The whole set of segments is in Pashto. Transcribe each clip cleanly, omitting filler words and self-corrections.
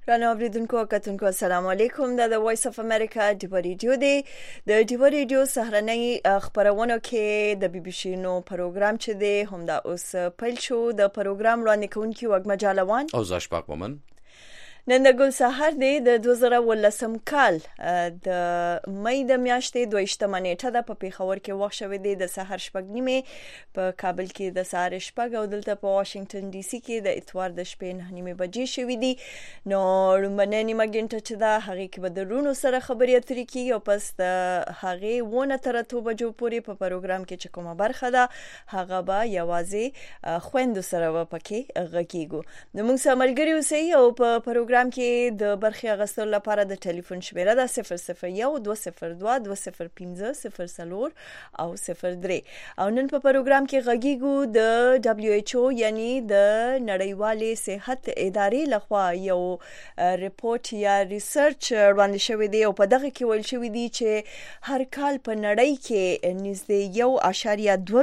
رانه اوریدونکو او کتونکو السلام علیکم. دا د وایس اف امریکا ډیو ریډیو دی. د ډیو ریډیو سهرنۍ خبرونه کې د بي بي سي نو پروګرام چې دی هم دا اوس پیل شو. د پروګرام وړاندې کوونکی وګما جالوان او زاش پاک مومن. نن د ګل سحر دی د 2018 کال د مې د میاشتې 22 نیټه د پیښور کې وخت شوې دی د سحر شپږ نیمه، په کابل کې د سحر شپږ او دلته په واشنگټن ډي سي کې د اتوار د شپې 9 نیمه بجې شوې دي. نو لومبنه نیمه ګنټه چې دا هغه کې به د رونو سره خبرې اترې کیږي او پس د هغه ونه تر 2 بجو پورې په پروګرام کې چې کومه برخه ده هغه به یوازې خويندو سره وپکې غږیږو. نو موږ سره ملګری اوسئ او په پروګرام کې د برخې اغستلو لپاره د ټلیفون شمیره ده 001 202 205 0 او 03. او نن په پروګرام کې غږیږو د WHO یعنی د نړیوالې صحت ادارې لخوا یو ریپورت یا ریسرچ وړاندې شوی دی او په دغه کې ویل شوی دی چې هر کال په نړۍ کې نږدې 1.2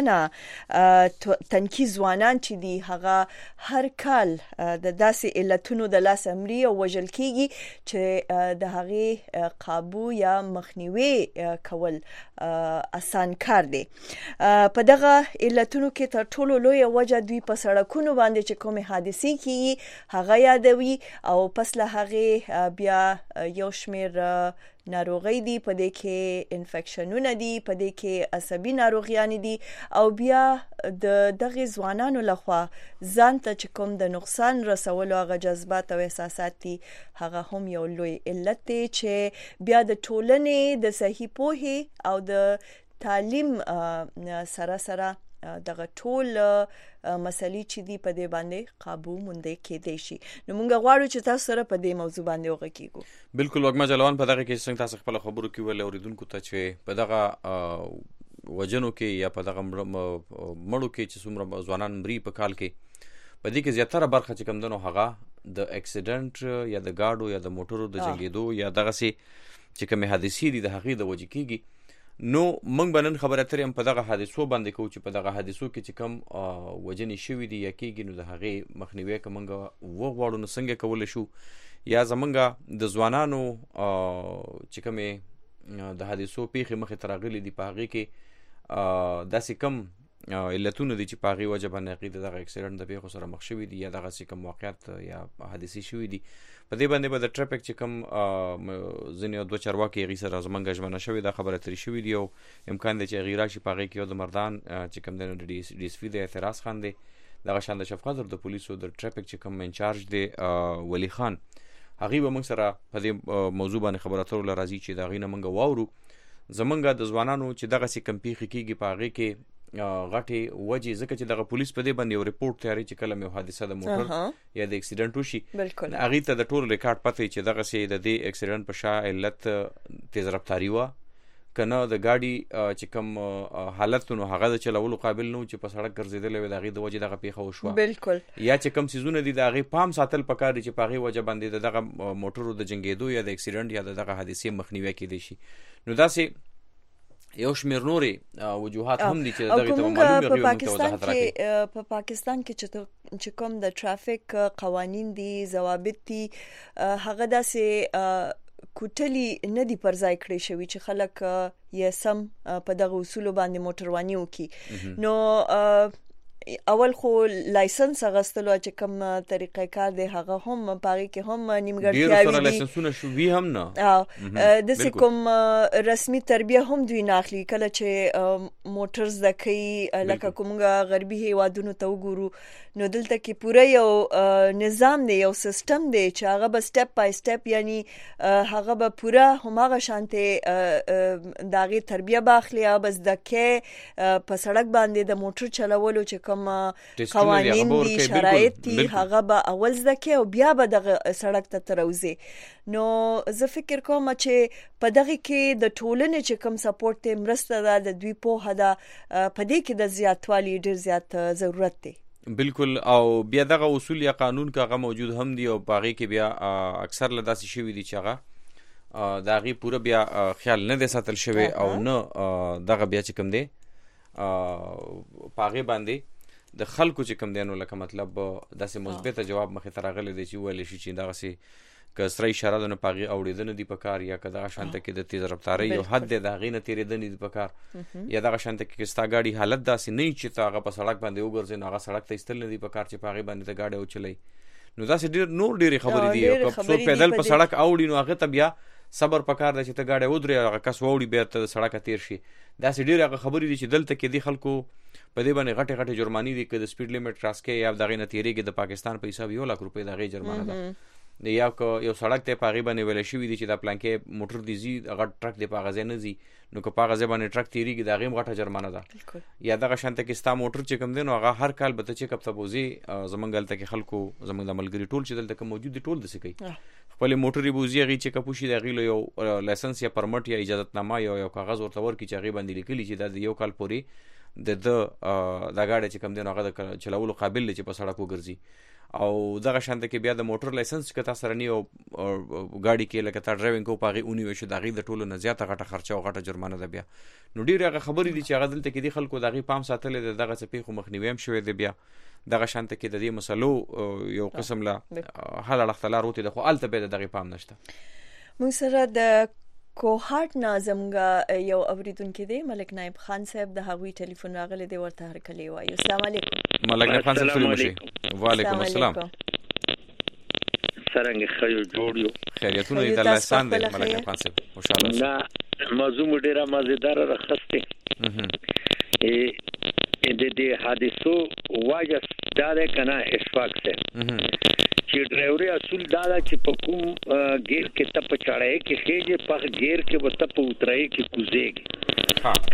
میلیونه تنکي ځوانان چې دي هغه هر کال د داسې علتونو د لاس امري او وژل کیږي چې د هغه قابو یا مخنیوي کول آسان کار دی. په دغه علتونو کې تر ټولو لوی وجه دوی په سړکونو باندې چې کومه حادثه کیږي هغه یادوي او پس له هغه بیا یو شمیر ناروغي دي، په دې کې انفیکشنونه دي، په دې کې عصبي ناروغیان دي او بیا د دغه ځوانانو لخوا ځان ته چې کوم د نقصان رسولو هغه جذبات او احساسات دي هغه هم یو لوی علت دی چې بیا د ټولنې د صحیح پوهې او د تعلیم سره دغه ټول مسلې چې دی په دې باندې قابو مونږ کې دی شي. نو مونږ غواړو چې تاسو سره په دې موضوع باندې وغږیږو. بالکل وګما جلوان په دغه کې څنګه تاسو خپل خبرو کې ول اوریدونکو ته چې په دغه وجنو کې یا په دغه مړو کې چې څومره ځوانان مري په کال کې په دې کې زیاتره برخه چې کم دنو هغه د اکسیډنټ یا د گاډو یا د موټرو د جنګېدو یا دغه سي چې کومه حادثې دي د هغې د وجې کېږي. نو موږ بنن خبره اترې هم په دغه حادثو باندې کوو چې په دغه حادثو کې چې کم وجنې شوي دي یا کېږي نو د هغې مخنیوي که موږ وغواړو نو څنګه کولی شو یا زمونږ د ځوانانو چې کومې د حادثو پیښې مخې ته راغلي دي په هغې کې داسې کم علتونه دي چې په هغې وجه باندې هغې د دغه اکسیډنټ د پیښو سره مخ شوي دي یا دغسې کم واقعیت یا حادثې شوي دي. په دې باندې به د ټرافیک چې کوم ځینې دوه چارواکي هغې سره زمونږ ژمنه شوې دا خبره اترې شوي دي او امکان دی چې هغې راشي په هغې کې یو د مردان چې کوم دی نو د ډي اس پي د اعتراض خان دی، دغه شان د شفقت د پولیسو د ټرافیک چې کوم انچارج دی ولی خان هغې به موږ سره په دې موضوع باندې خبره اترو له راځي چې د هغې نه موږ واورو زمونږ د ځوانانو چې دغسې کم پیښې کېږي په هغې کې غټې وجې ځکه چې دغه پولیس په دې باندې یو ریپورټ تیاری چې کله یو حادثه د موټر یا د اکسیډنټ وشي هغې ته د ټول ریکارډ پته چې دغسې د دې اکسیډنټ په شا علت تیز رفتاري وه که نه د ګاډي چې کوم حالت نو هغه د چلولو قابل نه چې په سړک ګرځېدلی وي د هغې د وجې دغه پیښه وشوه بالکل یا چې کوم څیزونه دي د هغې پام ساتل پکار دي چې په هغې وجه باندې د دغه موټرو د جنګېدو یا د اکسیډنټ یا د دغه حادثې مخنیوی کېدی شي. نو داسې یو شمیر نورې وجوهات هم دي چې دغه ته معلوم وي په پاکستان کې چې کوم د ټرافیک قوانین دي ضوابط دي هغه داسې کوټلی نه دي پر ځای کړی شوی چې خلک یې سم په دغه اصولو باندې موټرواني وکړي. نو اول خو لایسنس اغستلو چې کوم طریقې کار دی هغه هم پاره کې هم نیمګړتیاوې دي، لایسنسونه شو وی هم نه د کوم رسمي تربیه هم دوی نه اخلي کله چې موټر زده کوي لکه کومه غربي هیوادونو ته وګورو نو دلته کې پوره یو نظام دی یو سیستم دی چې هغه به سټپ بای سټپ یعنی هغه به پوره هماغه شانته داغه تربیه باخلي او بس دکه په سړک باندې د موټر چلولو چې کوم قوانین دي شرایط دي هغه به اول ځکه او بیا به د سړک ته تروزي. نو زه فکر کوم چې په دغه کې د ټولنې چې کوم سپورټ ته مرسته ده د دوی په هدا په دې کې د زیاتوالي ډیر زیات ضرورت دی. بالکل او بیا دغه اصول یا قانون کاغه موجود هم دي او باغې کې بیا اکثر لداسي شوی دي چې هغه داغي پوره بیا خیال نه دی ساتل شوی او نه دغه بیا چې کوم دی پاغه باندې د خلکو چې کوم دینو لکه مطلب داسې مثبت جواب مخې ته راغلی دی چې ویل شي چې دغسې که سره اشاره ده نو په هغې اورېدنه دي په کار یا که دغه شانته کې د تیز رفتارۍ یو حد دی د هغې نه تېرېدنې دي په کار یا دغه شانته کې ستا ګاډي حالت داسې نه وي چې ته هغه په سړک باندې وګرځې نو هغه سړک ته ایستل نه دي په کار چې په هغې باندې ته ګاډی وچلوي نو داسې ډېرې خبرې دي که څوک پیدل په سړک اوړي نو هغه ته بیا صبر په کار دی چې ته ګاډی ودرې هغه کس واوړي بیا ته د سړکه تېر شي داسې ډېرې هغه خبرې دي چې دلته کې دي خلکو په دې باندې غټې جرمانې دي که د سپیډ لیمټ کراس کوې یا د هغې نه تېرېږي د پاکستان په حساب 1 لک روپۍ د هغې جرمانه ده یا که یو سړک دی په هغې باندې ویلی شوي دي چې دا پلانکې موټر دي ځي غټ ټرک دی په هغه ځای نه ځي نو که په هغه ځای باندې ټرک تېرېږي د هغې هم غټه جرمانه ده یا دغه شانته کې ستا موټر چې کوم دی نو هغه هر کال به ته چیک اپ ته بوځې زموږ هلته کې خلکو زموږ د ملګري ټول چې دلته که موجود دي ټول داسې کوي خپلې موټر یې بوځي هغې چیک اپ وشي د هغې له یو لایسنس یا پرمټ یا اجازتنامه یو کاغذ ورته ورکړي چې هغې باندې لیکلي چې دا د یو کال پورې د دا ګاډی چې کوم دی نو هغه د چلولو قابل دی چې په سړک وګرځي او دغه شانته کې بیا د موټر لایسنس که تا سره نی او ګاډي کې لکه تا ډرایوینګ کوو په هغې ونیول شو د هغې د ټولو نه زیاته غټه خرچه او غټه جرمانه ده بیا نو ډېرې هغه خبرې دي چې هغه دلته کې دي خلکو د هغې پام ساتلی دی دغه څه پیښو مخنیوی هم شوی دی بیا دغه شانته کې د دې مسلو یو قسم له حل اړخ ته لار وتې ده خو هلته بیا د دغې پام نشته موږ سره د کوهاټ نازمګه یو اوریدونکو دی ملک نایب خان صاحب د هغوی ټلیفون راغلی دی ورته هرکلی وایو السلام علیکم ملک نایب خان صاحب سلام علیکم وعلیکم السلام څرنګه خیو جوړ یو خیریتونه دې الله احسان دی ملک نایب خان صاحب خوشاله نه موضوع ډیره مزیدار راخسته د حادثو وجه دا ده کنه اشفاق سره چې ډرایوري اصول دا ده چې په کوم ګیر کې ته په چړای کې خېږي په ګیر کې وته په اترای کې کوزېږي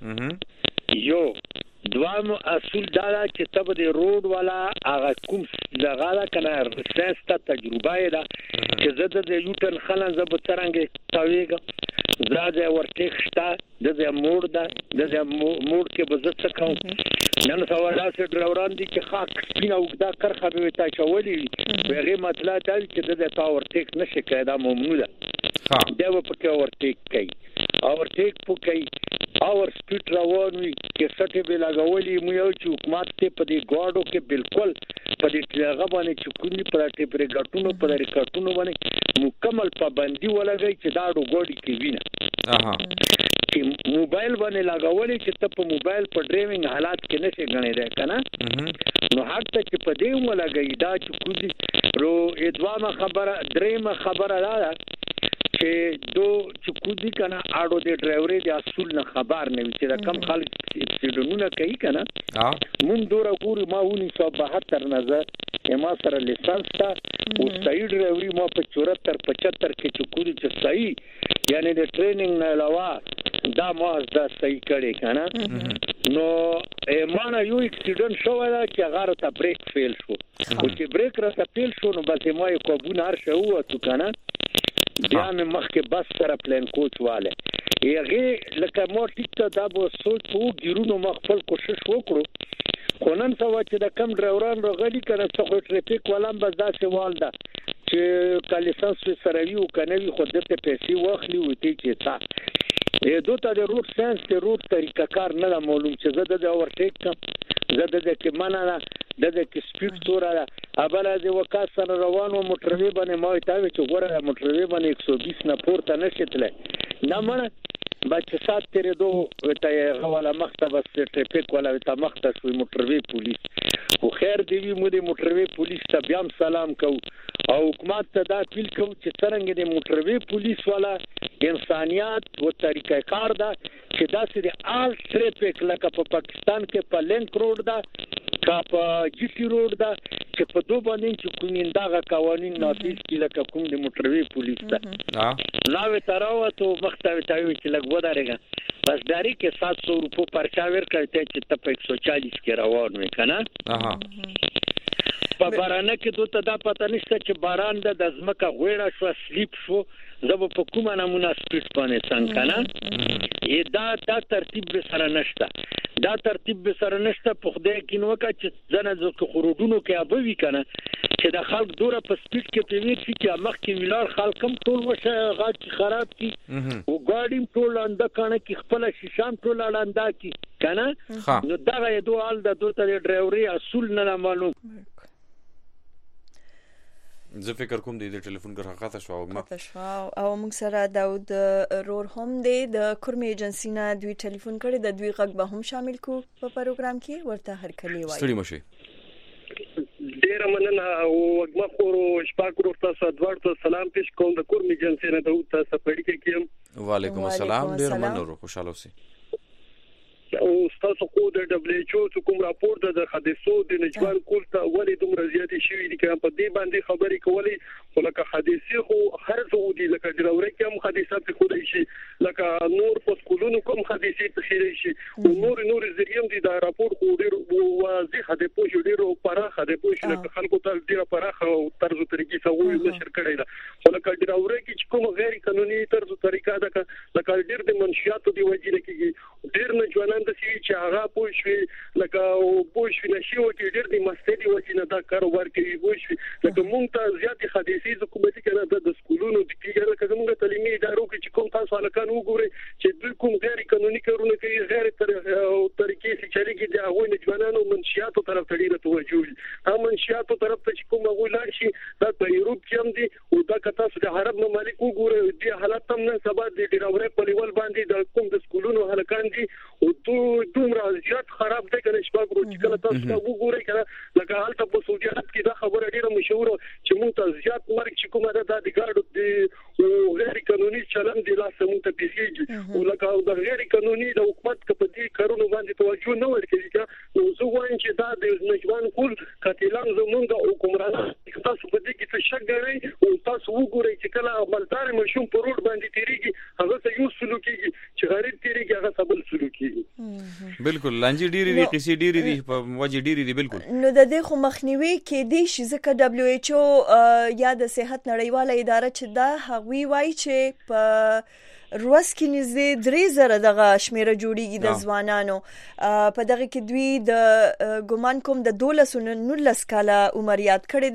کنه یو دوام اصول دا ده چې ته د روډ والا هغه کوم دغه کنه سسته تجربه ده چې زه د یوټن خلن زه به څرنګه تاویږم زه ورټیک شته د موړ ده د موړ کې به زه څه کوم نن سوال داسې ډرایوران دي چې خاک سپینه اوږده کرښه به تا چولي هغې مطلب دا چې د تا ورټیک نشي کوي دا ممنوع ده دا به پکې ورټیک کوي اورټیک پکې اور سپیډ روان وي کې سټې به لګولي مو یو چې حکومت ته په دې ګاډو کې بالکل په دې هغه باندې چې کومي پر ټیپ ریکارډونو په ریکارډونو باندې مکمل پابندي ولګي چې دا ګاډي کې وینه چې موبایل باندې لګولي چې ته په موبایل په ډرایوینګ حالات کې نشي غنې ده کنه نو هر څه چې په دې ولګي دا چې کوزي رو ادوامه خبره دریمه خبره ده چې دو چې کوزي کنه اړو د ډرایوري د اصول نه خبر نه وي چې دا کم خلک سیډونونه کوي کنه مونږ دوره ګوري ما 1972 نظر ما سره لیسانس تا او صحیح ډرایوري ما په 74 75 کې چې کوزي چې صحیح یعنی د ټریننګ نه علاوه دا ما دا صحیح کړي کنه نو مانه یو اکسیډنټ شو دا چې هغه ته بریک فیل شو او چې بریک را فیل شو نو بس ما یو کوبون هر شو تو کنه بیا مې مخکې بس سره پلان کوچ واله هغه لکه مو ټیک ته دا به سوچ وو ګیرونو ما خپل کوشش وکړو خو نن سوا چې د کم ډرایوران راغلي کنه څو ټریفیک ولم بس داسې وال ده چې کلیسانس سره ویو کنه وی خو دته پیسې واخلي وتی چې تا دوته د روټ سنس د روټ طریقه کار نه معلوم چې زه د اورټیک کم زه د کې مننه د کې سپیډ توره ده ابله د وکاس سره روان و موټروي باندې ما ته چې ګوره موټروي باندې 120 نه پورته نشتله نه مړه بچ سات تیرې دوه ته غواله مخته بس ټریفیک ولا ته مخته شوی موټروي پولیس خو خیر دی وی مو د موټروي پولیس ته بیا سلام کو او حکومت ته دا اپیل کو چې څنګه د موټروي پولیس والا انسانيت او طریقه کار دا چې دا سری آل ټریفیک لکه په پاکستان کې په لینک روډ دا کا په جی سی روډ دا چې په دوه باندې چې کوم دغه قوانين نافذ کړي لکه کوم د موټروي پولیس دا ناوې تراوته مخته وتاوي چې لګ ودارېګا بس داری کې 700 روپو پرچا ورکړته چې ته په 140 کې روان وې کنه په بارانه کې دوته دا پته نشته چې باران د ځمکه غوړه شو سلیپ شو زب په کومه نمونه سپیډ باندې څنګه کنه دا ترتیب به سره نشته دا ترتیب به سره نشته په خدای کې نو کا چې ځنه ځکه خروډونو کې ابوي کنه چې د خلک دوره په سپیډ کې پیوي چې مخ کې ویلار خلکم ټول وشه غاټ کی خراب کی او ګاډیم ټول انده کنه کې خپل شیشان ټول انده کی کنه نو دا یې دوه حال د دوه ته ډرایوري اصول نه معلوم. زه فکر کوم د ټلیفون ګرخه شو او موږ سره داود رور هم د کورم ایجنسی نه دوی ټلیفون کړي د دوی غږ به هم شامل کو په پروګرام کې ورته هر کلی وایي. ستړي مشي ډیر مننه او وګمخورو شپاکرو تاسو ادوارته سلام پیش کوم د کورم ایجنسی نه د تاسو پړی کې. وعلیکم السلام ډیر مننه خوشاله اوسئ. او تاسو خو د WHO کوم راپور د حادثو د نجوان کول ته ولې دومره زیاتې شوې دي چې په دې باندې خبرې کولې خو لکه حادثه خو هر څه دي لکه ډراوري کې هم حادثات خو دي شي لکه نور په سکولونو کوم حادثه تخیری شي او نور زریم دي دا راپور خو ډیر واضح ده پوه ډیر پراخه ده پوه لکه خلکو ته ډیر پراخه او طرز طریقې سوي نشر کړی دا خو لکه ډراوري کې کوم غیر قانوني طرز طریقه ده لکه ډیر د منشياتو دی وجې کې ډیر نه د سی چې هغه پوښوي لکه او پوښوي نشي او چې ډېر د مستدي وځي نه دا کاروبار کوي پوښوي لکه مونږ ته زیاتې حدیثي حکومتي کنه د سکولونو د کیږي لکه موږ تعلیمي ادارو کې چې کوم تاسو الکان وګورئ چې دوی کوم غیر قانوني کارونه کوي غیر طریقې چې چلیږي د هغوی نجوانانو منشياتو طرف ته ډېر توجه وي هم منشياتو طرف ته چې کوم هغوی لاړ شي دا په یورپ کې هم دي او دا که تاسو د عرب ممالک وګورئ د حالت هم نه سبا د ډراوري په لیول باندې د کوم د سکولونو هلکان دي او دومره زیات خراب دی کنه شپږ چې کله تاسو وګورئ کنه لکه حالت په سعودي عرب کې دا خبره ډیره مشهوره چې موږ ته زیات مرګ چې کومه ده د ګاډو د غیر قانوني چلن دی لاسه موږ ته پیږي او لکه د غیر قانوني د حکومت کپدي کارونو باندې توجه نه ورکوي نو زه وایم چې دا د نجوان کول قاتلان زمونږ حکمرانان تاسو په دې کې څه شک غواړي او تاسو وګورئ چې کله عملدار مشوم په روډ باندې تیریږي هغه څه یو سلوکي چې غریب تیریږي هغه څه بل سلوکي. بالکل لانجی ډیری دي قصې ډیری دي په وجه ډیری دي بالکل نو د دې خو مخنیوي کې دي چې ځکه WHO یا د صحت نړیواله اداره چې دا هغوی وایي چې په روس کې نږدې 3000 دغه شمیره جوړیږي د ځوانانو په دغه کې دوی د ګومان کوم د 12 کاله عمر یاد کړی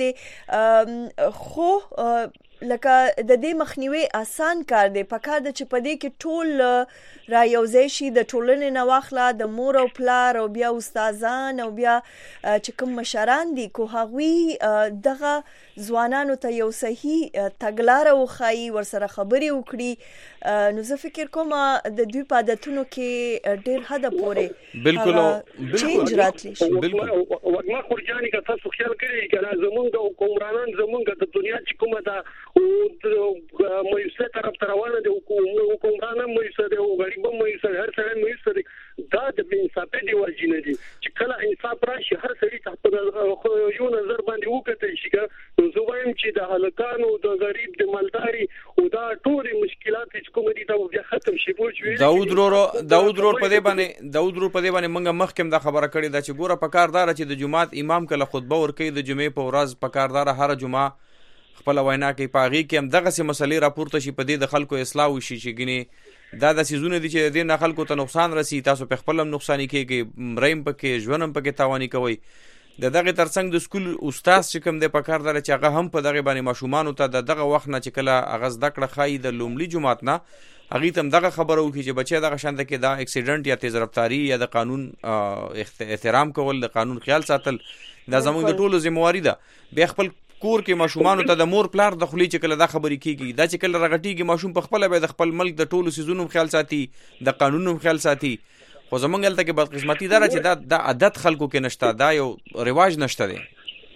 دی خو لکه د دې مخنیوي آسان کار دی پکار د چې پدې کې ټول را یوځای شي د ټولنې نه واخله د مور او پلار او بیا استادان او بیا چې کوم مشران دي کو هغوی دغه ځوانانو ته یو صحیح تګلاره وښایي ورسره خبرې وکړي نو زه فکر کوم د دوی په عادتونو کې ډېر حد پورې بالکل چینج راتلی شي. بالکل وګما خورجاني که تاسو خیال کړئ کنه زمونږ حکمرانان زمونږ د دنیا چې کومه ده او مېسه طرف روانه دي حکمرانان مېسه دي او غریب مېسه هر څه مېسه دي دا د انصاف دی ورجینه دي چې کله انصاف راشي هر سړي ته یو نظر باندې وکړي شي زه وایم چې د هلکانو د غریب د مالداري او دا ټول مشکلات چې کوم دي دا بیا ختم شي پوه داود رور په دې باندې موږ مخکې دا خبره کړې ده چې ګوره پکاردار چې د جمعات امام کله خطبه ورکوي د جمعې په ورځ پکاردار هر جمعه خپل وینا کوي پاغي کې هم دغه سي مسلې راپورته شي په دې د خلکو اصلاح وشي چې ګني دا د سيزونه دي چې د نه خلکو ته نقصان رسي تاسو په خپل هم نقصان کیږي مریم پکې ژوندم پکې تاواني کوي دغه ترڅنګ د سکول استاد چې کوم د پکاردار چې هغه هم په دغه باندې ماشومان ته دغه وخت نه چې کله اغاز دکړه خای د لومړي جمعات نه هغه تم دغه خبره وکړي چې بچي دغه شاند کې دا اکسیډنټ یا تیز رفتاری یا د قانون احترام کول د قانون خیال ساتل دا زموږ د ټولو ذمہواری ده به خپل کور کې ماشومان ته د مور پلار د خلی چې کله دا خبرې کیږي دا چې کله رغټیږي ماشوم په خپل به د خپل ملک د ټولو سيزونو خیال ساتي د قانونو خیال ساتي خو زمونږ هلته کې بدقسمتي ده چې دا عادت خلکو کې نشته دا یو رواج نشته دی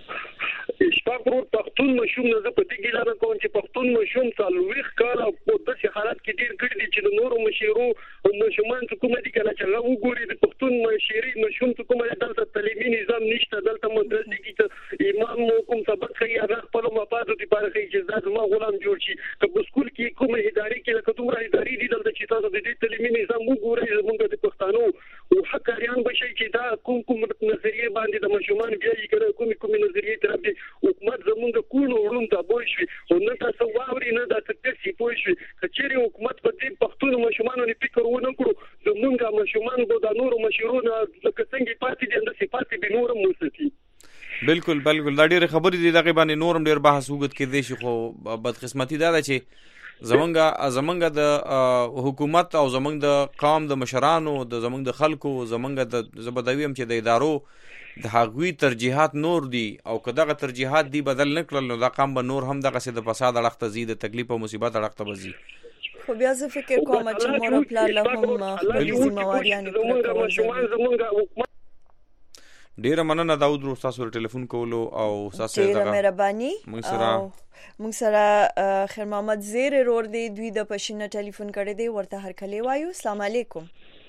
شپږ پښتون مشوم نه زه په دې کې لاره کوم چې پښتون مشوم څلويخ کال په داسې حالت کې ډیر کړي دي چې د نورو مشیرو او مشومان څه کوم دي کنه چې هغه وګوري د پښتون مشیری مشوم څه کوم دلته تعلیمي نظام نشته دلته مدرسې کې امام کوم سبق کوي هغه خپل مفاد لپاره کوي چې دا زما غلام جوړ شي که په سکول کې کومه ادارې کې لکه دومره ادارې دي دلته چې تاسو د دې تعلیمي نظام وګورئ زموږ د پښتنو او حقایق بشي چې دا کوم نظریه باندې د مشومان بیا یې کړه کوم نظریه تر دې حکومت زمونږ کونو ورون ته بوښوي او نه تاسو واوري نه د تکسي پوښوي کچېری حکومت په دې پښتون مشومان نه فکر ونه کړو زمونږ مشومان به د نورو مشرونو لکه څنګه پاتې دي د صفات به نور موسسي بالکل دا ډېرې خبرې دي دغه باندې نورم ډېر بحث وګت کې دی شي خو بدقسمتي دا ده چې زمونږ د حکومت او زمونږ د قوم د مشرانو د زمونږ د خلکو زمونږ د زبدویم چې د ادارو د هغوی ترجیحات نور دي او که دغه ترجیحات دي بدل نه کړل نو دا قام به نور هم دغسې د فساد اړخ ته ځي د تکلیف او مصیبت اړخ ته به ځي. خو بیا زه فکر کوم چې مور او پلار له هم خپلې ذمهواریانې پوره کول. ډیره مننه داود رو تاسو ټلیفون کولو او تاسو ډیره مهرباني. موږ سره خیر محمد زیر رور دی دوی د پښینه ټلیفون کړی دی ورته هر کله وایو. السلام علیکم.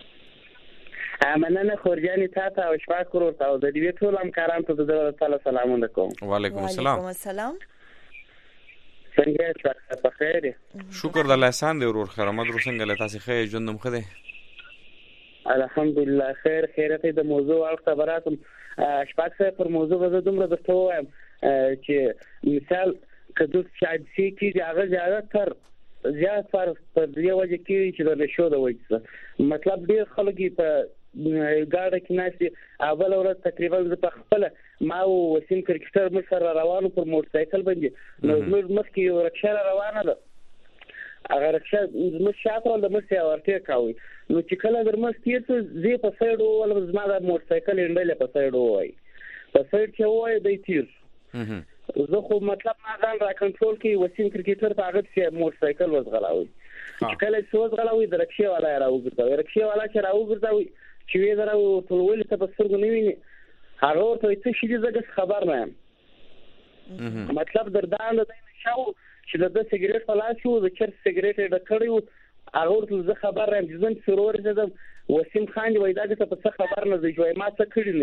مننه خورجانی تاسو او شپه کور او د دې ټول همکارانو ته د تعالی سلامونه کوم. وعلیکم السلام. وعلیکم السلام. څنګه تاسو په خیر؟ شکر د الله احسان دی ورور خیر محمد رو څنګه له تاسو خیر ژوند مخ دی؟ الحمدلله خیرت د موضوع او خبراتم شپږ پر موضوع به دومره درته وایم چې مثال کدو شادسي کې هغه زیات فرق په دې وجه کې چې د نشو د وجه مطلب ډیر خلک په ګاډه کې ناشي اول ورځ تقریبا په خپل ما او وسیم کرکټر مشر روانو پر موټر سایکل باندې نو موږ مخکې یو رکشا روانه ده هغه رکشا زموږ شاته د مرسي ورته کاوي نو چې کله درمس کېته زی په سایډ ول زما د موټر سایکل انډل په سایډ وای په سایډ چې وای د تیر زه خو مطلب ما ځان را کنټرول کی وسیم کرکټر په هغه چې موټر سایکل وزغلاوي چې کله چې وزغلاوي د رکشا والا راوګرځي رکشا والا چې راوګرځي چې وی دراو ټولول ته په سترګو نه ویني هغه ورته څه شي دغه خبر نه یم مطلب دردان د شاو چې د سیګریټ په لاس شو د چر سیګریټ د کړیو هغه ورته زه خبر رایم چې زم سرور زدم وسیم خان وای دغه ته څه خبر نه دی جوړ ما څه کړی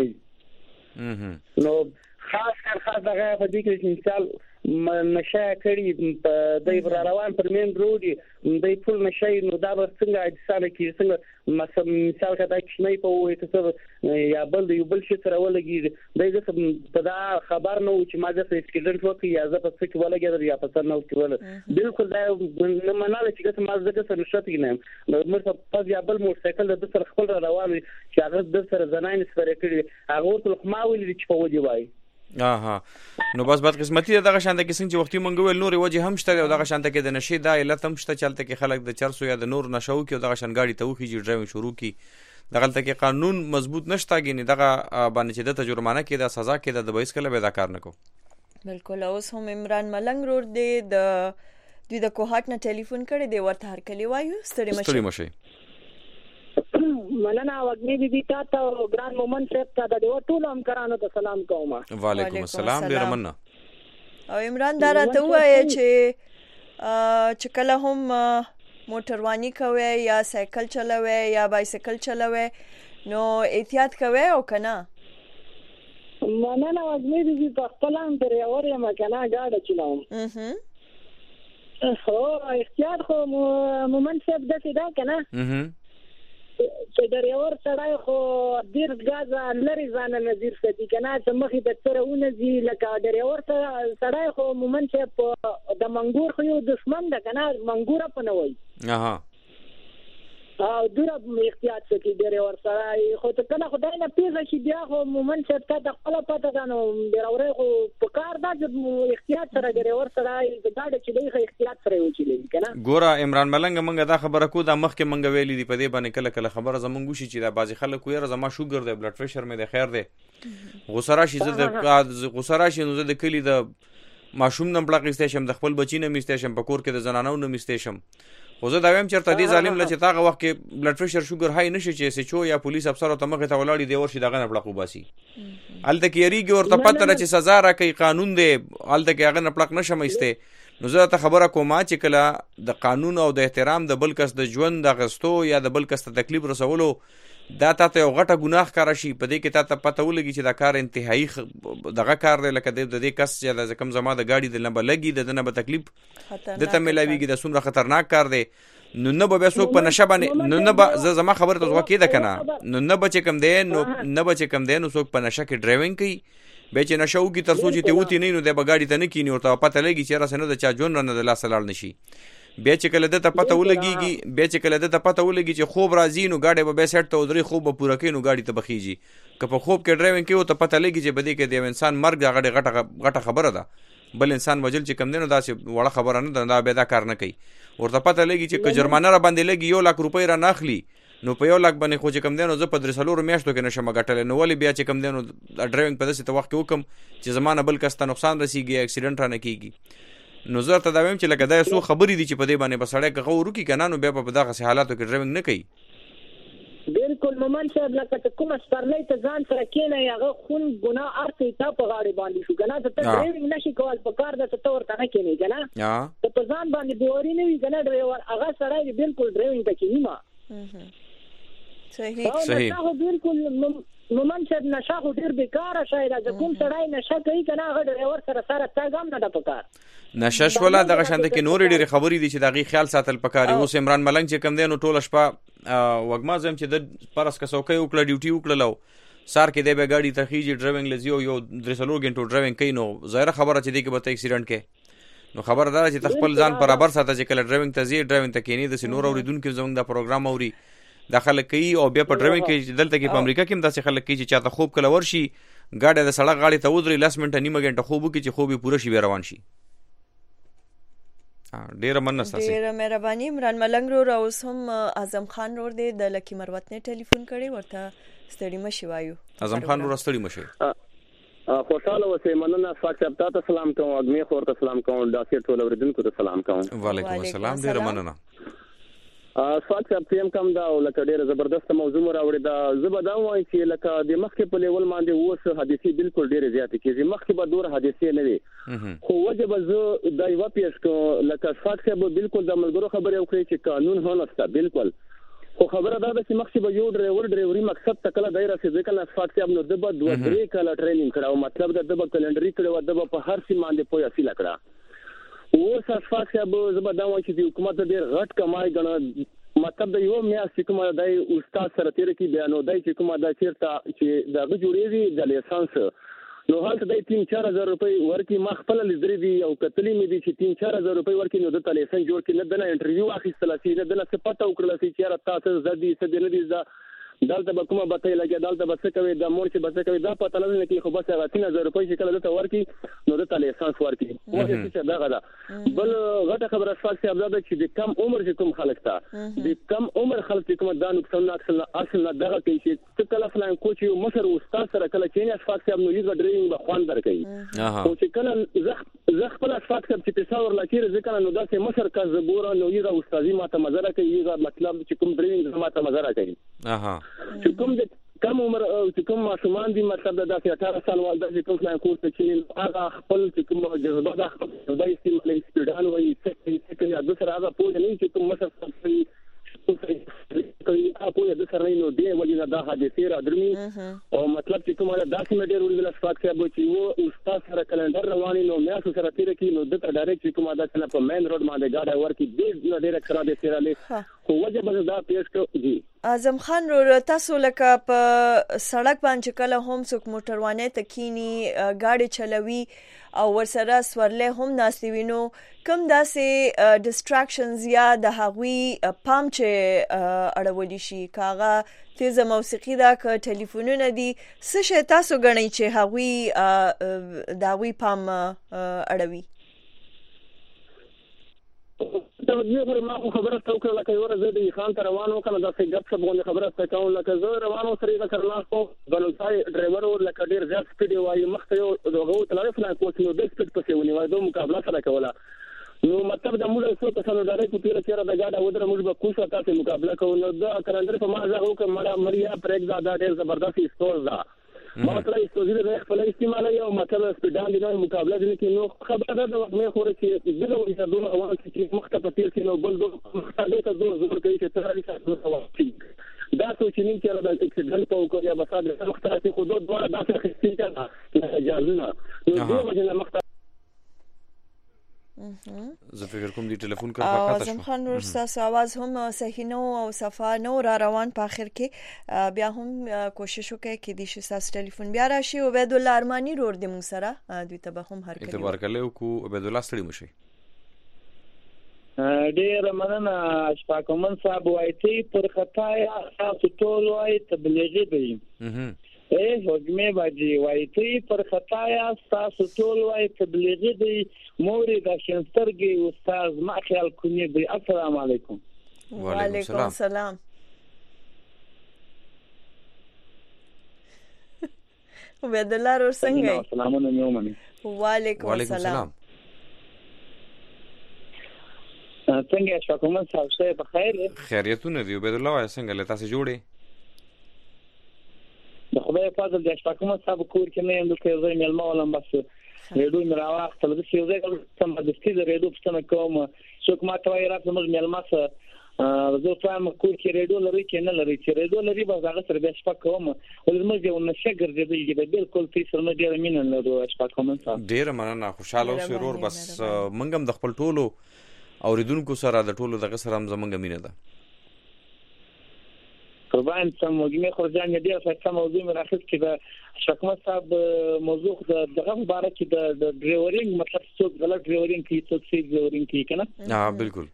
نه نو خاص دغه په دې کې مثال نشه کړي په دای روان پر مین روډ دی ټول نشه نو دا څنګه اجسانه کې څنګه مثال کدا کښنی په وې ته یا بل یو بل شي سره ولګي دای په دا خبر نو چې ما د سکیډنټ وکي یا زه په څه کې ولګي یا په څه نو کې ول بالکل دا نه مناله چې څه ما زګه سره نشته نه نو مرته په یا بل موټر سایکل د سره خپل روان چې هغه د سره زناین سره کړي هغه ټول ما ویل چې په ودی وای نو بس بدقسمتي دغه شانته کې څنګه چې وختي مونږ ویل نور وجه هم شته او دغه شانته کې د نشي دا علت هم شته چلته کې خلک د چرسو یا د نور نشو کې دغه شان گاډي ته وخی ډرایوینګ شروع کی دغه ته کې قانون مضبوط نشته کې دغه باندې چې د جرمانه کې د سزا کې د 22 کله به دا کار نکو. بالکل. اوس هم عمران ملنګ رور دی د کوهات نه ټلیفون کړی دی ورته هر کله وایو. ستړي مشه مننه وګنی بي تاسو ګران مومن صاحب ته د ټول همکارانو ته سلام کوم. وعلیکم السلام. ډیر مننه. او عمران دا راته وایي چې کله هم موټروانی کوي یا سایکل چلوي یا بایسیکل چلوي نو احتیاط کوي او کنه. مننه وګنی بي په خپل اندر اوري مکنه گاډه چلاوم. احتیاط خو مومن صاحب د دا کنه چې ډریور سړی خو ډیر غاز لري ځان نظیر ساتي کنه چې مخې د سرهونه زی لکه ډریور سړی خو مومن چې د منګور خو یو دشمن ده کنه منګور په نه وای او دوره احتیاط کوي ډریور سړی خو ته کنه خدای نه پیژه چې بیا خو مومن چې تا خپل پته غنو ډریور خو په کار دا چې احتیاط سره ډریور سړی د گاډي چې دی احتیاط سره وچی کنه. ګوره عمران ملنګ منګه دا خبره کو دا مخکې منګه ویلې دی په دې باندې کله خبره زمونږ شي چې دا بازي خلک ويره زما شوګر دی بلډ پريشر مې د خیر دی غوسره شي زه غوسره شي نو زه د کلی د ماشوم نم پلاک استیشم د خپل بچی نه میستیشم په کور کې د زنانو نه میستیشم خو زه دا ویم چرته دې ظالم ل چې تاغه وخت کې بلډ پريشر شوګر هاي نشي چې سچو یا پولیس افسر ته مخه ته ولاړی دی ورشي دغه نه پلاک وباسي الته کې یریږي ورته پته را چې سزا راکې قانون دی الته کې هغه نه پلاک نشم ایسته نو زه ته خبره کوم چې کله د قانون او د احترام د بل کس د ژوند د غستو یا د بل کس ته تکلیف رسولو دا ته یو غټه ګناه کار شي په دې کې ته پته ولګي چې دا کار انتهایی دغه کار دی لکه د دې کس چې د کم زما د گاډي د لمبه لګي د نه به تکلیف د ته ملاويږي د څومره خطرناک کار دی نو نه به څوک په نشه باندې نو نه به زما خبره ته ځوکې ده کنه نو نه بچ کم دی نو نه بچ کم دی نو څوک په نشه کې ډرایوینګ کوي به چې نشه وکي تر څو چې ته وتی نه نو د بغاډي ته نه کینی ورته پته لګي چې راسنه د چا جون نه د لاس لاړ نشي بیا چې کله د ته پته ولګي چې خوب راځي نو ګاډي به سیټ ته ودرې خوب به پوره کوي نو ګاډي ته بخیږي که په خوب کې ډرایوینګ کوي ته پته لګي چې بده کې د انسان مرګ هغه غټه خبره ده بل انسان وجل چې کم دینو داسې وړه خبره نه ده دا به دا کار نه کوي ورته پته لګي چې که جرمانه را باندې لګي 1 لک روپۍ را ناخلي نو په 1 لک باندې خو چې کم دینو زه په 3 میاشتو کې نشم غټل نو ولې بیا چې کم دینو ډرایوینګ په داسې وخت کې وکم چې زمانه بل کس ته نقصان رسیږي اکسیډنټ را نه کیږي نو زه ته دا وایم چې لکه دا سو خبرې دي چې په دې باندې بسړی که غوړو کې کنه نو بیا په دغه حالاتو کې ډرایوینګ نه کوي بالکل مومن صاحب لکه کوم سپرلۍ ته ځان سره کېنه هغه خون ګناه ارته تا په غاړه باندې شو کنه ته ډرایوینګ نشي کول په کار د ته ورته نه کېنه کنه ته په ځان باندې بیوري نه وي کنه ډرایور هغه سړی بالکل ډرایوینګ ته کېنه صحیح بالکل مومن صاحب نشه خو ډیر بیکاره شاید د کوم سړی نشه کوي کنه هغه ډرایور سره تاګام نه د پکار نشه شولا دغه شانت کې نور ډېر خبرې دي چې دغه خیال ساتل پکاري اوس عمران ملنګ چې کم دی نو ټول شپه وګما زم چې د پرس کسوکې وکړه ډیوټي وکړلو سار کې دی به ګاډي تخیجی ډرایوینګ لزیو یو 3 غنټو ډرایوینګ کوي نو ظاهر خبره چې دی کې به اکسیډنټ کې نو خبردار چې تخپل ځان برابر ساته چې کله ډرایوینګ ته زی ډرایوینګ ته کېنی د سينور اوریدونکو زموږ د پروګرام اوري داخله کوي او بیا په ډرایوینګ کې دلته کې په امریکا کې هم داسې خلک کوي چې چاته خوب کله ورشي ګاډي د سړک غاړي ته ودري 10 منټه نیمه غنټه خوب وکړي چې خوب پوره شي روان شي ډیر مننه تاسو ډیر مهرباني عمران ملنګ رو اوس هم اعظم خان رو دې د لکی مروت نه ټلیفون کړي ورته ستړي مشي وایو اعظم خان رو ستړي مشي خوشاله اوسئ مننه فاکر تاسو سلام کوم اګمی خور ته سلام کوم ډاکټر ټول اوریدونکو ته سلام کوم وعلیکم السلام ډیر مننه فاکر پریم کم دا لکه ډیره زبردست موضوع راوړی دا زبدا وایي چې لکه د مخکې په لیول باندې اوس حادثې بالکل ډیره زیاتې کیږي مخکې به دور حادثې نه وي خو وجب زه دا یو پیښ کو لکه فاکر به بالکل د ملګرو خبرې وکړي چې قانون هونسته بالکل خو خبره دا ده چې مخکې به یو ډرایوري مقصد تکله دایره چې کله فاکر نو د بد 2-3 کاله ټریننګ کړو مطلب د کلندري کړو د په هر څه باندې پوهه حاصل کړه اوس اسفاق صاحب زبدا وایي چې حکومت ډېر غټ کمای غنه مطلب د یو میاشت کومه د استاد سره تیر کی بیانو دای چې کومه د چیرته چې د جوړېږي د لیسانس نو هلته د 3-4 روپۍ ورکی ما خپل لزري دي او کتلې مې دي چې 3-4 روپۍ ورکی نو د لیسانس جوړ کې نه د انټرویو اخیستل شي نه د پته وکړل شي چې تاسو زدي څه دی نه دي دلته به کومه بته لګي دلته به څه کوي د مور چې به څه کوي دا پته نه کې خو بس 3000 روپۍ چې کله دته ورکی نو د لیسانس ورکی وایي چې دا غدا بل غټه خبره فاکس ابدا چې د کم عمر چې کوم خلک تا د کم عمر خلک چې کوم د نقصان اصل نه دغه کې چې کله فلان کوچ یو مشر استاد سره کله چې نه فاکس اب نو یو ډرینګ به خوان درکې او چې کله زه خپل فاکس اب چې تصور لکیر ځکه نو داسې مشر کا زبور نو یو استادي ماته مزره کوي یو مطلب چې کوم ډرینګ ماته مزره کوي چې کوم د کم عمر چې کوم ماشومان دي مطلب د 18 سال والده چې کوم فلان کورس چې هغه خپل چې کوم جذبه د خپل د استعمال سپیډان وایي چې د سره هغه پوه نه چې کوم مشر کوي اپو د سره نو دی ولې دا حادثه را درمي او مطلب چې کومه داسې مډیر ولې د اسفاق صاحب چې وو استاد سره کلندر رواني نو میا سره تیر کی نو د ډایرکټ چې کومه دا په مین روډ باندې گاډي ورکی ډیر خراب دي سره خو وجه به دا پیښ کو جی اعظم خان رو تاسو لکه په سړک باندې کله هم څوک موټروانه تکینی گاډي چلوي او ورسره سورلې هم ناسي وینو کوم داسې ډیسټراکشنز یا د هغوی پام چې اړولې شي کاغه تیز موسیقي دا ک ټلیفونونه دي څه شي تاسو غنئ چې هغوی داوی پام اړوي دا یو ما خبره توکل لکه یو ورځ د خان ته روانو کنه دا څنګه غب څه باندې خبره تکاو لکه زه روانو سره دا کرنا کو بلوځای ډرایور لکه ډیر زیات سپیډ وایي مخته یو دغه تلای فلان کوچ نو د سپیډ په څه ونیوای دوه مقابله سره کوله نو مطلب د موږ څو کسانو ډایرکټ په تیر چیرې د گاډه ودره موږ به کوڅه تاسو مقابله کوو نو دا کلندر په ما ځاو کوم مریا پرېګ دا ډیر زبردست استور دا مطلب استوزیره د خپل استعمالي او مطلب سپیډان د مقابله دي کې نو خبره ده د وخت مې خوري چې دغه وجه دوه اوان چې مخته په تیر کې نو بل دوه مختلف زور کوي چې ترې څه دا سوچنی چې دا اکسیډنټ په کوم یا بساد مختلف خو دوه داسې خستې کړه اجازه نه نو دوه وجه مخته زه فکر کوم دی ټلیفون کار راکاته شو اعظم خان نور تاسو आवाज هم صحیح نو او صفه نو را روان په اخر کې بیا هم کوشش وکړئ چې د شاساس ټلیفون بیا راشي او عبد الله ارمانی رور د مون سره دوی ته به هم هر کله اعتبار کړو کو عبد الله ستړي مشي ډیر مننه اشفاق من صاحب وایي پر خطای تاسو ټول وایي تبلیغي دی حکمه باجی وایي پر خطای تاسو ټول وایي تبلیغي دی موري د شنسترګي استاد ما خیال کونی دی. السلام علیکم. وعلیکم السلام. عبد الله ور څنګه؟ السلام علیکم. وعلیکم السلام. څنګه اشفاق من صاحب شه بخیر؟ خیریتونه دی عبد الله څنګه له تاسو جوړې؟ د خدای فضل د اشفاق من صاحب کور کې نه یم لکه زه ملما ولم بس ریډو مې راوخته د څه ځای کوم د ستې د ریډو څخه کوم څوک ما ته وایي راځم ملما سره زه فهم کور کې ریډو لري کې نه لري چې ریډو لري به هغه سره د اشفاق کوم ولې موږ یو نشه ګرځېدل چې بالکل تي سره نه ډیر مين نه لرو اشفاق من صاحب. ډیر مننه خوشاله اوسئ ورور بس منګم د خپل ټولو اوریدونکو سره د ټولو دغه سره هم زمونږ مینه ده. قربان سم موږ خرجان دي او څه موضوع مراخص کې د شکمت صاحب موضوع دغه مبارک کې د ډرایورینګ مطلب څوک غلط ډرایورینګ کوي څوک صحیح ډرایورینګ کوي کنه. بالکل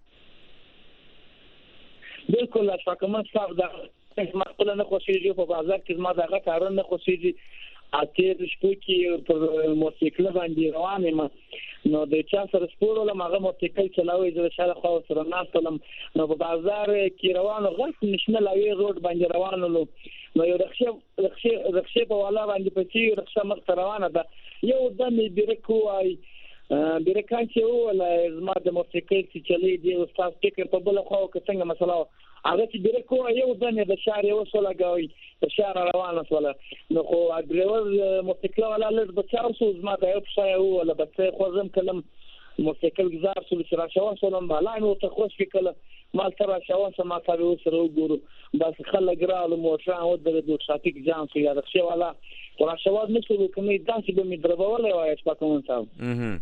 بالکل شکمت صاحب دا مخکله نه خوشیږي په بازار کې ما دغه کارونه نه خوشیږي اته شپو کې پر موټرسایکل باندې روان یم نو د چا سره سپور ولا ماغه موټرسایکل چلاوي د شاله خو سره ناستلم نو په بازار کې روان غلط نشنه لاوي روډ باندې روان نو یو رخصه په والا باندې پچی رخصه مخ روانه ده یو دمه بیرکو واي بیرکان چې ولا زما د موټرسایکل چې چلی دی استاد ټیکر په بل خو څنګه مسله هغه چې بیرکو یو دمه د شاري وسوله گاوي په شارع روانه ولا نو خو ډرایور موټرسایکل ولا لږ بچاو سو زما د یو څه ولا بچي خوځم کلم موټرسایکل گزار سو چې راشه وسولم بالا نو ته خوش کله مال تر راشه وسه ما تاسو سره وګورو بس خلک رااله موټر او د ټرافیک جام سو یا رخصه ولا راشه واد نشو کومې داسې به مې دربولې وای چې پکوم صاحب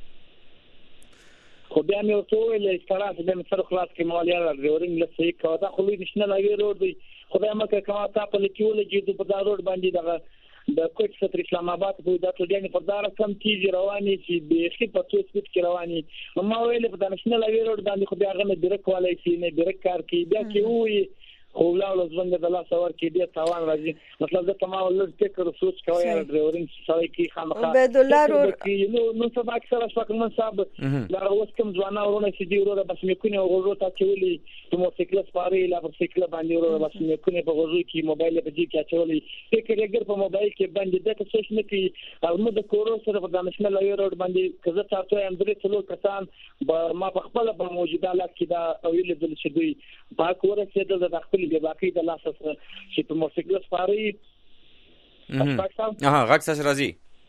خو بیا مې ورته ویل استراحت به سره خلاص کې مالیا ډرایورینګ لسی کا دا خو نشنه لاوي روډ دی خدای مکه کما تا په لیکول چې په دا روډ باندې دغه د کوټ ستر اسلام آباد په دا ټولګي په دار کم تیز رواني چې به خې په توس کې رواني ما ویل په دا نشنه لاوي روډ باندې خو بیا هغه ډیرک والای شي نه ډیرک کار کوي بیا کې وي خو لاول زبنګ د الله سوار کې دې تاوان راځي مطلب دا تمام لږ فکر سوچ کوي ډرایورینګ سره کې خامخا عبد الله رو نو سبا اکثر اشفاق من صاحب دا اوس کوم ځوانه ورونه چې دی ورو بس مې کونه ورو ته چولي په موټرسایکل سپاري لا په سایکل باندې ورو بس مې کونه په ورو کې موبایل په دې کې چولي فکر یې ګر په موبایل کې باندې د څه څه نه کوي او نو د کورو سره په نېشنل لوی روډ باندې کزه تاسو هم درې څلور کسان ما په خپل په موجوده حالت کې دا ویل دل چې دوی پاک ورسېدل د خپل دی باقي د لاس سره چې په موټرسایکل سپاري غږ څه راځي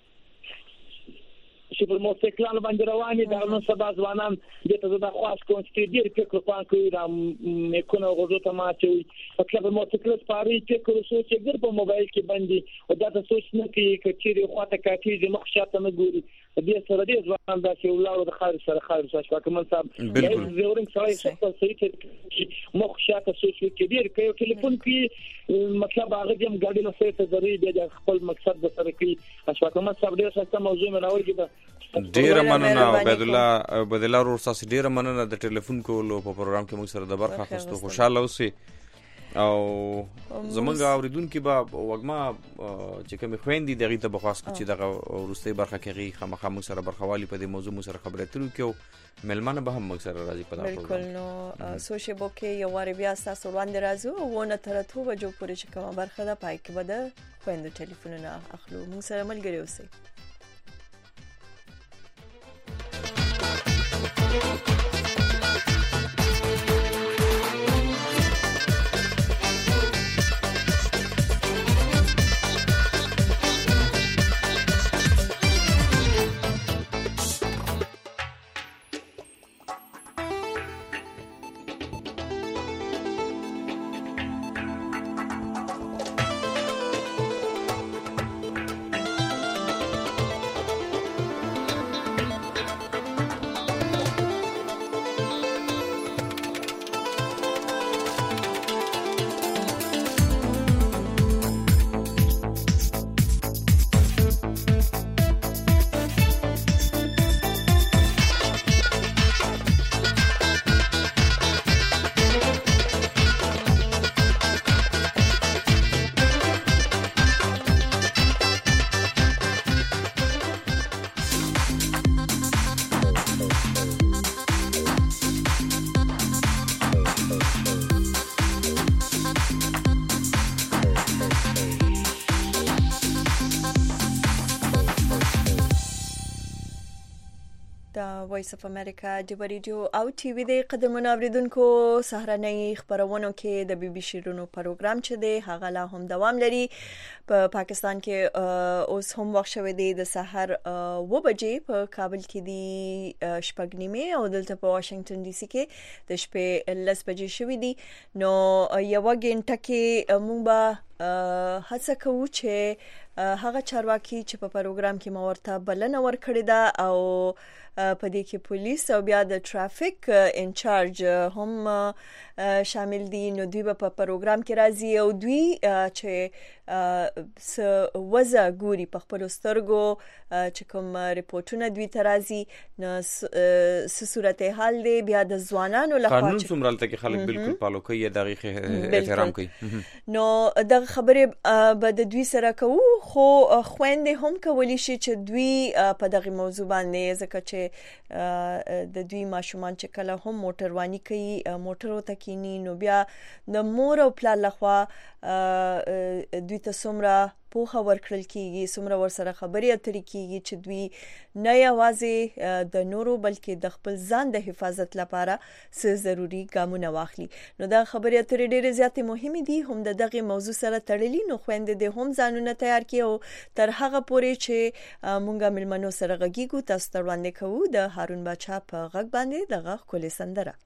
چې په موټرسایکل باندې رواني دا نو سبا ځوانان د ته د خاص کوم چې ډیر فکر کوي دا مې کو نو غوډو ته ماچوي په خپل موټرسایکل سپاري فکر سوچ ګر په موبایل کې باندې او دا ته سوچ نه کوي چې خواته کاټي د مخ شاته نه ګوري دې سره دې ځوانان دا چې ولاړو د خارج سره اشفاق من صاحب زورین سره څه صحیح مخ شاته سوچ کې ډیر کوي ټلیفون کې مطلب هغه دې ګاډي له سره ته ضروري د خپل مقصد د سره کې اشفاق من صاحب ډیر څه موضوع مې راوړي ډیر مننه عبد الله ورور تاسو ډیر مننه د ټلیفون کولو په پروګرام کې موږ سره د برخه اخیستو خوشاله اوسئ او زمونږ اوریدونکو به وګما چې کوم خويندې دغه ته بخواست چې دغه ورستۍ برخه کې خامخا موږ سره برخوالي په دې موضوع موږ سره خبرې ترو کې ملمنه به هم موږ سره راځي په دا بالکل نو سوشي بوکي یو واری بیا تاسو وړاندې راځو ونه تر ته وجو پورې چې کومه برخه ده پای کې به د خويندو ټلیفونونه اخلو موږ سره ملګری اوسئ د وایس اف امریکا د ریډیو او ټي وي د قدرمن اوریدونکو سهارنۍ خبرونو کې د بي بي شیرونو پروګرام چې دی هغه لا هم دوام لري په پاکستان کې اوس هم وخت شوی دی د سحر 9 بجې په کابل کې دی شپږ نیمه او دلته په واشنگټن ډي سي کې د شپې 10 بجې شوی دی نو یو غنټه کې موږ به هڅه کوو چې هغه چارواکي چې په پروګرام کې مورته بلنه ورکړی دا او په دې کې پولیس او بیا د ټرافیک انچارج هم شامل دي نو دوی په پروګرام کې راځي او دوی چې وزه ګوري په خپل سترګو چې کوم ریپورتونه دوی ته راځي نو صورت حال دی بیا د ځوانانو لپاره قانون څومره لته کې خلک بالکل پالو کوي دغه احترام کوي نو د خبرې به د دوی سره کوو خو خويندې هم کولی شي چې دوی په دغه موضوع باندې ځکه چې د دوی ماشومان چې کله هم موټروانی کوي موټر وته کینی نو بیا د مور او پلار لخوا دوی ته څومره پوهه ورکړل کیږي څومره ورسره خبرې اترې کیږي چې دوی نه یوازې د نورو بلکې د خپل ځان د حفاظت لپاره څه ضروری ګامونه واخلي نو دا خبرې اترې ډېرې زیاتې مهمه دي هم د دغه موضوع سره تړلې نو خويندې د هم ځانونه تیار کړي او تر هغه پورې چې مونږه ملمنو سره غږیږو تاسو ته وړاندې کوو د هارون بچا په غږ باندې دغه خولي سندره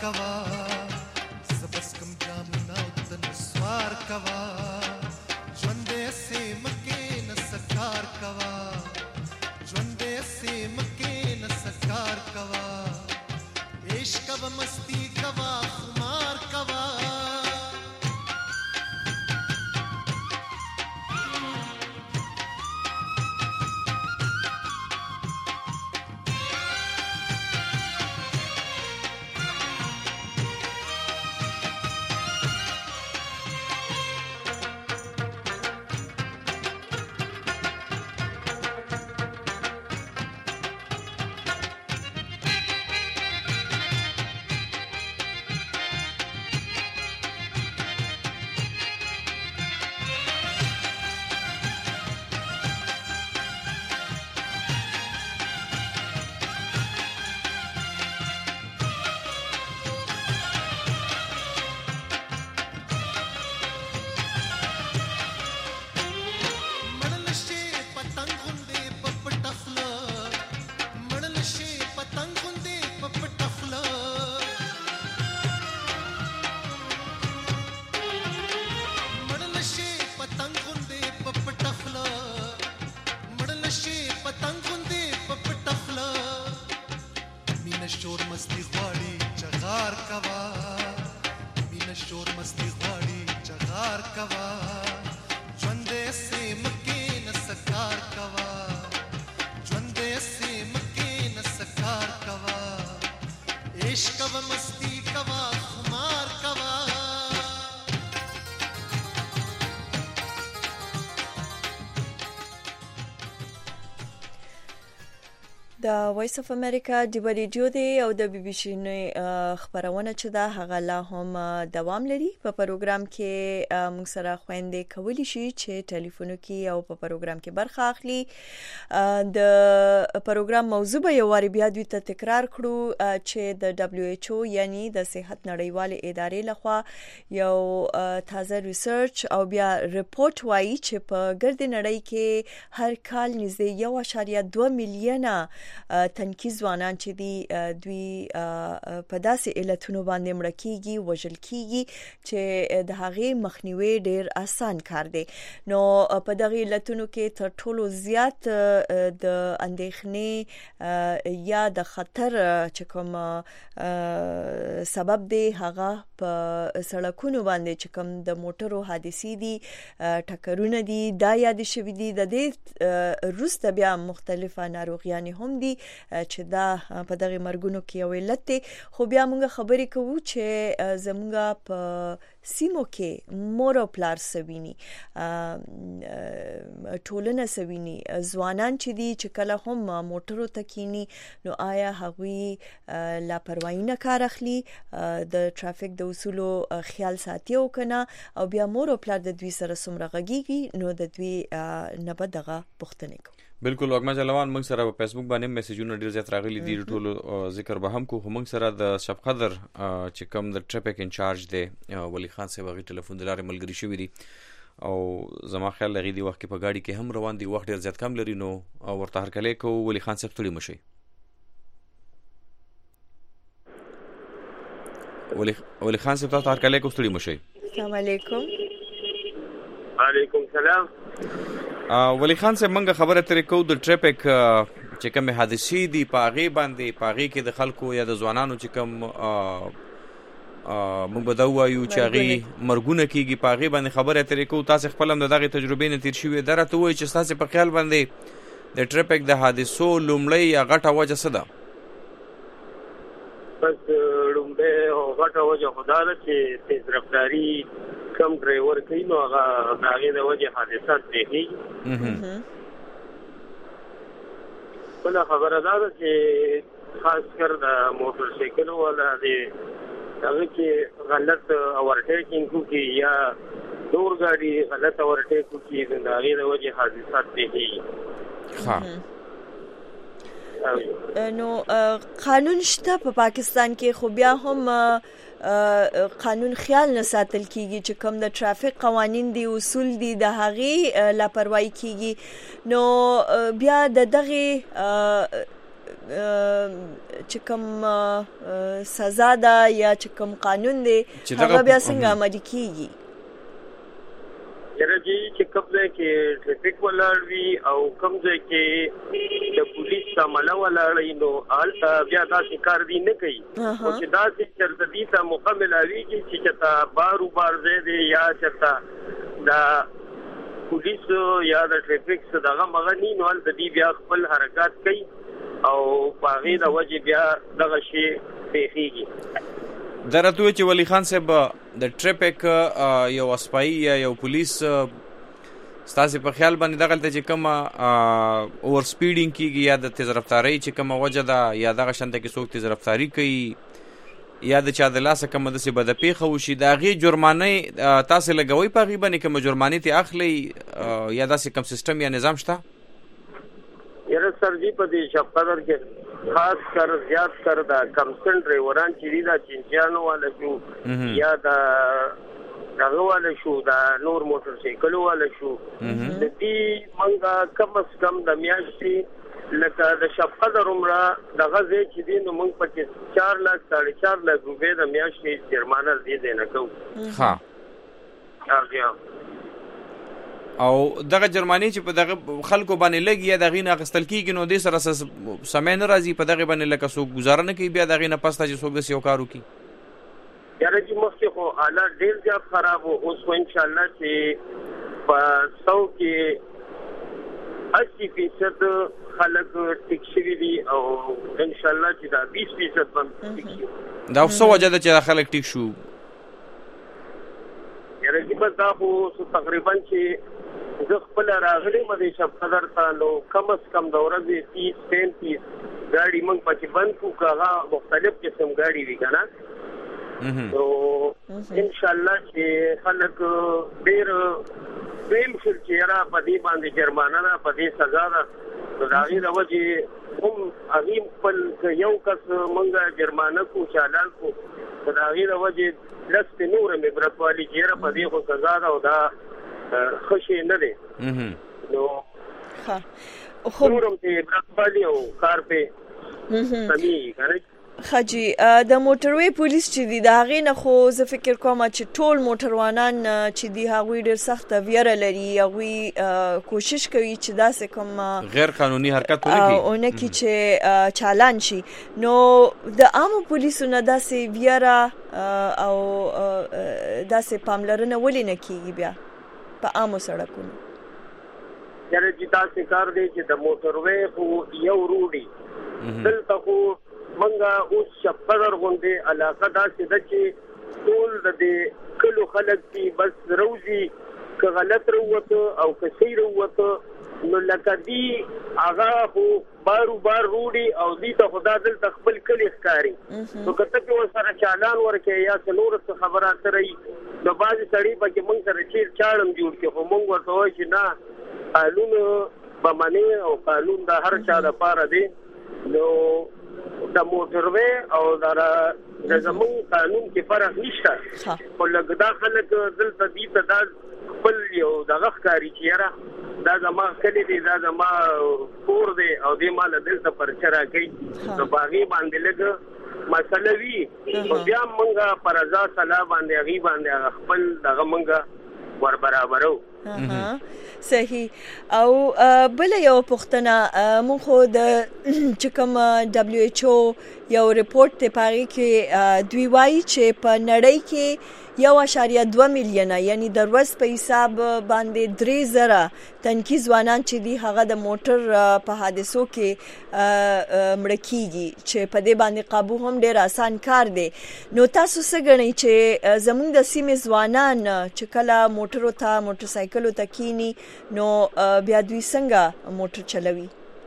کوا زبس کم جامنا ودن سوار کوا ژوندې سي مکه نسکار کوا ژوندې سي مکه نسکار کوا عشق و مستی کوا خمار کوا د وایس اف امریکا د ریډیو دی او د بي بي سي خبرونه چې دا هغه لا هم دوام لري په پروګرام کې موږ سره خويندې کولی شي چې ټلیفون کې او په پروګرام کې برخه اخلي د پروګرام موضوع به یو واری بیا دوی ته تکرار کړو چې د WHO یعنی د صحت نړیوالې ادارې لخوا یو تازه ریسرچ او بیا ریپورت وایي چې په ګرد نړۍ کې هر کال نږدې 1.2 میلیونه تنکي ځوانان چې دوی په داسې علتونو باندې مړ کیږي وژل کیږي چې د هغې مخنیوي ډیر آسان کار دی نو په دغه علتونو کې تر ټولو زیات د اندېښنې یا د خطر چې کوم سبب دی هغه په سړکونو باندې چې کوم د موټرو حادثې دي ټکرونه دي دا یاد شوی دي د دې روسته بیا مختلفه ناروغیانې هم دي چې دا په دغه مرګونو کې یو علت دی خو بیا موږ خبرې کوو چې زموږ په سیمو کې مور او پلار سویني ټولنه سویني ځوانان چې دي چې کله هم موټرو تکینی نو آیا هغوی لاپروايي نه کار اخلي د ټرافیک د اصولو خیال ساتي او کنه او بیا مور او پلار د دوی سره سمره غږیږي نو د دوی نه بدغه پښتنه کو بالکل وګما جلوان موږ سره په فیسبوک باندې میسجونه ډیر زیات راغلي دي ټول ذکر به هم کو موږ سره د شپ قدر چې کوم د ټریفیک انچارج دی ولی خان صاحب غي ټلیفون دلاره ملګری شوی دي او زما خیال لغې دی وخت په گاډي کې هم روان دي وخت ډیر زیات کم لري نو ورته هر کله کو ولی خان صاحب تړي مشي ولی خان صاحب تاسو هر کله کو تړي مشي السلام علیکم وعلیکم السلام ولی خان صاحب منګه خبره ترې کو د ټریفیک چې کوم حادثې دي پاغي باندې پاغي کې د خلکو یا د ځوانانو چې کوم موږ به دا وایو چې هغه مرګونه کیږي پاغي باندې خبره ترې کو تاسو خپل هم دغه تجربې نه تیر شوې درته وایي چې تاسو په خیال باندې د ټریفیک د حادثو لومړی یا غټه وجه څه ده بس لومړی غټه وجه خدای چې تیز رفتاری کم ډرایور کوي نو هغه داغه د وجه حادثات دي بل خبره ده چې خاص کر د موټر سایکل ولا د هغه کې غلط اورټیکینګ کوي یا دور غاډي غلط اورټیک کوي داغه د وجه حادثات دي ها نو قانون شته په پاکستان کې خو بیا هم قانون خیال نه ساتل کیږي چې کوم د ټرافیک قوانين دي اصول دي د هغه لاپروايي کیږي نو بیا د دغه چې کوم سزا ده یا چې کوم قانون دی هغه بیا څنګه عملي کیږي؟ یره جی چې کوم ځای کې ټریفیک ولاړ وي او کوم ځای کې د پولیس عمله ولاړ وي نو هلته بیا داسې کار دی نه کوي او چې داسې چېرته دي ته موقع ملاویږي چې چېرته بار ځای دی یا چېرته د پولیسو یا د ټریفیک څه دغه مغه ني نو هلته دي بیا خپل حرکات کوي او په هغې د وجې بیا دغه شی پیښیږي. درته چې ولی خان صاحب د ټریفیک یو اسپای یا یو پولیس ستاسو په خیال باندې دغلته چې کوم اور سپیډینګ کیږي یا د تیز رفتاری چې کوم وجه ده یا دغه شنته کې څوک تیز رفتاری کوي یا د چا د لاسه کوم د څه بد پیښه وشي دا غي جرمانه تاسو لګوي په غي باندې کوم جرمانه تی اخلي یا داسې کوم سیستم یا نظام شته؟ یره سر جی په دې شپدر کې خاص کر زیات کر دا کمسن ډرایوران چې دي دا چینچانو والا شو یا دا دغه والا شو دا نور موټر سایکل والا شو د دې منګه کم از کم د میاشتې لکه د شپدر عمره دغه ځای چې دي نو موږ پکې 4 لک 4.5 لک روپۍ د میاشتې جرمانه دې نه کوو. ها او دغه جرمانی چې په دغه خلکو باندې لګي یا دغه نه غستل کیږي نو د سره سمې نه راځي په دغه باندې لکه څوک گزاره نه کوي بیا دغه نه پسته چې څوک د سیو کارو کوي. یاره چې مخکې خو حالات ډیر زیات خراب او اوس خو ان شاء الله چې په 100 کې 80% خلک ټیک شوي دي او ان شاء الله چې دا 20% باندې ټیک شي. دا څه وجه ده چې خلک ټیک شو؟ یاره چې بس دا خو تقریبا چې زه خپل راغلی مده شپدر ته نو کم از کم د ورځې 30-35 ګاډي موږ پکې بند کړو هغه مختلف قسم ګاډي وي که نه نو انشاءالله چې خلک ډېر فهم شول چې یاره په دې باندې جرمانه ده په دې سزا ده نو د هغې د وجې هم هغې خپل یو کس موږ جرمانه کړو چالان کړو نو د هغې د وجې لس پې نور هم عبرت والي چې یاره په دې خو سزا ده او دا خوشی نه دی نو نورم ته برابرلی او کار په سمي کنه. خاجي د موټروي پولیس چې دی دا غي نه خو زه فکر کوم چې ټول موټروانان چې دی هغه ډیر سخت ویره لري هغه کوشش کوي چې داسې کوم غیر قانوني حرکت ولګي او نه کی چې چالان شي نو د عام پولیسو نه داسې ویره او داسې پاملرنه ولې نه کیږي بیا په عامو سړکونو؟ یاره چې تاسې کار دی چې د موټروي خو یو روډي دلته خو منګه اوس شپدر غوندې علاقه داسې ده چې ټول د دې کلو خلک دي بس روزي که غلط روته او که صحیح روته نو لکه دی هغه خو بار روډي او دی ته خدا دلته خپل کلی ښکاري نو که ته پې ورسره چالان ورکې یا څه نور څه خبره اترئ نو بعضې سړي پکې موږ سره چیر چاړم جوړ کړي خو موږ ورته وایو چې نه قانون به منې او قانون د هر چا دپاره دی نو د موټروي او د زموږ قانون کې فرق نشته خو لږ دا خلک دلته دي ته دا خپل یو دغه ښکاري چې یاره دا زما کلی دی دا زما کور دی او دې ماله دلته پرچه راکوي نو په هغې باندې لږ مسله وي خو بیا موږ په رضا صلاح باندې هغې باندې هغه خپل دغه موږ ور برابرو. صحیح. او بل یو پوښتنه مونږ خو د چې کوم WHO یو ریپورت ته پاره کې دوی وایي چې په نړۍ کې 1.2 میلیونه یعنی د ورځ په حساب باندې 3000 تنکي ځوانان چې دي هغه د موټر په حادثو کې مړ کیږي چې په دې باندې قابو هم ډیر آسان کار دی. نو تاسو څه ګڼئ چې زموږ د سیمې ځوانان چې کله موټر سایکلو ته کینی نو بیا دوی څنګه موټر چلوي؟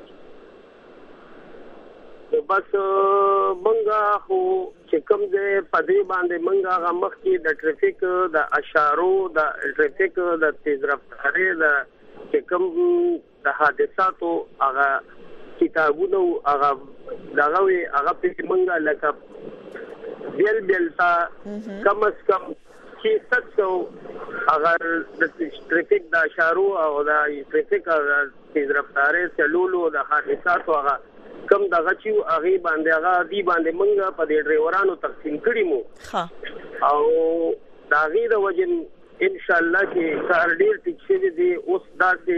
بس منګه خو چې کوم ځای په دې باندې منګه هغه مخکې د ټریفیک د اشارو د ټریفیک د تیز رفتاري د چې کوم د حادثاتو هغه کتابونو هغه دغه وي هغه په منګه لکه بیل تا کم از کم چې 700 اگر د ټریفیک د اشارو او د ټریفیک د تیز رفتاري چلولو د حادثاتو هغه کم دغه چې هغه باندې هغه دی باندې موږ په دې ډرایورانو تقسیم کړی مو او داغه د وجه ان شاء الله چې کار ډیر ټیک شي دی. اوس دا چې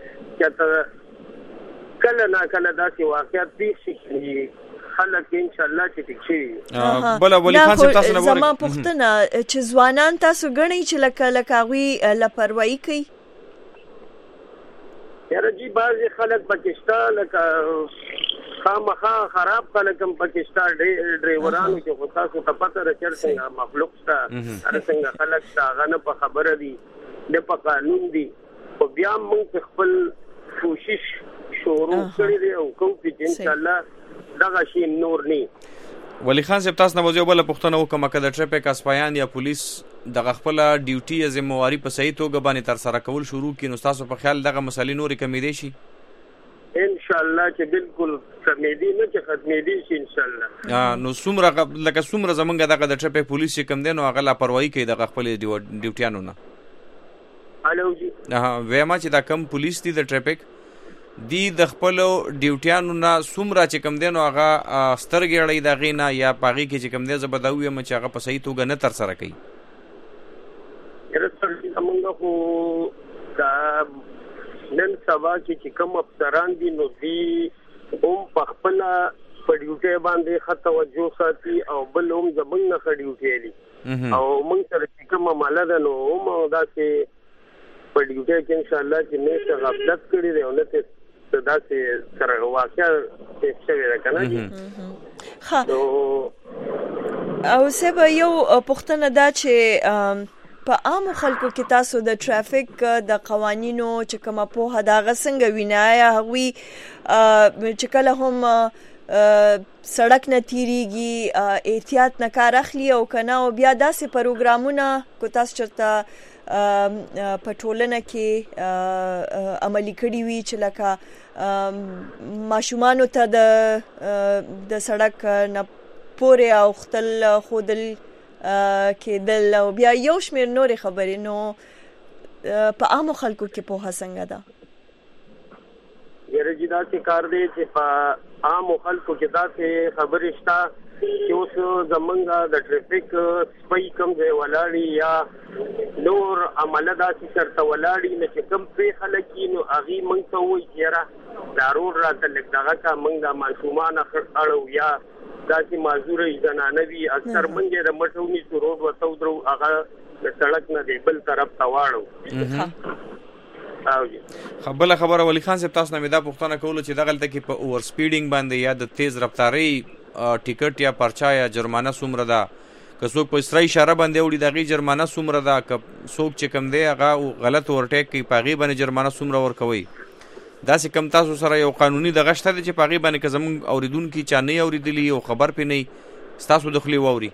کله نه کله دا چې واقعیت دي شي خلک ان شاء الله چې ټیک شي. بل ولي خان صاحب تاسو نه زما پوښتنه چې ځوانان تاسو غنئ چې لکه غوي لاپروايي کوي؟ یاره جی بعضی خلک پاکستان لکه خامخا خراب خلک هم پاکستان ډرایورانو کې خو تاسو ته پته راچر څنګه مخلوق شته هر څنګه خلک شته هغه نه په خبره دي نه په قانون دي خو بیا موږ خپل کوشش شروع کړی دی او کوم چې ان شاء الله دغه شی نور نه. ولی خان صاحب تاسو نه وځو بل پښتنه وکم کده ټریفیک اسپایان یا پولیس دغه خپل ډیوټي ذمہواری په صحیح توګه باندې تر سره کول شروع کینو تاسو په خیال دغه مسلې نورې کمیدې شي؟ ان شاء الله چې بالکل کمیدې نه چې ختمېدې شي ان شاء الله. نو څومره لکه څومره زمونږ دغه د ټریفیک پولیس چې کم دی نو هغه لاپروايي کوي دغه خپل ډیوټیانو نه؟ الو جی وېما چې دا کم پولیس دي د ټریفیک دی د خپل ډیوټیانو نه څومره چې کم دی نو هغه سترګې اړې دغې نه یا پاغي کې چې کم دی زبداوي م چې هغه په صحیح توګه نه تر سره کوي؟ موږ خو دا نن سبا چې کوم افسران دي نو دی هم په خپل په ډیوټي باندې خط توجه ساتي او بل هم زمونږ نه ډیوټي دي او موږ سره چې کوم عمله ده نو هم دا چې په ډیوټي کې ان شاء الله چې نه غفلت کړی دی او نه دا چې سره واقعا شوی ده کنه. او سبا یو پښتنه دا چې په عام خلکو کې تاسو د ټرافیک د قوانینو چې کومه په هدا څنګه وینایا هغوی چې کله هم سړک نه تیریږي احتیاط نه کار اخلي او کنه او بیا داسې پروګرامونه کو تاسو چرته په ټولنه کې عملي کړي وي چې لکه ماشومانو ته د سړک نه پورې او خپل خودل کېدل او بیا یو شمېر نورې خبرې نو په عامو خلکو کې پوهه څنګه ده؟ یاره جی داسې کار دی چې په عامو خلکو کې داسې خبرې شته چې اوس زمونږ د ټریفیک سپی کوم ځای ولاړي یا نور عمله داسې سرته ولاړي نه چې کوم پرې خلک وي نو هغې موږ ته وایي چې یاره دا روډ راته لږ دغه کا موږ دا ماشومان اړو یا داسې معذوره زنانه وي اکثر موږ یې د مټو نیسو روډ ورته ودرو هغه د سړک نه دی بل طرف ته واړو. بله خبره ولی خان صاحب تاسو نه مې دا پوښتنه کوله چې دغلته کې په اوور سپیډینګ باندې یا د تیز رفتارۍ ټیکټ یا پرچا یا جرمانه څومره ده؟ که څوک په اسرائیل اشاره باندې وړي د هغې جرمانه څومره ده؟ که څوک چې کم دی هغه غلط اورټیک کوي په هغې باندې جرمانه څومره ورکوئ؟ داسې کم تاسو سره یو قانوني دغه شته دی چې په هغې باندې که زموږ اورېدونکي چا نه اورېدلي او خبر پرې نه وي ستاسو د خولې واوري؟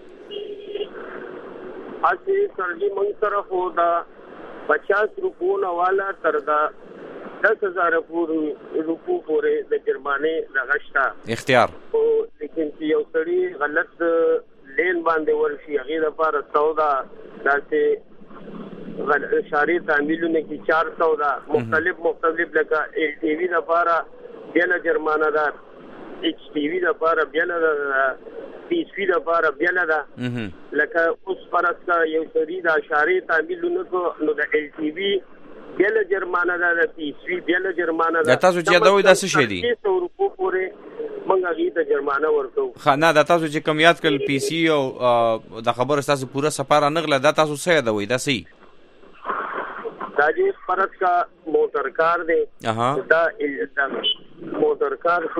هسې سرجي موږ سره خو د 50 روپو نه والا تر د 10,000 روپو پورې د جرمانې دغه شته اختیار. خو لیکن چې یو سړي غلط لین باندې ورشي هغې دپاره 100 ده داسې اشارې تعمیلونه کې 400 ده مختلف لکه ال ټي وي دپاره بیله جرمانه ده ایچ ټي وي دپاره بیله ده پی اس وي دپاره بیله ده لکه اوس فرض کا یو سړي د اشارې تعمیلونه کو نو د ال ټي وي بیله جرمانه ده د پی اس وي بیله جرمانه ده. تاسو چې یادوئ دا څه شی دي؟ 300 روپو پورې موږ هغې ته جرمانه ورکوو. نه دا تاسو چې کم یاد کړل پی سي او دا خبره ستاسو پوره سپاره نغله دا تاسو څه یادوئ دا صحیح؟ دا جی فرض کا موټر کار دی دا موټر کار شو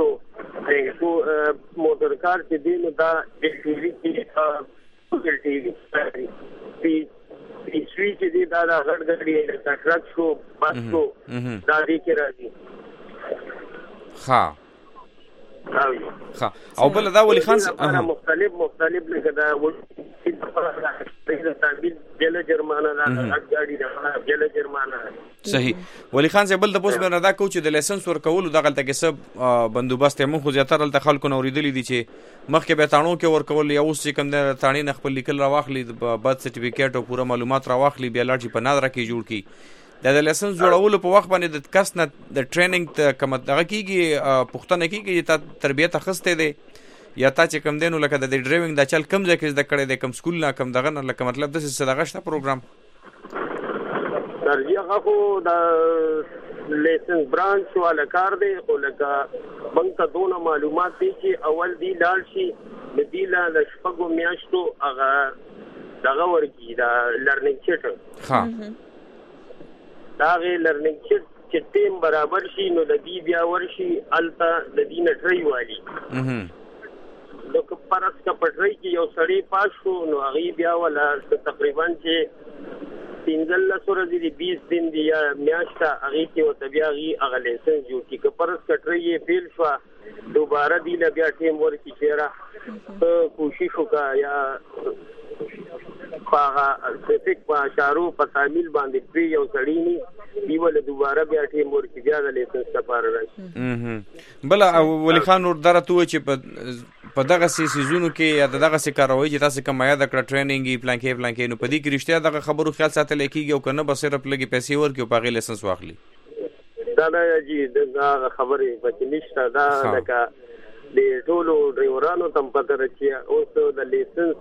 موټر کار چې دی نو دا ال ټي وي پی سوي چې دی دا غټ غټ ټرک شو بس شو دا دې کې راځي. او بل دا ولی خان مختلف لکه دا صحیح. ولی خان صاحب بل د پوس باندې دا کو چې د لایسنس ورکولو دغلته کې سب بندوبست مو خو زیاتره تل خلکو نو ریدلی دي چې مخکې به تاڼو کې ورکول یا اوس چې کوم د تاڼې نه خپل لیکل راواخلي برث سرټیفیکیټ او پوره معلومات راواخلي بیا لاړ چې په نادره کې جوړ کی د لایسنس جوړولو په وخت باندې د کس نه د ټریننګ ته کوم دغه کیږي پوښتنه کیږي ته تربیت اخسته دی یا تا چې کم دینو لکه د ډرایوینګ د چل کم ځای کې زده کړی دی کم سکول نه کم دغه نه لکه مطلب د صدقه شته پروګرام درځي هغه خو د لایسنس برانچ والا کار دی خو لکه موږ ته دونه معلومات دي چې اول دی لاړ شي د دې له شپږو میاشتو هغه دغه ورکی دا لرنینګ چټ ها دا غي لرنینګ چټ چې ټیم برابر شي نو د دې بیا ورشي الته د دې نټري والی د پرس کا پټري کې یو سړی پاس شو نو هغه بیا ولا تقریبا چې 15 ورځې دي 20 دن دی یا میاشته هغه کې او بیا هغه لایسنس جوړ کی که پرس کټري یې فیل شو دوباره دی له بیا ټیم ورکی چیرې کوشش وکړه یا پاغه سپیک په اشارو په تعمیل باندې پری یو سړی ني دیول دوباره بیا ټیم ورکی بیا د لایسنس لپاره راشي بل ولی خان ور درته و چې په دغه سیزونو کې یا دغه سي کاروي چې تاسو کوم یاد کړ ټریننګ پلان کې نو په دې کې رښتیا دغه خبرو خیال ساتل کېږي او کنه بس صرف لګي پیسې ورکي او پاغه لایسنس واخلي دا جی دا خبرې پکې نشته دا لکه د ټولو ډرایورانو تم پته راځي اوس د لایسنس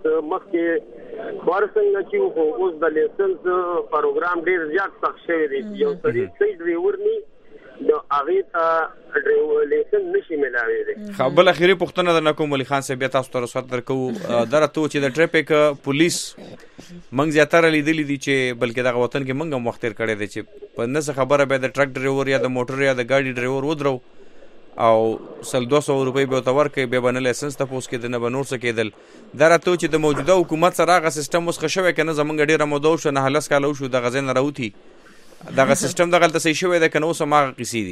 مخکې ورڅنګه چې اوس د لایسنس پروګرام ډیر زیات سخت شوی دی یو سړي صحیح ډرایور ني نو هغه ته ډرایور لایسنس نشي ملاوي دي خپل اخیری پوښتنه د نکوم علي خان صاحب تاسو ته رسوت درکو درته چې د ټریفیک پولیس منګ زیاتره لیدلې دي چې بلکې دغه وطن کې منګم وختیر کړي دي چې په نس خبره به د ټرک ډرایور یا د موټر یا د ګاډي ډرایور ودرو او 200 روپۍ به تور کې به بنل لایسنس ته پوس کې د نه بنور څه کېدل درته چې د موجوده حکومت سره هغه سیستم اوس خښوي کنه زمونږ ډیره موده شو نه هلس کالو شو د غزن راوتی دغه سیستم دغه ته صحیح شوی د کنه اوس ما قصې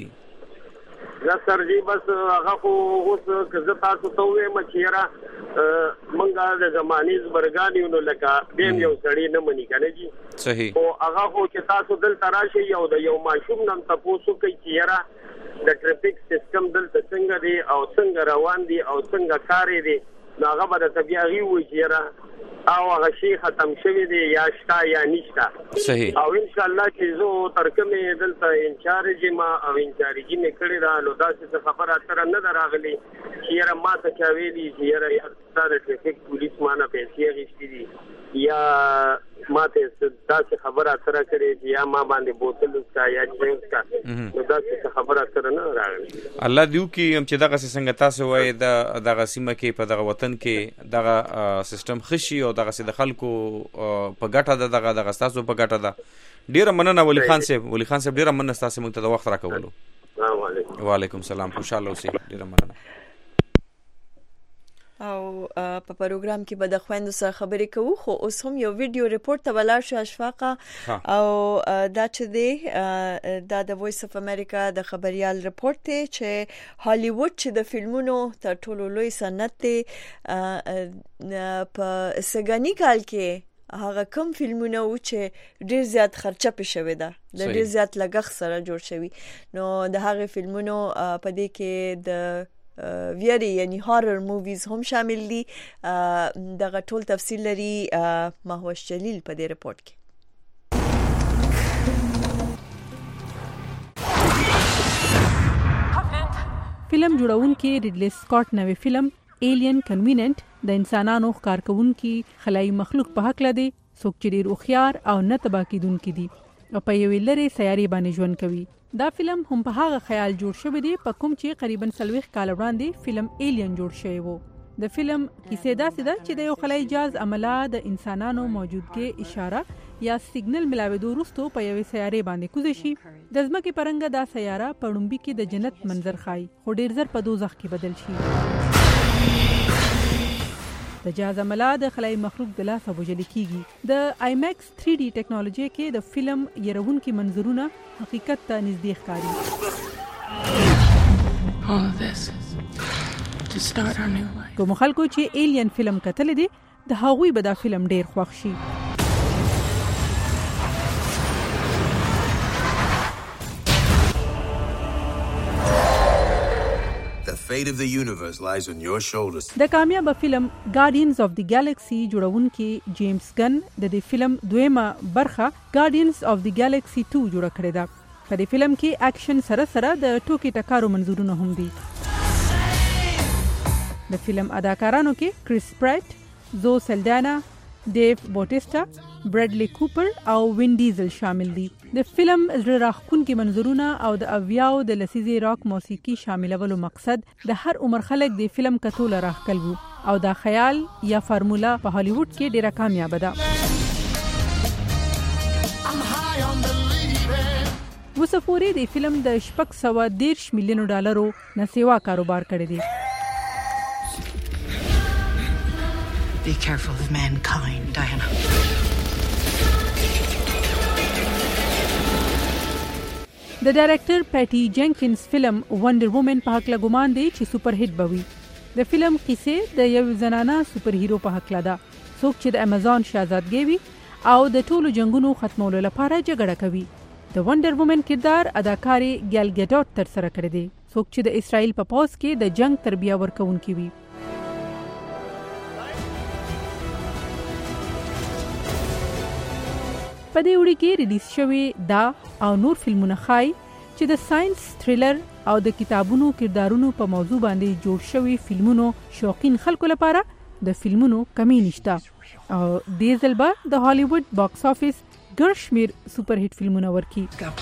دي یا سر جی بس هغه خو اوس کزه تاسو ته وې مچیرا منګه د زماني زبرګانی نو لکه دیم یو سړی نه منی کنه جی صحیح او هغه خو چې تاسو دل تراشي یو د یو ماشوم نن تاسو کوي چیرې د ټریفیک سیستم دلته څنګه دی او څنګه روان دي او څنګه کار دي نو هغه به د طبيعي وي چیرې او هغه شی ختم شوی دی یا شتا یا نشتا صحیح او ان شاء الله چې زه ترکمه دلته انچارج ما او انچارج می کړی دا نو دا څه خبره تر نه دراغلی چیرې ما ته چا ویلي چیرې یا د ټریفیک پولیس مانه پیسې غشتي دي یا ماته دا څه خبره تر کړې یا ما باندې بوتل کا یا څنګه نو دا څه خبره تر نه راغلی الله دیو کې هم چې دغه څنګه تاسو وای دغه سیمه کې په دغه وطن کې دغه سیستم خشي او دغه د خلکو په ګټه دغه تاسو په ګټه ده ډیره مننه ولی خان صاحب ډیره مننه تاسو موږ ته د وخت راکولو السلام علیکم وعلیکم السلام خوشاله اوسئ ډیره مننه او په پروګرام کې به د خويندو سره خبرې کوو خو اوس هم یو ویډیو ریپورت ته ولاړ شو اشفاقه او دا چې دی دا د وایس اف امریکا د خبريال ریپورت دی چې هالیوډ چې د فلمونو تر ټولو لوی صنعت دی په سګانی کال کې هغه کوم فلمونه و چې ډیر زیات خرچه پې شوې ده د ډیر زیات لګښت سره جوړ شوی نو د هغه فلمونو په دې کې د ویری یعنی هارر موویز هم شامل دي دغه ټول تفصیل لري مهوش جلیل په دې رپورت کې فلم جوړونکي ریډلی سکاٹ نوې فلم ایلین کنویننت د انسانانو ښکار کوونکي خلایي مخلوق په حق لدی څوک چې ډیر هوښیار او نه تبا کیدونکي دي او په یوې لري سیاري باندې ژوند کوي دا فلم هم په هغه خیال جوړ شوی دی په کوم چې قریبا 40 کال وړاندې فلم ایلین جوړ شوی وو د فلم کیسه دا سده چې د یو خلای جاز عمله د انسانانو موجودګي اشاره یا سیګنل ملاوي وروسته په یوې سیارې باندې کوزي شي د ځمکې پرنګ دا سیاره په ډومبي کې د جنت منظر خای خو ډیر زر په دوزخ کې بدل شي د جاز عمله د خلای مخلوق د لاس وجل کیږي د آی میکس 3D ټیکنالوژي کې د فلم يرونکي منظرونه حقیقت ته نږدې ښکاري کوم خلکو چې ایلین فلم کتل دي د هغوی به دا فلم ډیر خوښ شي The fate of the universe lies on your shoulders. د کامیاب فلم ګارډینز اف دی ګالاکسي جوړونکي جیمز ګن د دې فلم دویمه برخه ګارډینز اف دی ګالاکسي 2 جوړ کړې ده. په دې فلم کې اکشن سره سره د ټوکي ټکارو منظورونه هم دي. د فلم اداکارانو کې کریس پریټ، زو سلدانا، ډیو بوټیسټا، برډلی کوپر او وین ډیزل شامل دي. د فلم زړه راښکونکي منظورونه او د اویاو د لسیزې راک موسیقي شاملولو مقصد د هر عمر خلک د فلم کتول راښکل وو او دا خیال یا فارمولا په هالیوډ کې ډیره کامیاب ده. وسفوري د فلم د 613 میلیون ډالرو نه سیوا کاروبار کړی دی. Be careful of mankind, Diana. د ډایرکټر پیټي جینکینز فلم ونډر وومن په حق ګمان دی چې سپر هټ بوي. د فلم کیسه د یو زنانه سپر هیرو په حق ده څوک چې د امازون شاهزادګي وي او د ټولو جنگونو ختمولو لپاره جګړه کوي. د ونډر وومن کردار اداکاري ګال ګډوټ تر سره کړی دی څوک چې د اسرائیل په پوز کې د جنگ تربیه ورکوونکی وي. په دې وړي کې ریلیز شوی دا او نور فلمونه ښایي چې د ساينس تھریلر او د کتابونو کردارونو په موضوع باندې جوړ شوی فلمونو شوقین خلکو لپاره د فلمونو کمی نشته او دې ځل به د هالیوډ باکس افیس ګرشمیر سپر هټ فلمونه ورکي.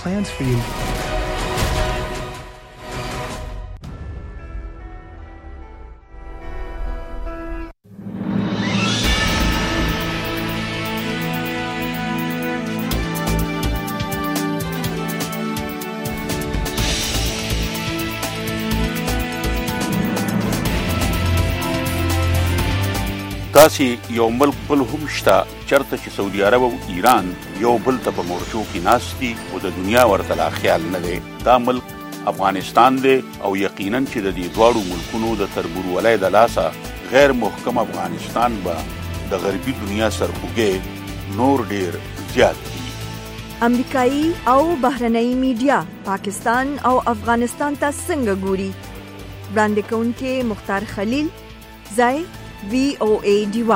داسې یو ملک بل هم شته چرته چې سعودي عرب او ایران یو بل ته په مورچو کې ناست دي او د دنیا ورته لا خیال نه دی. دا ملک افغانستان دی او یقینا چې د دې دواړو ملکونو د تربورولۍ د لاسه غیر محکم افغانستان به د غربي دنیا سرخوږی نور ډیر زیات دي. امریکایي او بهرنۍ میډیا پاکستان او افغانستان ته څنګه ګوري؟ وړاندې کوونکي مختار خلیل، ځای VOA دیوا.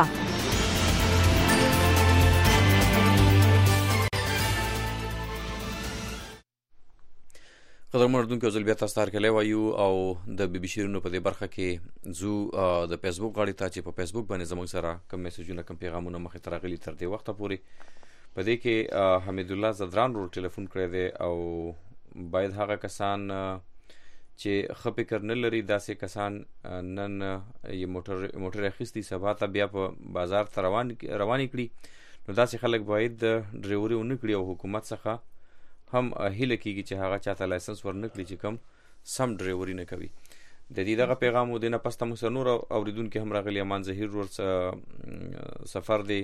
قدر مردونکو ځل بیا تاسو ته هرکلی وایو او د بي بي شیرینو په دې برخه کې زو د فیسبوک غاړې ته چې په فیسبوک باندې زموږ سره کوم میسجونه کوم پیغامونه مخې ته راغلي تر دې وخته پورې په دې کې حمید الله زدران ورو ټلیفون کړی دی او باید هغه کسان چې ښه فکر نه لري داسې کسان نن یې موټر اخیستی سبا ته بیا په بازار ته روانې کړي نو داسې خلک باید ډریوري ونه کړي او حکومت څخه هم هیله کېږي چې هغه چاته لایسنس ورنه کړي چې کم سم ډریوري نه کوي. د دې دغه پیغام و دې نه پس ته موږ سره نور اورېدونکي هم راغلي. امان ظهیر ور سفر دی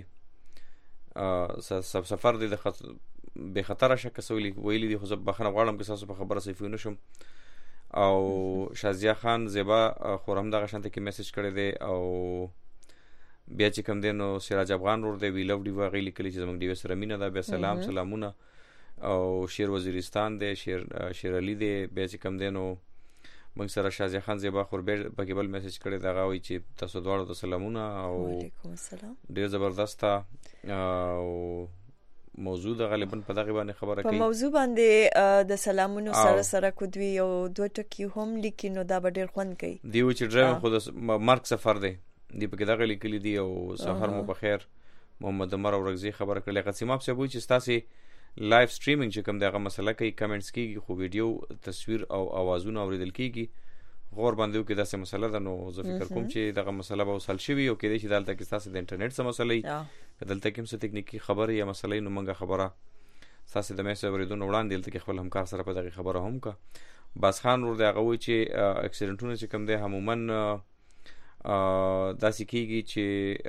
د بې خطره شکه ویلي دي خو زه بخښنه غواړم که ستاسو په خبره صحیح ونه شم. او شازیا خان زیبا خور هم دغه شانته کې میسج کړی دی او بیا چې کوم دی نو سراج افغان ور دی وی لو ډي واغې لیکلي چې زموږ ډیوه سره مینه ده. بیا سلامونه او شیر وزیرستان دی شیر علي دی. بیا چې کوم دی نو موږ سره شازیا خان زیبا خور به پکې بل میسج کړی دی هغه وایي چې تاسو دواړو ته سلامونه او ډېر زبردسته او موضوع د غالبا په دغه باندې خبره کوي. په موضوع باندې د سلامونو سره کو دوی یو دوه ټکی هم لیکي نو دا به ډېر خوند کوي. دیو چې ډرایو خو د مرګ سفر دی دی په دغه لیکلي دی او سفر مو په خیر. محمد عمر اورغزي خبره کړې قسم اپ سبوي چې تاسو لایو سټریمینګ چې کوم دغه مسله کوي کمنټس کیږي خو ویډیو تصویر او اوازونه اوریدل کیږي غور باندې کې داسې مسله ده نو زه فکر کوم چې دغه مسله به وصل شي او کېدای شي دلته کې تاسو د انټرنیټ سره مسله دلته کې څه ټکنیکی خبره یا مسله نو منګه خبره تاسو د میسج اوریدونکو وړاندې دلته کې خپل همکار سره په دغه خبره هم کا. باز خان ور دی هغه وی چې اکسیډنټونه چې کوم دی عموما داسې کیږي چې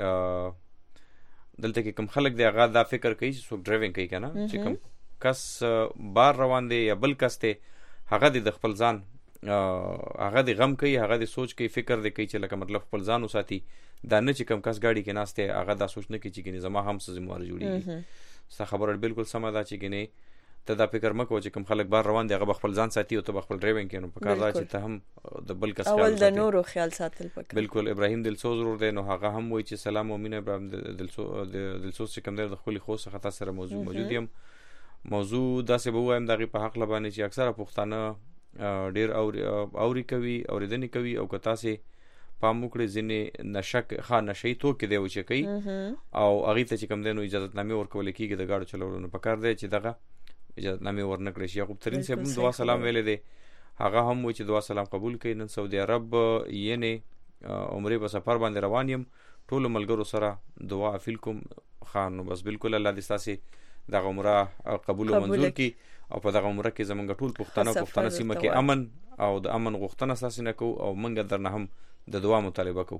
دلته کې کوم خلک دی هغه دا فکر کوي چې څوک ډرایوینګ کوي کنه چې کوم کس بار روان دی یا بل کس ته هغه د خپل ځان هغه د غم کوي هغه د سوچ کوي فکر دی کوي چې لکه مطلب خپل ځان وساتي دا نه چې کوم کس گاډي کې ناشته هغه دا سوچ نه کوي چې ګنې زما هم څه ذمہوار جوړیږي. ستا خبره بالکل سمه ده چې ګنې ته دا فکر مکو چې کوم خلک بار روان دي هغه خپل ځان ساتي او ته خپل ډرایوینګ کوي، نو په کار دا چې ته هم د بل کس خیال اول د نورو خیال ساتل پکې. بالکل. ابراهیم دلسوز ورور دی، نو هغه هم وایي چې سلام او مینه. ابراهیم دلسوز چې کوم دی د خپل خو څخه تاسو سره موجود یم. موضوع داسې به وایم دغه په حق لبانې چې اکثره پښتانه ډیر اوري کوي، اوریدنې کوي، او که تاسو پام وکړئ ځینې نشي توکي دی چې کوي او هغې ته چې کوم دی نو اجازتنامې ورکول کېږي د ګاډو چلولو، نو پکار دی چې دغه اجازتنامې ورنکړی شي. یعقوب ترین صاحب هم دعا سلام ویلی دی، هغه هم وایي چې دعا سلام قبول کړي. نن سعودي عرب یعنې عمرې په سفر باندې روان یم، ټولو ملګرو سره دعا اپیل کوم. خان نو بس بالکل الله دې ستاسې دغه عمره قبول او منظور کړي، او په دغه عمره کې زمونږ ټول پښتانه سیمه کې امن او د امن غوښتنه ستاسې نه کوو، او موږ درنه هم د دعا مطالبه کوو.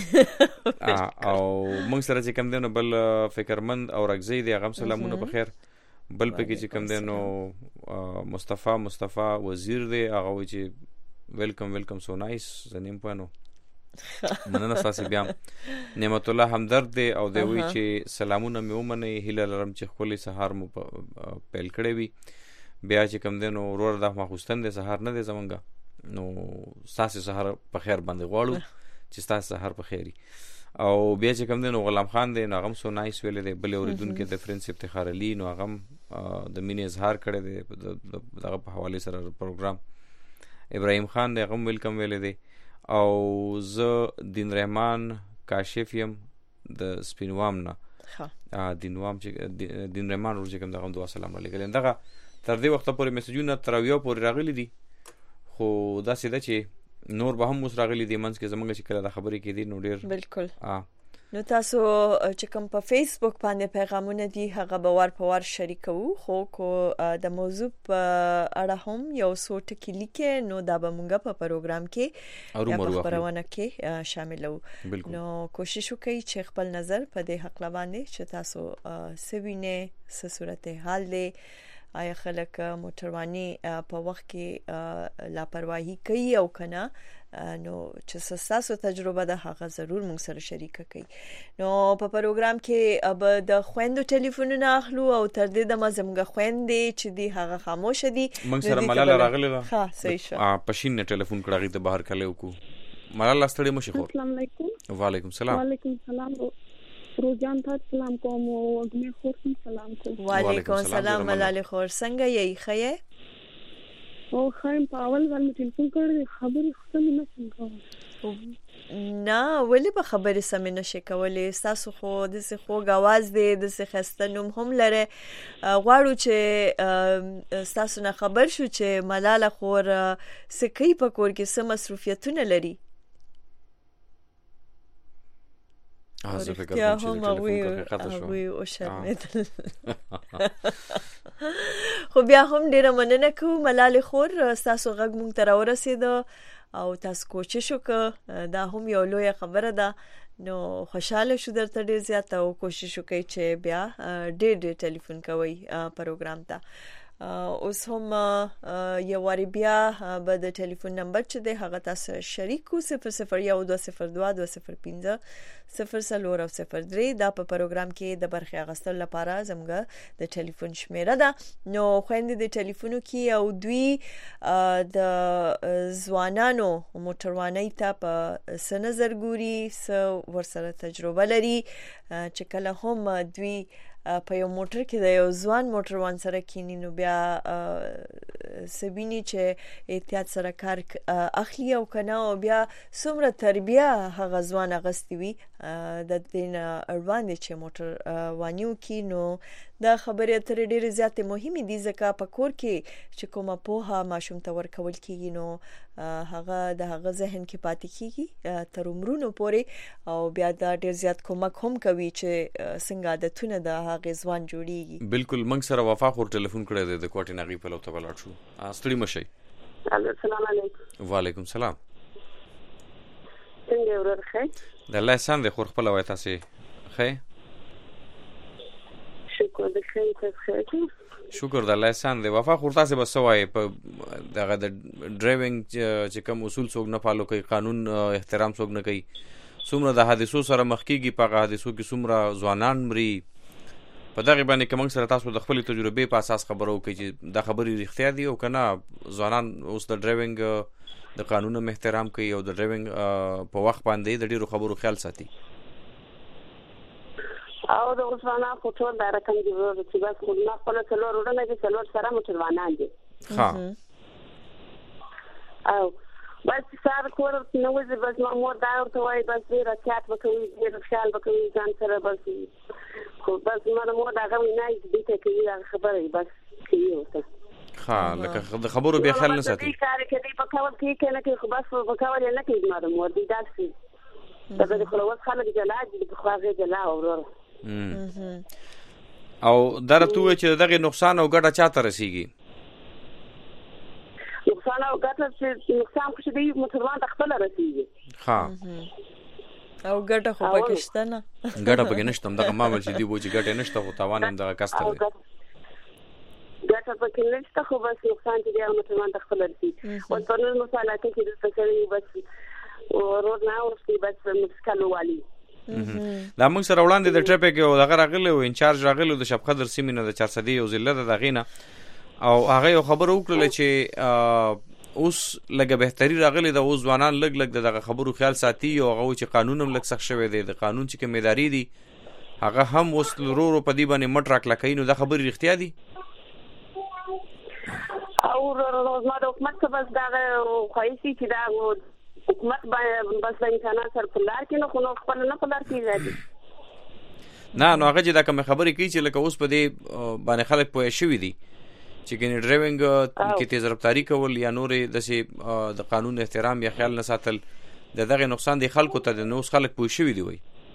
او موږ سره چې کوم دی نو بل فکرمند او رګزی دی، هغه سلامونه په خیر. بل پکې چې کوم دی نو مصطفی وزیر دی، هغه وایي چې ویلکم سو نایس زنیم پوینو مننه ستاسې. بیا نعمت الله همدرد دی او دی وایي چې سلامونه مې ومنئ، هیله لرم چې ښکلی سهار مو پیل کړی وي. بیا چې کوم دی نو ورور دا ماخوستن دی، سهار نه دی زمونږ، نو ستاسې سهار په خیر باندې غواړو چې ستاسې سهار په خیري. او بیا چې کوم دی نو غلام خان دی، نو هغه هم سو نایس ویلی دی. بل اورېدونکي د فرنس افتخار علي، نو هغه هم د مینې اظهار کړی دی دغه په حوالې سره پروګرام. ابراهیم خان دی، هغه هم ویلکم ویلی دی. او زه دین رحمان کاشف یم د سپینوام نه، دین رحمان ورور چې کوم دغه هم دعا سلام رالیږلی. دغه تر دې وخته پورې میسجونه تر اویا پورې راغلي دي، خو داسې ده چې نور به هم اوس راغلي دي منځ کې زموږ چې کله دا خبرې کېدي نو ډېر بالکل. نو تاسو چې کوم په فیسبوک باندې پیغامونه دي هغه به وار په وار شریکوو، خو کو د موضوع په اړه هم یو څو ټکي لیکې نو دا به مونږ په پروګرام کې یا په خبرونه کې شاملو. نو کوشش وکړئ چې خپل نظر په دې حق باندې چې تاسو سوینه څه صورت حال دی، آیا خلک موټرواني په وخت کې لاپرواهي کوي او کنه، نو چې تاسو تجربه ده هغه ضرور موږ سره شریک کړئ. نو په پروګرام کې اب د خويندو ټلیفونونه اخلو او تر دې د مزمګه خويندې چې دی هغه خاموش دي. موږ سره ملاله راغلی ده، ها صحیح شو، پښین ټلیفون کړه د بهر کله وکړو. ملاله ستړي مشي خو. السلام علیکم. وعلیکم السلام. وعلیکم السلام. روزان ته سلام کوم او اګمه خور سلام کوم. وعلیکم السلام ملاله خور، څنګه یې؟ خیه او خایم په اول باندې ټلیفون کړی خبرې ختم نه څنګه نه ولې به خبرې سم نه شي کولې؟ تاسو خو د څه خوږ आवाज دی، د څه خسته نوم هم لره. غواړو چې تاسو نه خبر شو چې ملاله خور سکی په کور کې څه مصروفیتونه لري. زه فکر کوم چې ټلیفون خطا شو او شرمېدل. خو بیا هم ډیره مننه کوم ملاله خور، تاسو غږ مونږ ته راورسېد او تاسو کوشش وکړه، دا هم یو لوی خبره ده. نو خوشاله شو درته ډیر زیات او کوشش وکړئ چې بیا ډېر ټلیفون کوئ پروګرام ته. اوس هم یو واری بیا به د ټلیفون نمبر چې دی هغه تاسو شریکو 00120205 00 دا په پروګرام کې د برخې اغستلو لپاره زموږ د ټلیفون شمیره ده. نو خويندې د ټلیفونو کې او دوی د ځوانانو موټروانۍ ته په سنظر ګوري، څه ورسره تجربه لري چې کله هم دوی په یو موټر کې د یو ځوان موټروان سره کینی نو بیا سبینی چې احتیاط سره کار اخلي او کنه او بیا څومره تربیه هغه ځوان غستې وي د دین اړوند چې موټر وانیو کې. نو دا خبره تر ډیره زیاته مهمه دي ځکه په کور کې چې کومه پوهه ماشوم ته ورکول کیږي نو هغه د هغه ذهن کې پاتې کیږي تر عمرونو پورې او بیا دا ډیر زیات کومک هم کوي چې څنګه عادتونه د هغه ځوان جوړیږي. بالکل موږ سره وفا خور ټلیفون کړی دی د کوټې نغې په لوته ولاړ شو. ستړي مشي. السلام علیکم. وعلیکم السلام. څنګه ورور خې؟ د الله احسان دی خور خپل وای تاسو خې؟ شکر د خیر شکر د الله احسان دی. وفا خور تاسو بس وای په دغه د ډرایوینګ چې کوم اصول څوک نه فالو کوي، قانون احترام څوک نه کوي، څومره د حادثو سره مخ کیږي، په حادثو کې څومره ځوانان مري په دغه باندې کوم سره تاسو د خپل تجربه په اساس خبرو کوي چې دا خبرې اختیار دي او کنه ځوانان اوس د ډرایوینګ د قانونو احترام کوي او د ډرایوینګ په وخت باندې د ډیرو خبرو خیال ساتي او د اوسانه په ټول دا رقم دی چې بس خو نه خپل څلور ورونه دي څلور سره موټروانان دي ها او بس سار کور نو وځي بس مور دا ورته وای بس ډیر چات وکوي ډیر خیال وکوي ځان سره بس خو بس مور دا غوي نه دي ته کوي دا خبره بس کوي وته ها لکه د خبرو به خیال نه ساتي کار کوي په کاول کې کنه کې خو بس په کاول نه کوي مور دي داسې دا د خلوص خلک جلاج دي خو هغه جلا اورور او درته چې دغه نقصان او ګټه چاته رسیږي نقصان او ګټه چې نقصان خو دې موټروان د خپل رسیږي ها او ګټه خو پکې شته نه ګټه پکې نشته دغه ما ول چې دی وو چې ګټه نشته خو تاوان هم دغه کسته دی ګټه پکې نشته خو بس نقصان چې دی موټروان د خپل رسیږي او په نور مثالات کې د تسری بس ورور نه ورسي بس مسکلو والی دا موږ سره وړاندې د ټریفیک او دغه راغلی او انچارج راغلی د شپ قدر سیمې نه د 400 یو ضلع د دغې نه او هغه یو خبره وکړله چې اوس لږه بهتري راغلی د اوس ځوانان لږ دغه خبرو خیال ساتي او هغه چې قانون هم لږ سخت شوی دی د قانون چې کوم ادارې دي هغه هم اوس ورو په دې باندې مټ راکړه کوي نو دا خبرې رښتیا دي او روزما د حکومت څخه بس دا خوایسي چې دا حکومت بس د انسانانو سره په لار کې نه خو خپل نه په لار کې راځي نه نو هغه چې دا کوم خبرې کوي چې لکه اوس په دې باندې خلک پوه شوي دي چې ګنې ډرایوینګ کې تیز رفتاری کول یا نورې داسې د قانون احترام یا خیال نه ساتل د دغه نقصان دی خلکو ته د نو خلک پوه شوي دي وای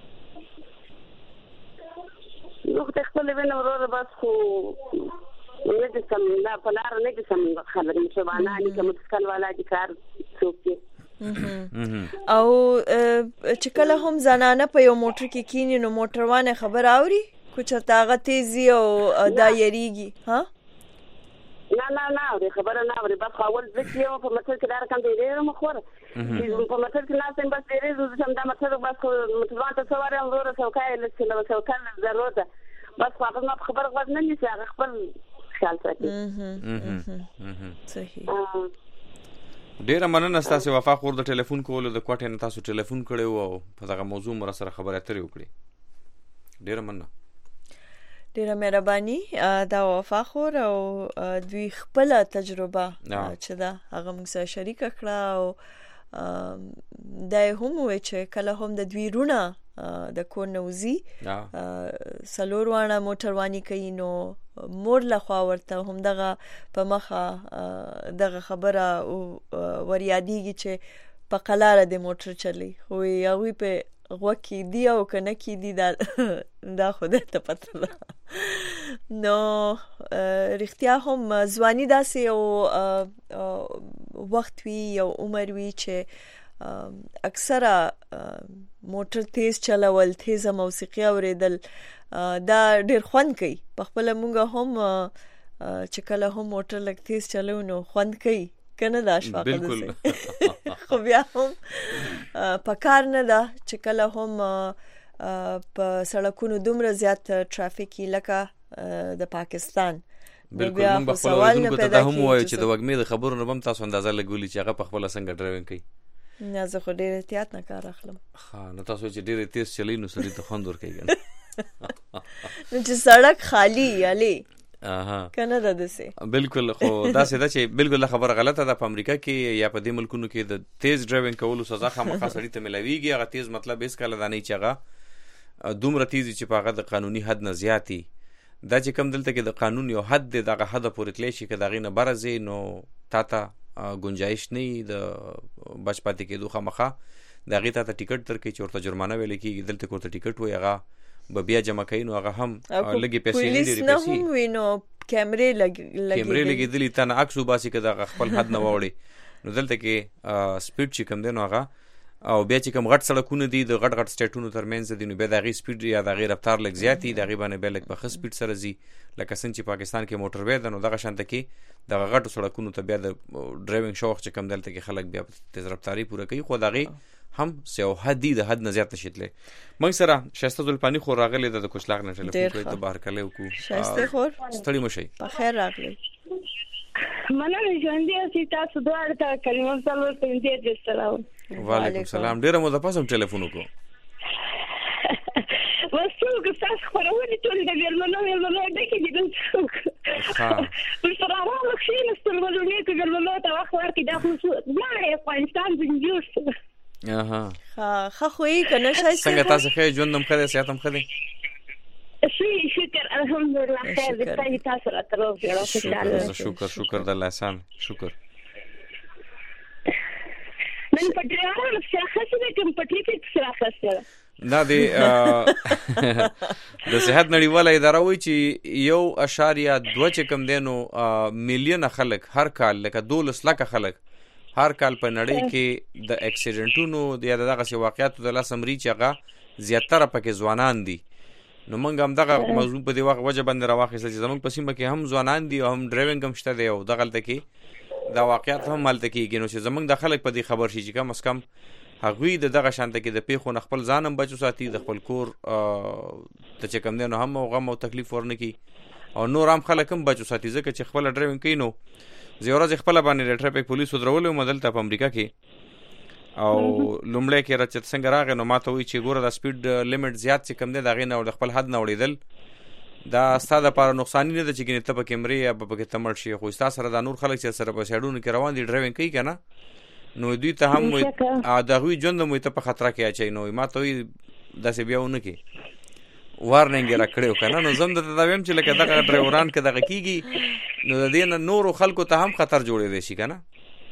نو ته خپل وینم ورور بس خو نه د سم نه په لار نه د سم خلک مشوانه کوم مسکل والا دي کار څوک او چې کله هم زنانه په یو موټر کې کینی نو موټروان خبر اوري کوم چې هغه تیزی او دا یریږي ها نه خبره نه اوري بس اول ځکه په موټر کې دا رقم دی ډېر مخوره چې په موټر کې ناسم بس ډېر زم دا موټر بس موټروان ته سواره ورور څوکای له څوکای ضرورت بس هغه خبر غوښ نه نشي هغه خپل خیال ساتي صحیح ډیره مننه تاسو وفا خور د ټلیفون کولو د کوټې نه تاسو ټلیفون کړو او په دغه موضوع مر سره خبرې اترې وکړي ډیره مننه ډیره مهرباني دا وفا خور او دوی خپل تجربه چې دا هغه موږ سره شریک کړه او دا هم وای چې کله هم د دوی رونه د کور نوزي سلور وانه موټروانی کوي نو مور لخوا ورته هم دغه په مخه دغه خبره وریادیږي چې په قلاره د موټر چلی خو یوي په غوکی دی او کنه کی دی دا خود ته پته ده نو رښتیا هم ځواني داسې او وخت وی او عمر وی چې اکثره موټر تیز چلول تیز موسیقي اوریدل دا ډیر خوند کوي په خپل مونږه هم چې کله هم موټر لګ تیز چلو نو خوند کوي کنه دا شواقه ده خو بیا هم پکار نه ده چې کله هم په سړکونو دومره زیات ټرافیکي لکه د پاکستان بالکل موږ په خپل ودونکو ته هم وایو چې د وګمې د خبرو نه هم تاسو اندازه لګولي چې هغه په خپل څنګه ډرایوینګ کوي نه زه خو ډېر احتیاط نه کار اخلم ها نو تاسو چې ډېر تیز چلی نو سړی ته خوند ورکوي نو چې سړک خالی یالي کنه دا دسه بالکل خو دا سده چې بالکل خبره غلطه ده په امریکا کې یا په دې ملکونو کې د تیز ډرایوینګ کولو سزا خامخا سړی ته ملويږي هغه تیز مطلب هیڅ کله نه چې هغه دومره تیز چې په هغه د قانوني حد نه زیاتی دا چې کم دلته کې د قانون یو حد دی دغه حد پورې تللی شي که دغه نه برزي نو تا گنجائش نه د بچ پاتې کېدو خامخا دغه ته ټیکټ تر کې چورته جرمانه ویل کېږي دلته کوته ټیکټ وي هغه به بیا جمع کوي نو هغه هم لګي پیسې نه لري پولیس نه هم وینو کیمرې لګېدلي تا نه عکس وباسي که دغه خپل حد نه واوړي نو دلته کې سپیډ چې کم دی نو هغه او بیا چې کوم غټ سړکونه دي د غټ سټیټونو ترمنځ دي نو بیا دغه سپیډ یا دغه رفتار لږ زیاتی دغه باندې بیا لږ په خس سپیډ سره زی لکه څنګه چې پاکستان کې موټر وې ده نو دغه شانته کې دغه غټ سړکونو ته بیا د ډرایوینګ شوق چې کم دلته کې خلک بیا تیز رفتاری پوره کوي خو دغه هم سیو حدی د حد نه زیات نشیتله موږ سره شایسته زلپانی خو راغلی د کوچلاغ نه ټلیفون کوي ته بهر کله وکړو شایسته خور ستړي مشي په خیر راغلی مننه ژوندې اوسې تاسو دواړه ته کلمه څلور پنځه دې سلام وعلیکم سلام ډیره مو د پاسم ټلیفون وکړو وڅوک تاسو خبرونه ټول د ویلمنو ډکه دي ها سره راغلی شي نستل ولونه کې ویلمنو ته وخت ورکړي دا خو نه افغانستان زنجیر اها خا خوې کنه شایسته څنګه تاسو ښه ژوندم خره سیاتم خره شکر الحمدلله خیر دې تاسو راته شکر د الله احسان شکر نن په ډیره شاخصه دې کوم پټی کې شاخصه دا د صحت نړیواله اداره وایي چې 1.2 چې کم دینو میلیون خلک هر کال لکه 12 لک خلک هر کال په نړۍ کې د اکسیډنټونو د دغه واقعیاتو د لاسمري چې هغه زیاتره پکې ځوانان دي نو موږ هم دغه موضوع په دی وجه باندې راوخیسل چې زموږ په سیمه کې هم ځوانان دي او هم ډرایوینګ هم شته دی او دغه کې دا واقعیات هم مالته کېږي نو چې زموږ د خلک په دې خبر شي چې کم از کم هغوی د دغه شانته کې د پیښو نه خپل ځان هم بچو ساتي د خپل کور ته چې کم دی نو هم غم او تکلیف ورنه کی او نور هم خلک هم بچو ساتي ځکه چې خپل ډرایوینګ کوي نو زیورز خپل باندې د ټریفیک پولیس درولو مدل ته په امریکا کې او لومړی کې رچت څنګه راغی نو ماته وی چې ګوره د سپیډ لیمټ زیات چې کم دی دا غي نه او خپل حد نه وړیدل دا ستاسو لپاره نقصان نه ده چې ګنې ته په کیمرې یا په کې تمړ شي خو تاسو سره د نور خلک چې سره په سایډونو کې روان دي ډرایوینګ کوي کنه نو دوی ته هم دا غوي ژوند مو ته په خطر کې اچي نو ماته وی داسې بیاونه کې وارننګ را کړو کنه نو زم د تداویم چې لکه دغه ډرایوران کې دغه کیږي نو د دې نور خلکو ته هم خطر جوړې دي شي کنه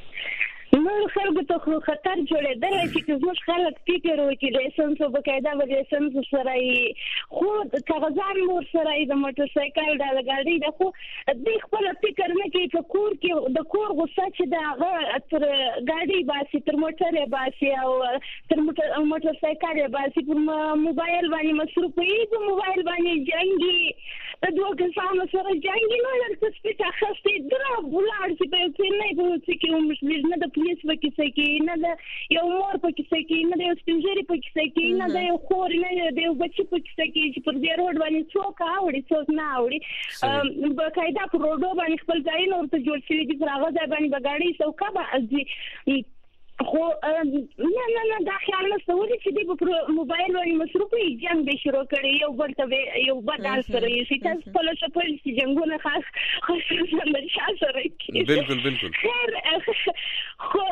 نور خلکو ته خطر جوړېدل چې زموږ خلک فکر وکړي لایسنس او بقاعده لایسنس سره خو کاغذان مور سره د موټر سایکل د ګاډي د خو د خپل فکر نه کوي په کور کې د کور غوسه چې د تر ګاډي باسي تر موټر باسي او تر موټر سایکل باسي په موبایل باندې مصروف وي په موبایل باندې جنگي د دوه کسانو سره جنگي نو لکه سپیټه خسته درو بولار چې په نه په چې کوم نه د پولیس پکې سکی نه د یو مور پکې سکی نه د سپینجری پکې سکی نه د یو خور نه د یو بچی پکې سکی چې پر دې روډ باندې څوک آوړي څوک نه آوړي بقاعده په روډو باندې خپل ځای نور ته جوړ شوی دي پر هغه ځای باندې بغاړي څوک به خو نه دا خیال نه سوالي چې دی په موبایل باندې مصروف وي جنگ به شروع کړي یو بل ته یو بدل سره یې چې تاسو په لاسه په چې جنگونه خاص څنګه سره بالکل خیر خو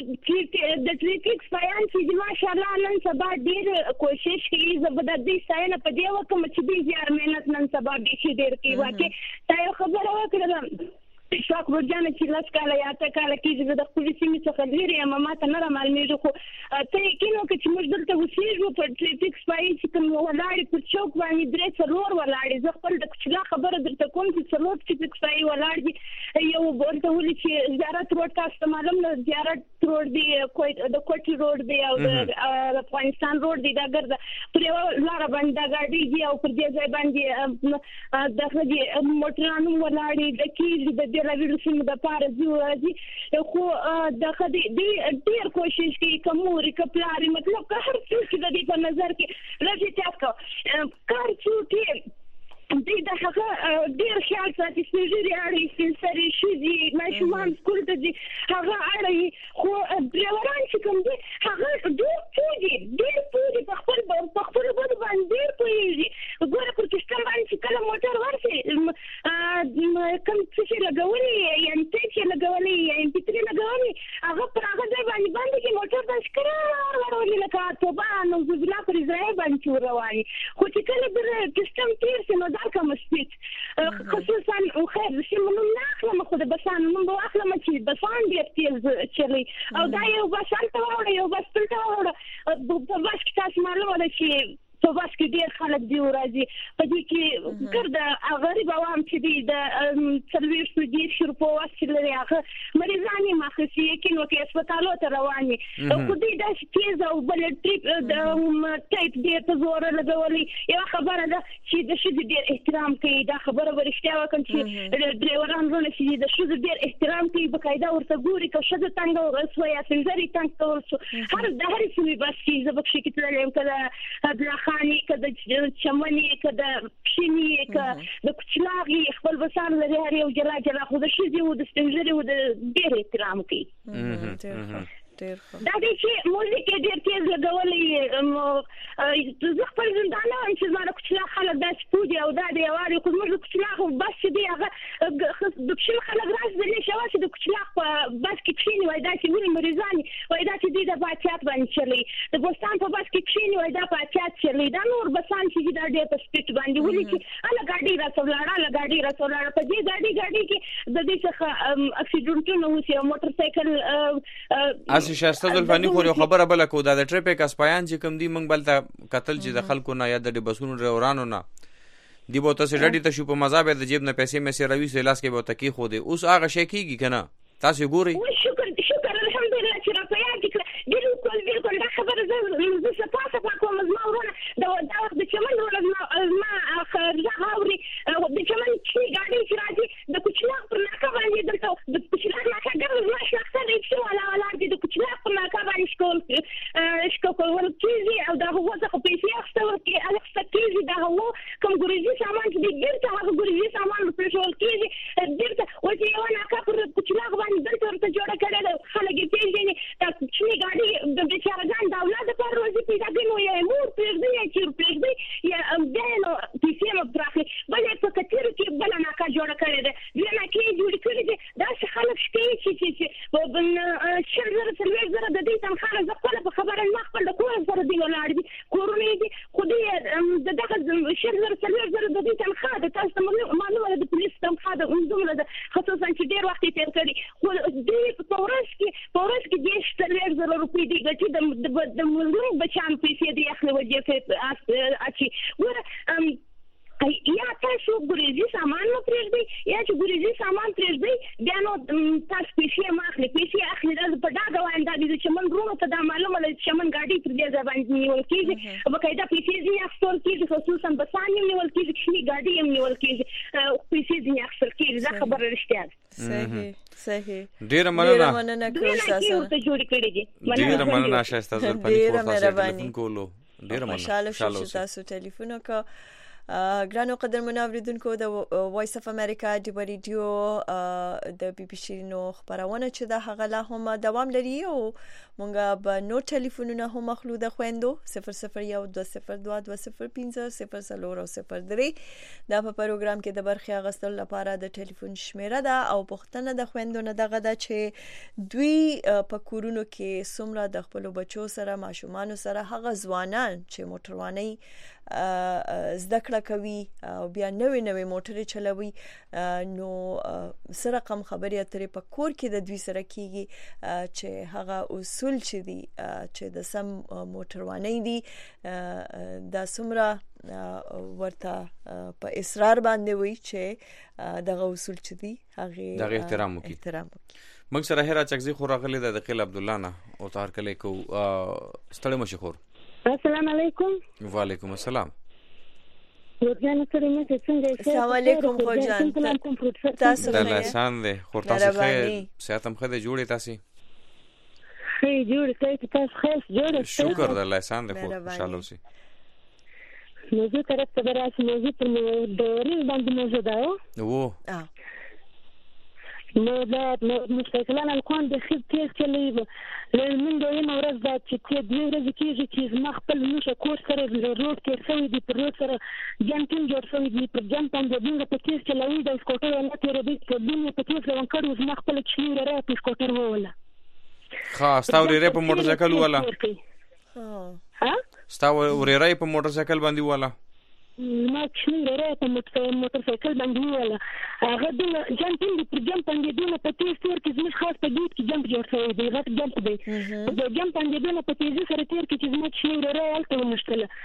د ټریفیک سپایان چې ماشاءالله نن سبا ډیر کوشش کوي زبردستي ساينه په دی وخت چې دې زیار مهنت نن سبا به شي ډیر کوي واکه تا یو خبره وکړم شاک ورجانه چې لاس کاله یا تا کاله کې د خپل سیمې څخه لري یا ماته نه معلومیږي خو ته کینو چې موږ دلته وسیږو په ټریفیک سپای چې کوم ولاړې په چوک باندې درې څلور ولاړې زه خپل د کچلا خبره درته کوم چې څلور ټریفیک سپای ولاړ دي یو ورته ولي چې زیارت روډ تاسو معلوم نه زیارت روډ دی د کوټي روډ دی او د افغانستان روډ دی دا ګرځه پر یو لار باندې gaadi دی او پر دې ځای باندې دغه موټرانو ولاړې د کیږي د لا ویروسونو د پاره ځي خو دغه دې ډیر کوشش کوي کوموري کپلاري مطلب که هر څه چې د دې په نظر کې راځي تاسو کار چې دې د هغه ډیر خیال ساتي چې اړې سری شي ماشومان سکول ته دي هغه اړې خو ډرایوران چې کوم دي هغه ډیر پوجي په خپل باندې ډیر پوجي ګوره پر سیستم باندې کله موټر ورسي کوم څه لګولي یعنی چې لګولي یعنی پتري لګولي هغه پر هغه ځای باندې کې موټر د شکر ورولي لکه توبه نو زبلا پر ځای باندې رواني خو چې کله د سیستم تیر سي نو دا کوم سپیټ خصوصا او خیر شي منو نه اخلم خو د بسان نو به اخلم چې بسان ډیر تیز چلی او دا یو بسان ته وړي یو بس ته وړي په بس کې تاسو معلومه ده چې په بس کې ډېر خلک دی راځي په دې کې ګرد غریب عوام چې دی د 40 روپو واسطه لري هغه مریضان یې مخکې یقین وکړي هسپتالو ته روان دي خو دې داسې تیز او بل ټریپ د ټایپ ډېر په زور لګولي یو خبره ده چې د ښځې ډېر احترام کوي دا خبره به رښتیا وکړم چې ډرایوران زونه چې د ښځې ډېر احترام کوي بقاعده ورته ګوري که ښځه تنګه شوه یا سپین تنګ کول شو د هرې سیمې بس چې زه پکښې کې تللی یم که د بلاخانې که د چمنې که د پښینې که د کوچلاغې خپل بسان لري هر یو جلا جلا خو د ښځې و د سپین ږیرې و د ډېر احترام کوي دا دی چې موزیک یې ډېر تیز لګولی زه خپل ژوندانه وایم چې زما د کوچلاغ خلک داسې پوه او دا دی یوارې خو زموږ د کوچلاغ بس چې دی هغه د پښین خلک راسدلی شوه چې د کوچلاغ په بس کې کښېني وایي داسې ولې مریضان وایي دا چې دوی د باچات باندې چلی د بوستان په بس کې کښېني وایي دا باچات چلی دا نور بسان چې دي دا ډېر په سپیډ باندې ولې چې هله ګاډۍ راته ولاړه هله ګاډۍ راته ولاړه په دې ګاډۍ کې د دې څخه اکسیډنټونه وشي او موټر سایکل شایسته زلفانی خو یو خبره بله کو دا د ټریفیک اسپایان چې کوم دي موږ بلته کتل چې د خلکو نه یا د بسونو ډرایورانو نه دی به تاسو ډډې ته شو په مزه به د جیب نه پیسې مې راوي لاس کې به تکي خو دی اوس هغه شي کیږي کنه تاسو ګوري شکر الحمدلله چې را پیاږي بالکل دا خبره زه سپاسه کوم زما ورونه دا وخت د چمن ورونه ما خرجه اوري د چمن چې ګاډي چې راځي د کوچلاغ پر ناکه باندې دلته د کوچلاغ ناکه ګرځي ما شخصا چې ولا د کوچلاغ پر ناکه باندې شکول ورکیږي او دا هو څه پیسې اخستل کې الکس کېږي دا هو کوم ګوريزي سامان چې ډېر هغه ګوريزي سامان په شول کېږي ډېر ورته یو ناکه پر کوچلاغ باندې دلته ورته جوړه کړل خلک یې پیژني دا چې ګاډي د بیچارهګان د اولاد پر روزي پیدا کوي نو یې مور پرېږدي یا چیر پرېږدي یا دینو پیسې مو پراخي بلې په کتیر کې بل ناکه جوړه کړې ده دې ناکه جوړ کړې ده دا څه خلک شته چې په شرزر سلوي د دې تنخواه زه خپل په خبره ما خپل د کور سره دی ولاړ دي کورونه دي خو دې دغه شرزر سلوي د دې تنخواه د تاسو معلومه د پولیس تنخواه د دومره ده خصوصا چې ډېر وخت تیر کړی خو دې په ورځ کې 10,000 روپۍ دي چې د ملګرو بچان پیسې دی اخلي وجه کې اچي ګوره یا تاسو ګوريزي سامان مو پرېږدئ یا چې ګوريزي سامان پرېږدئ بیا نو تاسو پیسې ماخلي پیسې اخلي دا په ډاګه وایم دا د چمن ورونو ته دا معلومه ده چې چمن ګاډۍ پر دې ځای باندې نیول کېږي بقاعده پیسې ځینې اخیستل کېږي خصوصا بسان یې نیول کېږي کښېني ګاډۍ یې نیول کېږي پیسې ځینې اخیستل کېږي دا خبره رښتیا ده صحیح ډیره مننه جوړ کړی دي ډیره مننه شایسته زلفانی خو تاسو ټلیفون کولو ډیره مننه چې تاسو ټلیفون وکړ ګرانو قدرمنو اوریدونکو د وایس اف امریکا د ریډیو د بي بي سي نو خبرونه چې د هغه لا هم دوام لري او مونږه به نو ټلیفونونه هم مخلو د خويندو 001202050003 دا په پروګرام کې د برخه غستل لپاره د ټلیفون شمیره ده او پښتنه د خويندو نه دغه ده چې دوی په کورونو کې سمره د خپل بچو سره ماشومان سره هغه ځوانان چې موټرواني زده کړه کوي او بیا نوې موټرې چلوي نو سره کم خبرې اترې په کور کې د دوی سره کیږي چې هغه اصول چې دي چې د سم موټرواني دي د سمره ورته په اصرار باندې وي چې دغه اصول چې دي هغه احترام وکړي موږ سره هرا چکزي خو راغلي د دقیل عبد الله نه او تار کله کو ستړي مشخور السلام علیکم وعلیکم السلام ورجان سره مې څنګه السلام علیکم خوجان تاسو له سان ده خو تاسو خیر ساتم خدای جوړی تاسو خیر جوړ کړئ تاسو خیر جوړ شکر د الله سان ده خو انشاءالله اوسې موضوع طرف ته راځي موضوع پر ډوري باندې موضوع ده وو نو دا مستقلان الکوان د خیر تیز چلی لمن دوی مورز دا چې دوی ورځ کېږي چې ما خپل نوشه کور سره روډ کې سوي دي پر روډ سره جنټین جوړ سوي دي پر جنټان د دغه په تیز چلوي د سکوټر نه تیر دي په دنیا په تیز روان کړو ما خپل چني لري په سکوټر ووله خاص تا ورې په موټر سایکل ولا ها ستا ورې په موټر سایکل باندې ولا ما چني لري په موټر سایکل باندې ولا هغه د جنټین د پرجم باندې د په تیز تیر کې زموږ خاص په ګیټ کې جمپ جوړ شوی دی غټ جمپ دی د جمپ باندې د په تیز سره تیر کې چې زموږ چني لري الته ونشتله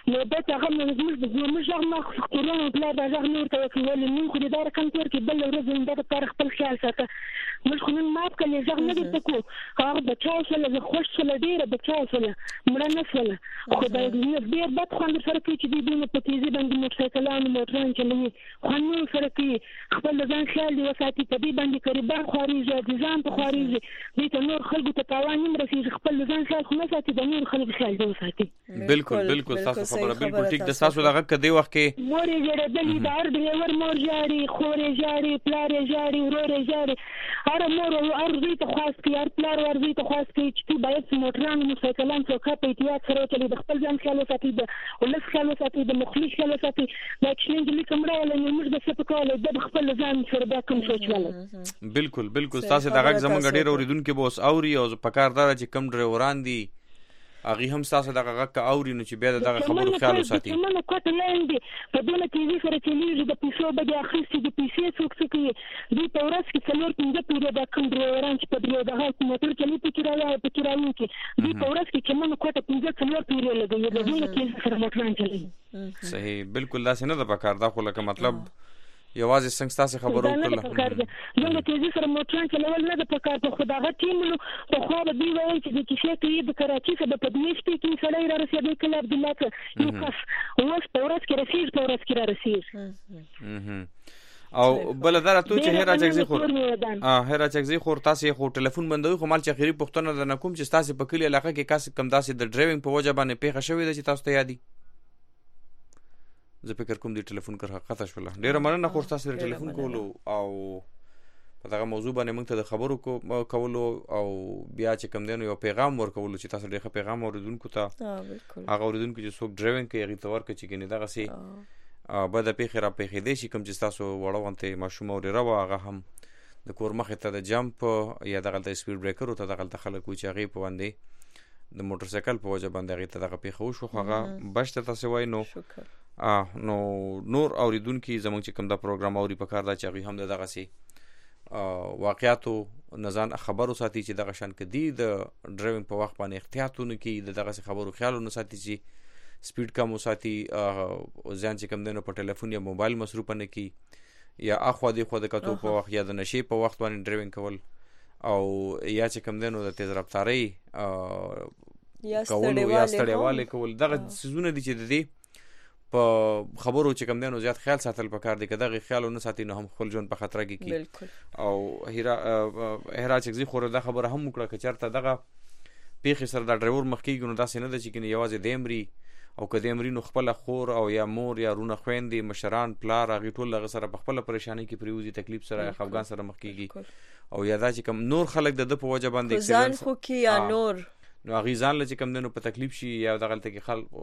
نو دا هغه موږ هغه خپلونه بلا دا هغه نور ته کوي نن خو دا رقم تور کې بل ورځ دا پر خپل خیال ساته موږ خو نن ماپ کله ځغ نه دي کو هغه بچاو سره خوش سره ډیره بچاو سره مړه نه سره خو دا ډیر بد خوند سره کې چې دې په تیزی باندې موټرسایکلانو موټران چلوي خو نو سره کې خپل ځان خیال دی وساتي په دې باندې قریبان خارجي ځان په خارجي دې ته نور خلکو ته تاوان نه رسیږي خپل ځان خیال خو نه ساتي د نور خلکو خیال دی وساتي بالکل تاسو خبره بالکل ټیک د تاسو لغه کدی وخت کې مورې جوړه دلی دار ډرایور مور جاري خورې جاري پلار جاري ورور جاري هر مور او ارزي ته خاص کی هر پلار ورزي ته خاص کی چې باید موټران موټرسایکلان څوک په احتیاط سره چلی د خپل ځان خیال وساتي د ولس خیال وساتي د مخلص خیال وساتي دا چې نن دې کومره ولا موږ د څه په کول د خپل ځان سره دا کوم سوچ ولل بالکل تاسو دغه زمونږ ډیر اوریدونکو به اوس اوري او په کار دار چې کم ډرایوران دي اغه هم تاسو دغه غک اوري نو چې بیا دغه خبرو خیال وساتي نو کوته لاندې په دونه تیزی سره چلیږي د پیسو بده اخیستي د پیسې څوک کوي دوی په ورځ کې څلور پنځه پیری د کم ډرایوران چې په دې دغه موټر چلی په کراوي کې دوی په ورځ کې چې موږ کوته پنځه څلور پیری لګي د دې کې سره موټران چلی صحیح بالکل دا څنګه د پکار دا خو لکه مطلب یوازې څنګه تاسو خبرو وکړه زموږ تیزی سره موټران چلول نه د پکار په خدای ټیمونو په خو به دی وایي چې د کیسه کې د کراچي څخه په دې شپې کې سړی را رسیدي کله عبد الله یو کس اوس په ورځ کې را رسیږي او بل دا ته چې هر چغزي خور تاسو خو ټلیفون بندوي خو مال چې خيري پښتنه د نکوم چې تاسو په کلی علاقه کې کاس کم داسې د ډرایوینګ په وجه باندې پیښه شوې ده چې تاسو ته یادي زه فکر کوم دی ټلیفون کر حقیقت شوله ډیره مننه خو تاسو ټلیفون کولو او په دغه موضوع باندې موږ ته د خبرو کولو او بیا چې کوم دینو یو پیغام ورکولو چې تاسو ډیره پیغام اوریدونکو ته هغه اوریدونکو چې څوک ډرایوینګ کوي هغه تور کې چې ګنې دغه سي بعد پیخه را پیخې دي چې کوم چې تاسو وړوونته ماشوم او روا هغه هم د کور مخه ته د جمپ یا دغه د سپیډ بریکر او ته دغه خلک چې هغه په باندې د موټر سایکل په وجه باندې هغه ته دغه پیخه وشو هغه بشته تاسو وای نو نو نور اوریدونکو زموږ چې کوم دا پروګرام اوري په کار دا چې هغه هم دغه سي واقعیاتو نزان خبرو ساتي چې دغه شان کدي د ډرایوینګ په وخت باندې احتیاطونه کوي دغه خبرو خیالونه ساتي چې سپیډ کم وساتي ځان چې کوم دنه په ټلیفون یا موبایل مصروف نه کی یا اخو د کتو په وخت یا د نشي په وخت باندې ډرایوینګ کول او یا چې کوم دنه د تیز رفتاري یا ستړیواله کول دغه سيزونه دي چې د دې په خبرو چې کوم دنه زیات خیال ساتل پکار دي کداغه خیالونه ساتي نو هم خپل ژوند په خطر کې کی او هرا چې زی خوره د خبره هم وکړه چې چرته دغه پیخي سره د ډرایور مخکې ګنو داسې نه د چې کني یوازې دیمري او کدی امرینو خپل خور او یا مور یا رونه خويندې مشران پلار هغه ټول لغه سره په خپل پریشانی کې پریوزي تکلیف سره افغان سره مخ کیږي او یا دا چې کم نور خلک د په وجه باندې ځان خو کې یا نور نو هغه ځان لږ کم دنو په تکلیف شي یا دغلته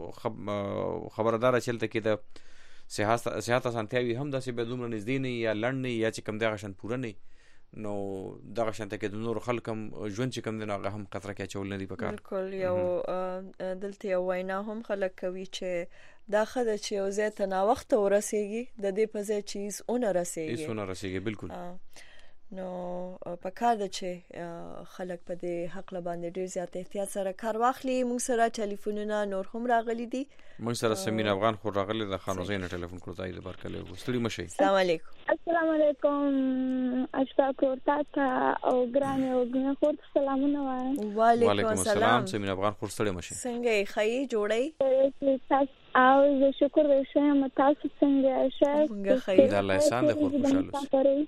کې خبردار چلته کې د صحت سنتیاوي هم داسې به دومره نږدې نه یا لړ نه یا چې کم دغه شان پوره نه نو دغه شانته کې د نور خلکم ژوند چې کم دنه هغه هم خطر کې چول نه دی پکار بالکل یو دلته یو وینا هم خلک کوي چې دا خدای چې یو ځای ته نا وخت ورسیږي د دې په ځای چیز اون رسیږي بالکل نو پکار د چې خلک په دې حق باندې ډیر زیات احتیاط سره کار واخلي موږ سره ټلیفونونه نور هم راغلي دي موږ سره سمین افغان خو راغلي د خانوزین ټلیفون کړو تای د برکله وستړي مشي السلام علیکم السلام علیکم اشفاق ورته او ګرانه او ګنه خو سلامونه وایم وعلیکم السلام سمین افغان خو ستړي مشي څنګه خی جوړی او زه شکر وشم تاسو څنګه شه خی د الله احسان د خو خوشاله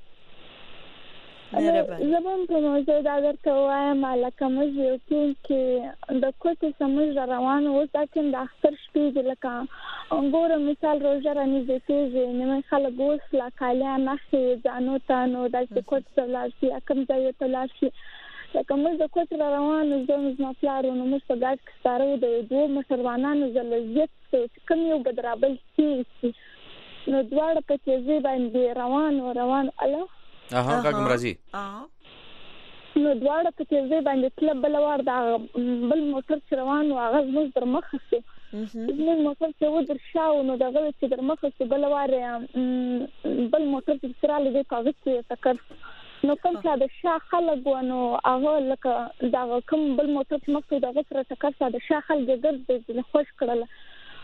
زبون په موضوع دا درته وایم لکه موږ یو ټیم کې د کوټې سمج روان اوس دا کوم د اختر شپې لکه ګوره مثال روزه رانیږدې کېږي نو خلک اوس لا کالیا نښې ځانو ته نو داسې کوټې ته لاړ شي کوم ځای ته لاړ شي لکه موږ د کوټې روانو زما پلار نو موږ په ګاډ کې سپاره د دوه موټروانانو زلزیت کوم یو بدرابل شي نو دواړه په تیزۍ باندې روان الله کوم راځي نو دواړه په تیزۍ باندې تل بل ور دا بل موټر روان او هغه زموږ در مخه سي زموږ موټر ته ودر شاو نو دا غوښتل چې در مخه سي بل ور بل موټر چې سره لګي کاغذ کې تکر نو کوم چې د شا خلک ونه هغه لکه دا کوم بل موټر چې مخته دا غوښتل تکر ساده شا خلک ګرځي خوش کړل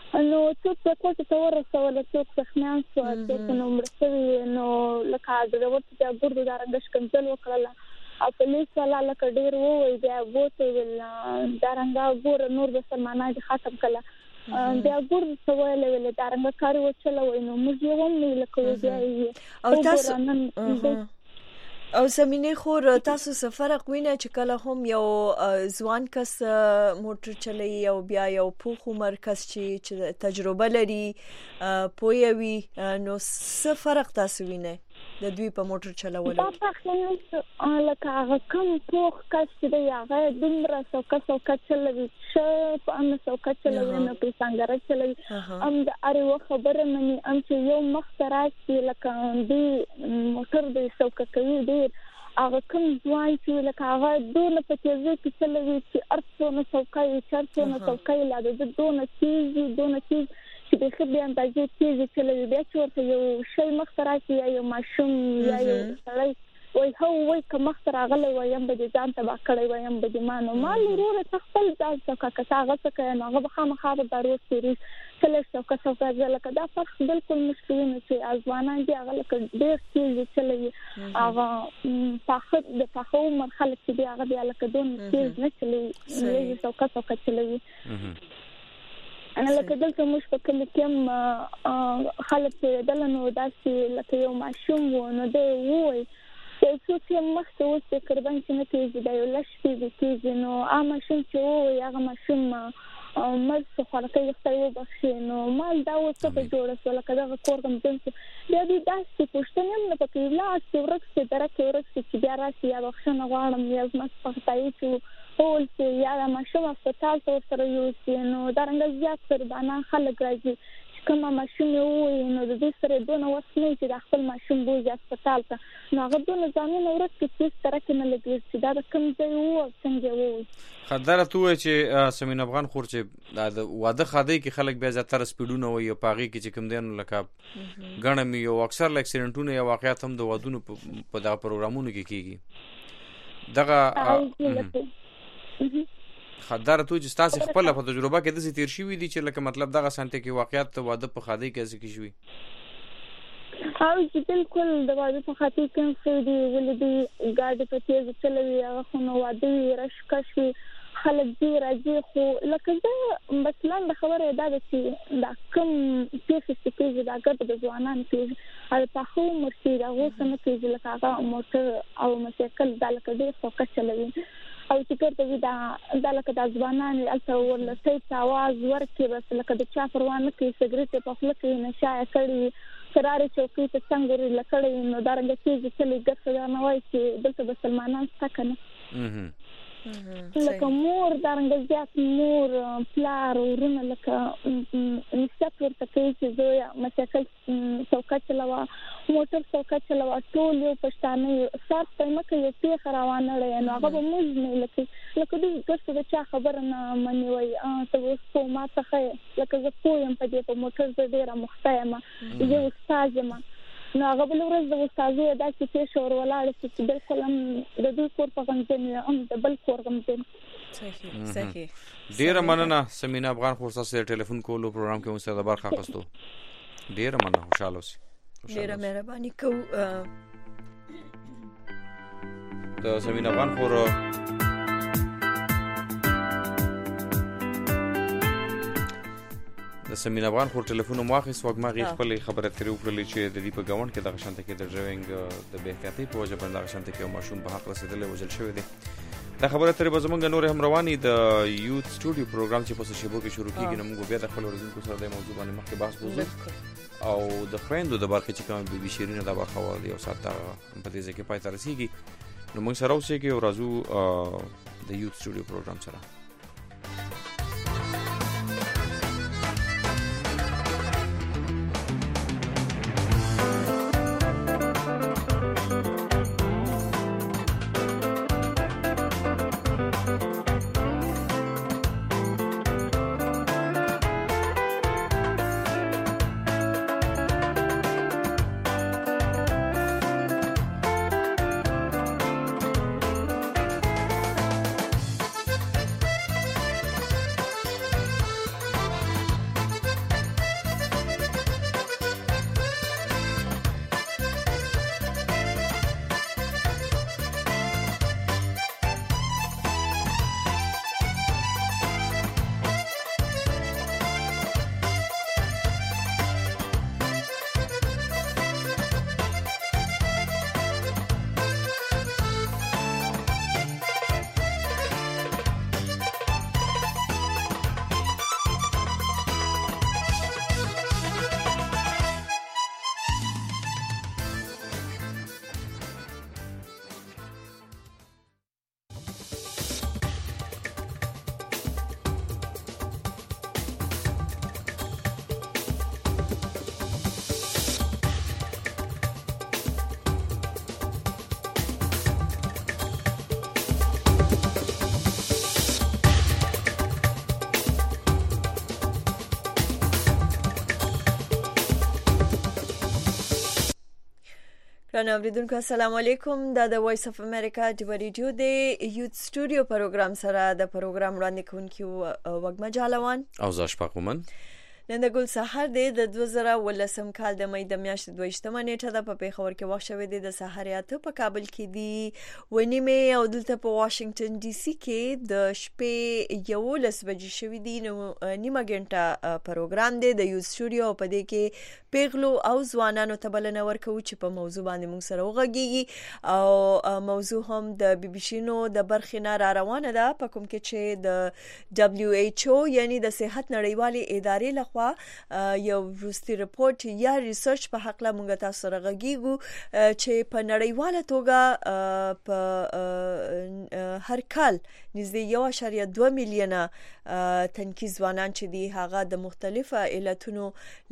نو څوک په کوټه ته ورسول څوک څخنان سو چې نو مرسته نو لکه د ورته د ګردو دارنګ شکنځل وکړه او پولیس والا لکه ډیر وای بیا وته ول دارنګ ګور نور د سلمانای ختم کړه بیا ګور سوال ول دارنګ کار وچلوي نو موږ یو هم لکه بیا او تاسو او سمینه خور تاسو سفر قوینه چې کله هم یو ځوان کس موټر چلوي او بیا یو پوخ عمر کس چې تجربه لري پویوي نو څه فرق تاسو وینئ د دوی په موټر چلولو؟ دا پخې لکه هغه کوم پوخ کس چې دی هغه دومره سوکه چلوي ښه په امن سوکه چلوي نه په څنګه چلوي ام د اړو خبره مني ام چې یو مخ تراشي لکه دی موټر دی سوکه کوي ډیر هغه کوم ځوان چې لکه هغه دونه په تیزه کې چلوي چې ارڅونه سوکه یې چرڅونه سوکه یې لا د دونه تیز چې د خپل اندازې تیزه چلوي بیا چې ورته یو شی مخ تراشي یا یو ماشوم یا یو سړی وای هو که مخ تر غلې وایم به ځان تبا کړی وایم به مانو مال وروره خپل ځان څخه کاغه څخه نه هغه خامخا به دروس تیری کله څوکه ځلکه دا فرق بالکل مشکل نه چې ازوانان دي هغه لکه ډېر تیز چلوي هغه د پخو مرحله کې دی هغه بیا لکه دون تیز نه چلوي څوکه چلوي انا لکه دلته موږ په کلی کې خلک دلنو داسې لکه یو ماشوم و نو دی وای چې څوک مخته وسته قربان چې نه کېږي دا یو لښ کېږي نو ماشوم چې وای هغه ماشوم مرسته خورکې خپل وبخښي نو مال دا وسه په جوړه سو لکه دا کورګم دنس بیا دې داسې پښتنه نه پکې لا چې ورکه درکه ورکه چې بیا راشي یا بخښنه غواړم یا زما پختای چې ټول چې یا د ماشوم هسپتال ته سره یو چې نو دارنګ زیات قربانان خلک راځي کوم ماشوم وي نو د دې سره دونه وسنه چې د خپل ماشوم بوځي هسپتال ته نو هغه دونه ځانونه ورکه چې سره کې نه لګي چې دا کوم ځای وو څنګه وو خدای ته وای چې سمین افغان خور چې د واده خاده کې خلک بیا زیاتره سپیډونه وي او پاغي کې چې کوم دین لکه غنمي او اکثر اکسیډنټونه یا واقعیت هم د وادونو په دغه پروګرامونو کې کیږي دغه خدای ته چې تاسو خپل په تجربه کې د سي تیر شوی دي چې لکه مطلب دغه سنت کې واقعیت ته واده په خاده کې څه کی شوی او چې بالکل د واده په خاطر کې څه دی ولې دی ګاډي په تیز چلوي هغه نو واده رشکشي خلک دی راځي خو لکه دا مثلا د خبره دا چې دا کوم څه چې دا ګټه د ځوانان کې او په خو مرسي دا وسنه کې لکه هغه موټر او مسایکل د لکه دی څوک چلوي او چې کړه دا لکه د ځوانان الته ورلته आवाज ورکې بس لکه د چا پروانه کې سګریټ په خپل کې نشه کړي قرار چوکۍ ته څنګه لکړې نو دارنګ چې چې لګښت دا نه وای چې دلته د سلمانان څخه لکه مور دارنګ زیات مور پلار ورونه لکه نشته ورته چې زویا مسایکل څوکا چلاوا موټر څوکا چلاوا ټول یو پښتانه سات په مکه یو پیخ روانه لري نو هغه موږ نه لکه د ګرځو د چا خبر نه مني وای ته اوس په ما څخه لکه زه پویم په دې په موټر زه ډیره مختایمه یو استاد ما نو هغه بل ورځ د استادو دا چې شور ولاړ چې بالکل هم د دې کور په غنځنه هم د بل کور غنځنه صحیح ډیره مننه سمینا افغان خور تاسو ټلیفون کولو پروګرام کې مو سره برخه اخستو ډیره مننه خوشاله اوسئ ډیره مهرباني کوم د سمینا افغان خور د سمینا افغان خور ټلیفون مواخص وګماغي خپل خبره ترې وکړلې چې د دې په گاوند کې د غشنته کې د ډرایوینګ د بهتري په وجه باندې غشنته کې ماشوم په حق رسیدلې وجل شوی دی دا خبره ترې به زمونږ نور هم رواني د یوث سټوډیو پروګرام چې په شیبو کې شروع کیږي نو موږ بیا د خپل ورزونکو سره د موضوع باندې مخکې بحث کوو او د خويندو د برخې چې کوم بي شیرینه د برخه و دی او ساته په دې ځکه پای ته رسیږي نو موږ سره اوسې کې او راځو د یوث سټوډیو پروګرام سره ګران اوریدونکو السلام علیکم دا د وایس اف امریکا د ریډیو د یوت سټوډیو پروګرام سره د پروګرام وړاندې کوونکی وګما جالوان او زاشفاق مومن نن د ګل سحر د 2018 کال د مې د میاشتې 22 نیټه د په پیښور کې وخت شوې د سحریات په کابل کې دی ونیمه او دلته په واشنگټن ډي سي کې د شپې 11 بجې شوې دي نو نیمه غنټه پروګرام دی د یو سټوډیو په دې کې پیغلو او ځوانانو ته بلنه ورکوي چې په موضوع باندې موږ سره وغږیږي او موضوع هم د بي بي سي نو د برخې نه را روانه ده په کوم کې چې د دبليو ایچ او یعنی د صحت نړیوالې ادارې لخوا یو وروستي رپورت یا ریسرچ په حق لا موږ تاسو سره غږیږو چې په نړیواله توګه په هر کال نږدې 1.2 میلیونه تنکي ځوانان چې دي هغه د مختلفو علتونو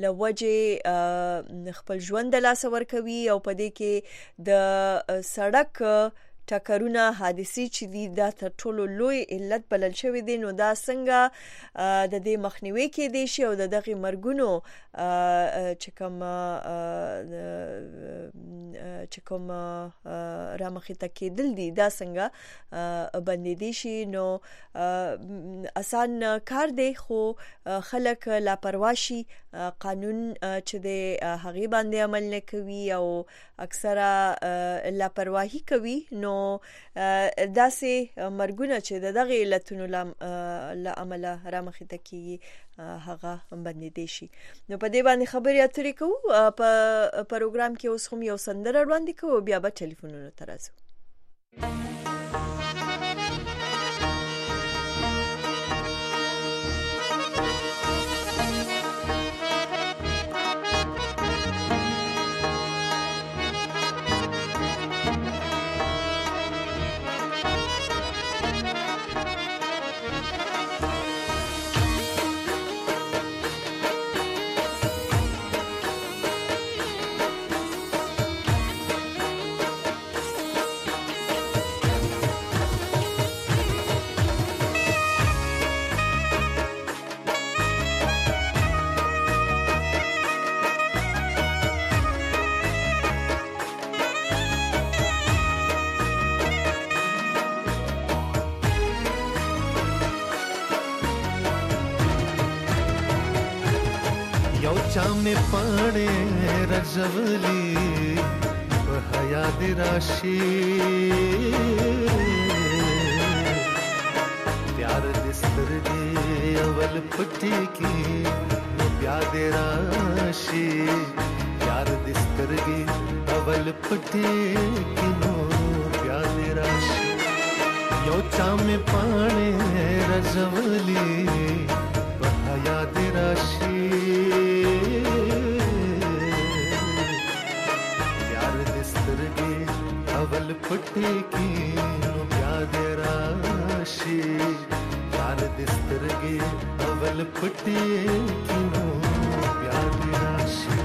لوجه خپل ژوند د لاس ورکوي او په دې کې د سړک ټکرونه حادثې چې دي دا تر ټولو لوی علت بلل شوی دي نو دا څنګه د دې مخنیوي کې دي شي او د دغه مرګونو چې کوم رامخې ته کېدل دي دا څنګه باندې دي شي نو آسان کار دی خو خلک لاپروايي قانون چې د هغه باندې عمل نه کوي او اکثره لاپروايي کوي نو داسې مرګونه چې دغه علتونو لامل رامخې ته کیږي هغه باندې دي شي نو په دې باندې خبرې اترې کوو په پروګرام کې اوس هم یو سندره وړاندې کوو بیا به ټلیفونونو ته راځو में पाने रजवली बहया दिराशी प्यार दिस्तर दे अवल पट्टी की प्यार राशि प्यार दिस्तर गे अवल पट्टी की नो प्यार राशि यो में पाने रजवली बहया दिराशी अवल पट्टी की प्याद राशि प्यार दिस्तर गे अवल पट्टी की प्याद राशि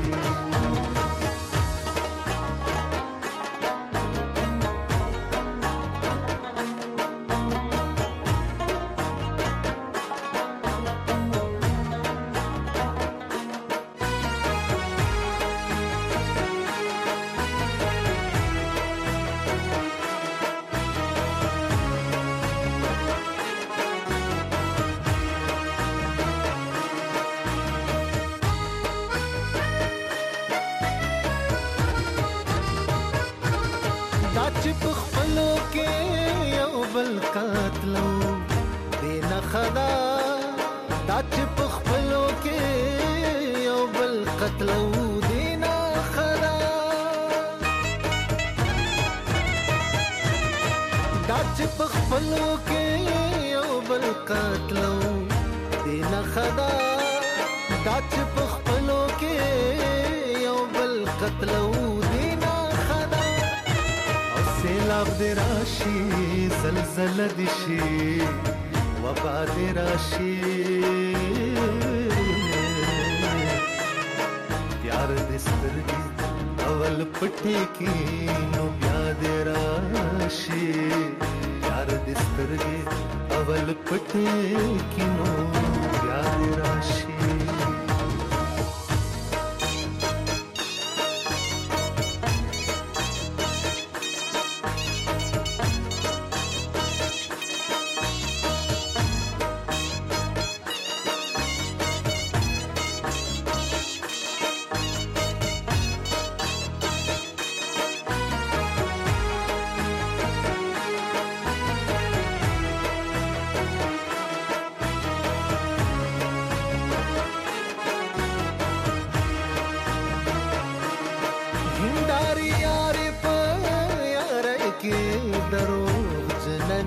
दिशी वबाद राशि प्यार दिस्तर गी अवल पट्टी की नो प्याद राशि प्यार दिस्तर गी अवल पट्टी की नो प्याद राशि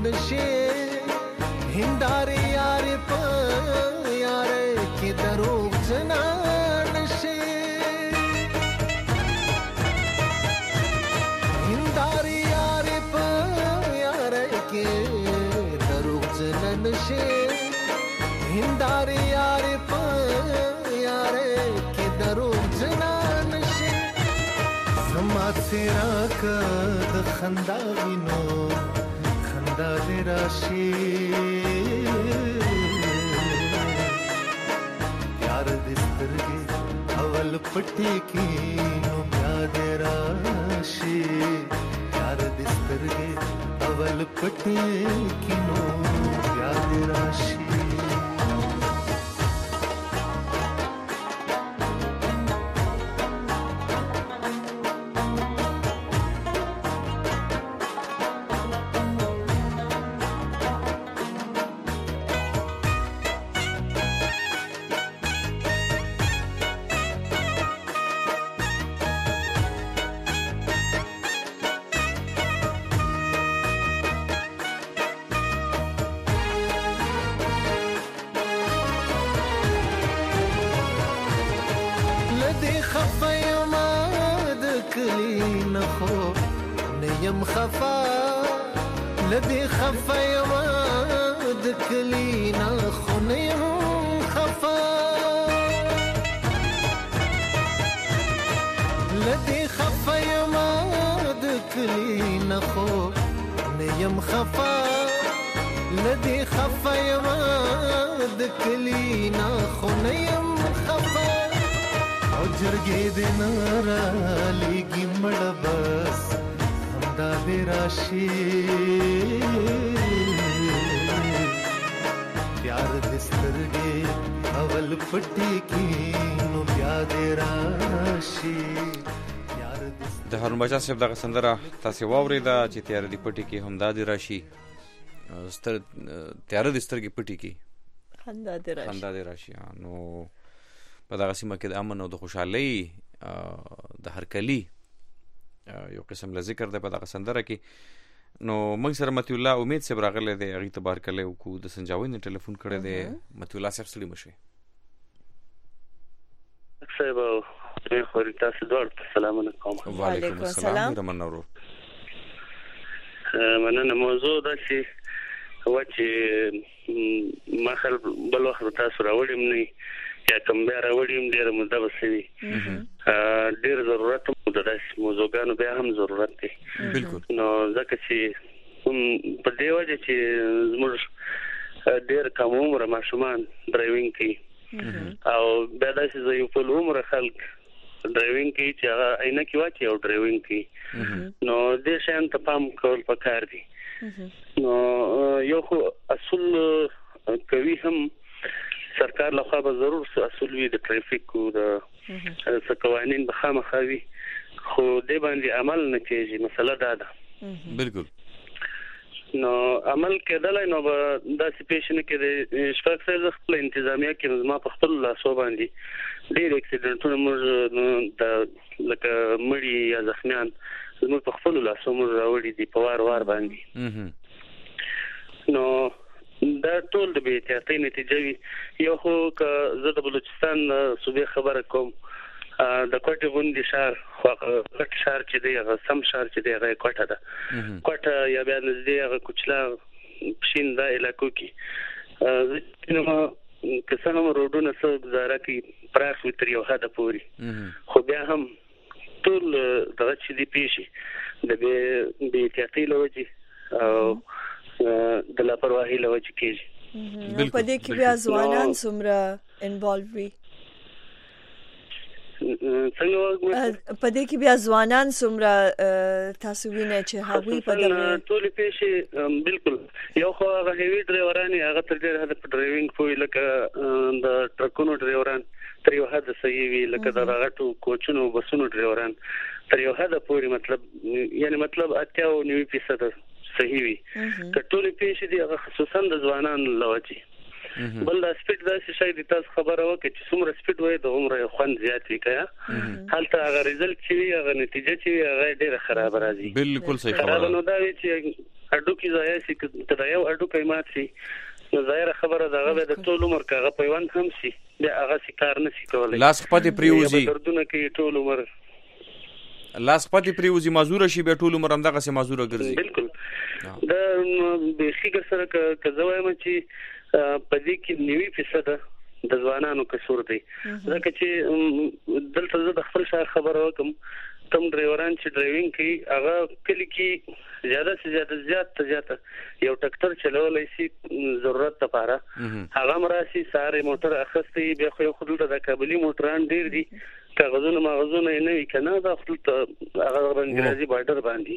नशे हिंदारे यारे प यारे के दरोग जना नशे हिंदारे यारे प यारे के दरोग जना नशे हिंदारे यारे प यारे के दरोग जना नशे समा तेरा का द खंदा विनो खंदा दे राशि प्यार दिस्तरगे अवल पट्टी की नो प्यार राशि प्यार दिस्तरगे अवल पट्टी की नो प्यार राशि نیم خفا لدی خفا یماد کلینا خو نیم خفا لدی خفا یماد کلینا خو نیم خفا لدی خفا یماد کلینا خو نیم خفا او جرګې د نارا لګي مړ بس همدا دې راشي प्यार दे स्तरगे अवल पट्टी की नो बया दे राशि د هارون بچا صاحب دغه سندره تاسو واوریدا چې تیار دی پټی کې همدا دې راشي ستر تیار دې سترګې پټی کې خندا دې راشي نو په دغه سیمه کې د امن او د خوشحالۍ د هرکلی یو قسم له ذکر ده په دغه سندره کې نو موږ سره متی الله امید صاحب راغله دی هغه تبار کله او کو د سنجاوي نه ټلیفون کړی دی متی الله صاحب سلام شه صاحب ته خوري تاسو دوړ السلام علیکم وعلیکم السلام رحمان نورو مننه موضوع ده چې چې ما خل بل وخت تاسو راوړم نه یا کوم بیا راوړم ډیر مده وسوي ډیر ضرورت مو د داسې موضوعګانو بیا هم ضرورت دی بالکل نو ځکه چې په دې وجه چې زموږ ډیر کم عمر ماشومان ډرایوینګ کوي او بیا داسې یو په عمر خلک ډرایوینګ کوي چې هغه عینه کې واچي او ډرایوینګ کوي نو دې شان ته پام کول پکار دي نو یو خو اصول کوي هم سرکار لخوا به ضرور اصول وي د ټریفیک او د قوانین به خامخوي خو دې باندې عمل نه کیږي مسله دا ده بالکل نو عمل کېدلای نو به داسې پیښنه کې د شپږ سره خپل انتظامیه کې ما په خپل لاسو باندې ډېر اکسیډنټونه موږ د لکه مړی یا زخمیان موږ په خپل لاسو موږ راوړي دي په وار باندې نو دا ټول د به احتیاطي نتیجه وي یو خو که زه د بلوچستان صوبې خبره کوم د کوټه غوندي شهر کوټ شهر چې دی هغه سم شهر چې دی هغه کوټه ده کوټه یا بیا نږدې هغه کوچلا پښین دا علاقو کې نو که څنګه روډونه څه گزاره کوي پراخ وتر یو حد پوري خو بیا هم ټول دغه چې دی پیشي د به احتیاطي لوجي او د لاپرواهي لوجي کېږي په دې کې بیا ځوانان څومره انوالو وي په دې کې بیا ځوانان څومره تاسو وینئ چې هغوی په دغه ټول پیښې بالکل یو خو هغه هیوی ډرایوران هغه تر ډېر حد په ډرایوینګ کوي لکه د ټرکونو ډرایوران تر یو حد صحیح وي لکه د غټو کوچونو بسونو ډرایوران تر یو حد پورې مطلب 80% صحیح وي کټول پیښې دي هغه خصوصا د ځوانان لوجي بل د سپیډ داسې شي د تاسو خبره وکړي چې څومره سپیډ وای د عمر خوند زیات وي کیا حالت هغه رزلټ چې هغه نتیجه چې هغه ډیره خراب راځي بالکل صحیح خبره نو دا وی چې اډو کې ځای شي کله یو اډو کې مات شي نو ظاهر خبره دا غوې د ټول عمر کاغه پیوند هم شي بیا هغه کار نه شي کولای لاس پاتې پریوزي دردونه کې ټول عمر لاس پاتې پریوزي مازور شي به ټول عمر هم دغه سه مازور ګرځي بالکل دا به خېګر سره کزوایم چې پدې کې 90% د ځوانانو قصور دی ځکه چې دلته زه د خپل شهر خبره وکم کم ډرایوران چې ډرایوینګ کوي هغه کلی کې زیاته یو ټکټر چلولای شي ضرورت لپاره هغه مراسي ساره موټر اخستي بیا خو خود د کابلی موټران ډیر دي کاغذونه مغزونه نه وي کنه دا خپل هغه انګريزي بارډر باندې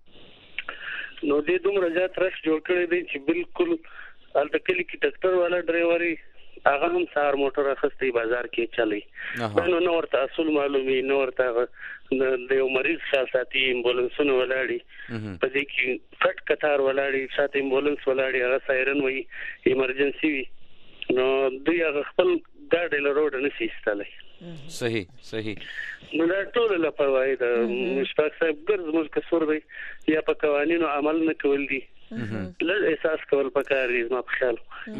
نو دې دومره زیات رش جوړ کړی دی چې بالکل الته کلی کې ټکټر والا ډرایوري هغه هم سار موټر اخستي بازار کې چلی نو ورته اصول معلومي نو ورته د یو مریض خیال ساتي امبولانسونه ولاړي په دې کې فټ قطار ولاړي ساتي امبولانس ولاړي هغه سایرن وي ایمرجنسي وي نو دوی هغه خپل ګاډي له روډ نه سیستلای صحیح نو دا ټول له پروايي د مشتاق صاحب ګرځ ملک قصور دی یا په قوانینو عمل نه کول دي لږ احساس کول پکار دي ما په خیال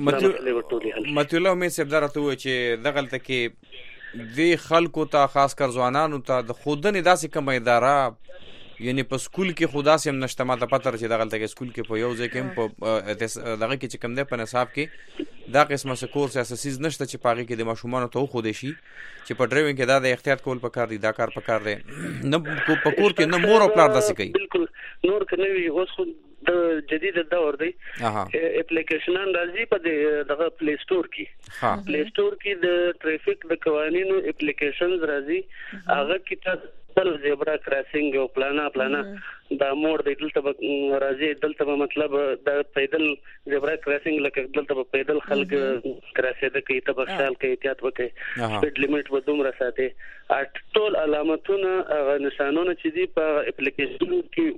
متي الله مې سبدار ته و چې دغلت کې د خلکو ته خاص کر ځوانانو ته د خودنه داسې کوم اداره یعنی په سکول کې خدا سم نشته ما ته پته چې دغلت کې سکول کې په یو ځای کې په دغه کې چې کوم ده په نصاب کې دا قسمه څه کورس اساسي نشته چې پاغي کې د ماشومان ته خو دي شي چې په ډرایوینګ کې دا د احتیاط کول پکار دي دا کار پکار دی نه په کور کې نه مور او پلار داسې کوي بالکل نور کنه وی اوس خو د جدید دور دی اپلیکیشنان راځي په دغه پلی سٹور کې پلی سٹور کې د ټریفیک د قوانینو اپلیکیشنز راځي هغه کې تاسو زیبرا کراسینګ او پلانا دا موړ د دلته راځي دلته مطلب د پیدل زیبرا کراسینګ لکه دلته پیدل خلک کراسي د کې ته بخښال کې احتیاط وکړي سپیډ لیمټ به دومره ساتي ټول علامتونه نشانونه چې دی په اپلیکیشن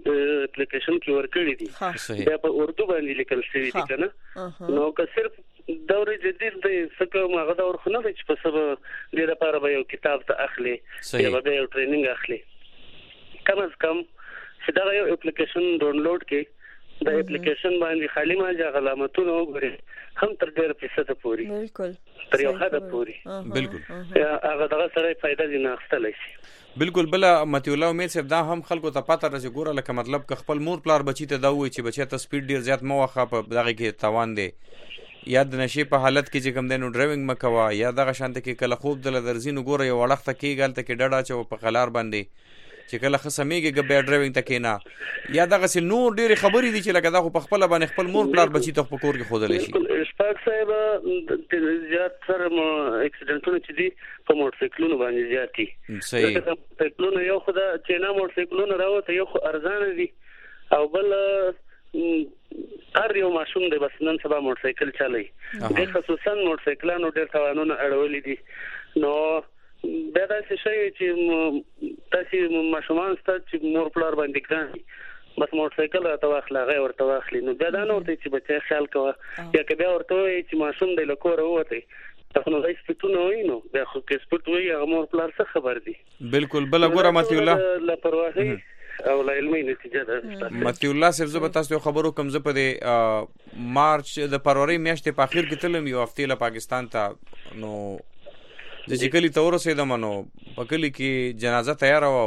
کې ورکړي دي دا په اردو باندې لیکل شوی دي کنه نو که صرف دور جدید دی څنګه هغه دور خو نه چې په سبب دې لپاره به یو کتاب ته اخلي یا به یو ټریننګ اخلي کم از کم چې دا یو اپلیکیشن ډاونلوډ کې د اپلیکیشن باندې خالی ما ځا علامتونه وګوري هم تر ډېر پیسې پوري بالکل تر یو حد پوري بالکل هغه دغه سره فائدہ دي نه اخستلای شي بالکل بل متي الله امید صاحب دا هم خلکو ته پاتہ راځي ګوره لکه مطلب ک خپل مور پلار بچی ته دا وای چې بچی ته سپیډ ډیر زیات موخه په دغه کې توان دی یا د نشي په حالت کې چې کوم دینو ډرایوینګ مکوا یا دغه شانت کې کله خوب د درزینو ګوره یو وړخت کې غلطه کې ډډا چو په خلار باندې چې کله خصمېږي ګبې ډرایوینګ ته کینا یا دغه سي نور ډېری خبرې دي چې لکه دا خو په خپل باندې خپل مور پلار بچی ته په کور کې خودل شي اشفاق صاحب زیات سره اکسیډنټونه چې دي په موټر سایکلونو باندې زیات دي صحیح سایکلونو یو خدا چې نه موټر سایکلونو راوته یو ارزان دي او بل هر یو ماشوم د بسنن سبا موټر سایکل چالي د خصوصا موټر سایکلانو ډېر توانونه اړولې دي نو دا څه شي چې تاسو ماشومان ستاسو چې مور پلار باندې کړی بس موټر سایکل راته واخله غي ورته واخلي نو دا نه ورته چې بچي خیال کوه یا کبه ورته چې ماشوم د لکور وته تاسو نو سپټونه وینو دا خو کې سپټ وي هغه مور پلار څه خبر دي بالکل بل ګوره متي الله لا پرواهي او لا علمي نتیجه ده متي الله صرف زه به تاسو خبرو کوم زه په مارچ د فروری میاشتې په اخر کې تلم یو هفته له پاکستان ته نو د ځکلی تور سیدم نو په کلی کې جنازه تیار و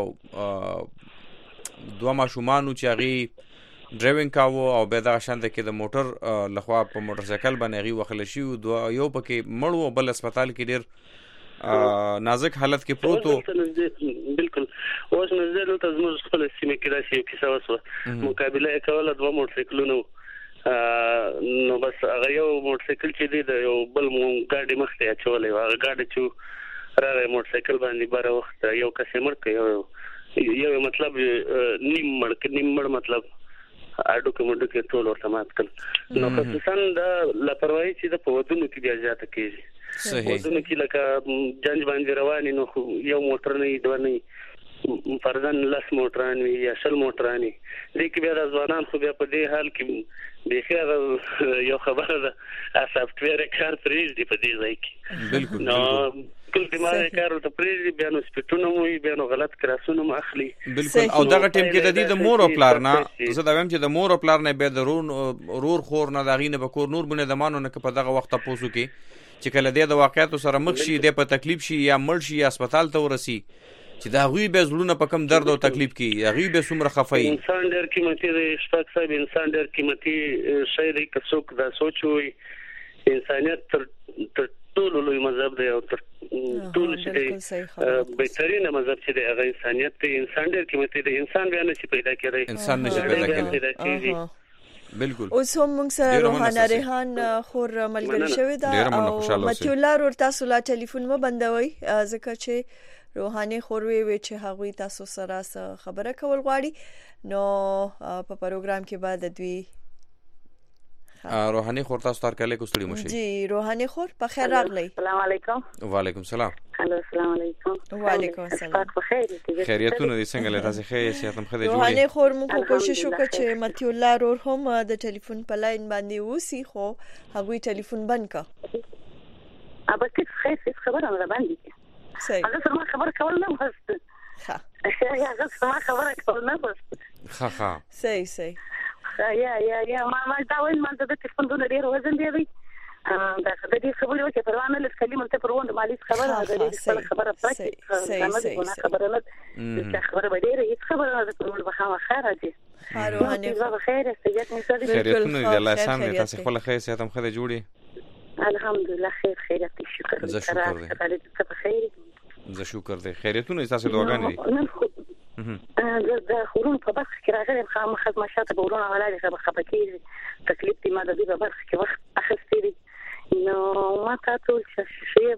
دوه ماشومان چې هغه ډرایوینګ کاوه او به دا شانته کې د موټر لخوا په موټر سایکل باندې هغه وخل شي یو پکې مړ و بل هسپتال کې ډیر نازک حالت کې پروت وو بالکل اوس نزدې ته زموږ خپل سیمه کې راشي کیسه وسو مقابله کوله دوه موټر سایکلونو نو بس هغه یو موټر سایکل چې دی د یو بل ګاډي مخته اچولې هغه ګاډي چې راغی موټر سایکل باندې بار وخت یو کس مړ کړ یو مطلب نیم مړ مطلب اډو کې ټول ورته مات کړ نو خصوصا د لاپروايي چې د پودونو کې بیا زیاته کیږي پودونو کې لکه جنج باندې رواني نو یو موټر نه دوه نه فرضاً لاس موټران وي یا شل موټران دي کې بیا د ځوانان خو بیا په دې حال کې به خیر یو خبره ده سافټویر کار پریز دی په دې ځای کې بالکل نو بالکل دماغ کار ته پرې بیا نو سپټونه مو بیا نو غلط کراسونه مو اخلي بالکل او دغه ټیم کې د دې د مور او پلار نه زه دا وایم چې د مور او پلار نه به د رور خور نه دغې نه به کور نور بونه د مانو نه په دغه وخت پوسو کې چې کله د واقعیت سره مخ شي د په تکلیف شي یا مړ شي یا هسپتال ته ورسي چې دا غوي به زړونه په کم درد او تکلیف کې هغه به څومره خفای انسان ډېر قیمتي دی شپږ صاحب انسان ډېر قیمتي شی دی که څوک دا سوچ وي انسانیت تر ټولو لوی مذهب دی او تر ټولو چې دی بهترینه مذهب چې دی هغه انسانیت دی انسان ډېر قیمتي دی انسان بیا نشي پیدا کېدای انسان نشي پیدا کېدای بالکل اوس هم موږ سره روحانه ریحان خور ملګری شوی دا او متي الله ور تاسو لا ټلیفون مو بندوي ځکه چې روحاني خوروي وی چې هغوی تاسو سره خبره کول غواړي نو په پروګرام کې بعد دوی روحاني خور تاسو تر کله کوستړي مو شي جی روحاني خور په خیر راغلی السلام علیکم وعلیکم السلام هلو السلام علیکم وعلیکم السلام په خیر دي خیریتونه دي څنګه له تاسو خیر سیاتم خدای جوړي روحاني خور مو کوشش وکړه چې متي الله رور هم د ټلیفون په لاین باندې وسی خو هغوی ټلیفون بند کا ابا څه خیر خبره نه باندې صحیح هغه سره خبر کول نه وسته ها هغه سره خبره کول نه وسته ها صحیح یا ما دا وایي ما د ټلیفون دونه ډیر وزن دی دا دې خبرې وکړه پروانه لږ کلمه ته پروانه مالي خبره ده دې خبره پاتې خبره نه خبره به ډیره هیڅ خبره نه پروانه بخا خیره دي روحاني خیر سيادتي خیریتونه دي الله سم تاسو خپل خیر سيادم خدای جوړي الحمدلله خیر شکر زه خیر زه شکر دې خیریتونه تاسو دعاګانې دي دا خورون په بخ کې راغلي خامخ مشاته بورونه ولادي خبرکی تکلیف دي ما د دې په بخ کې وخت اخستې دي نو ما تاسو شي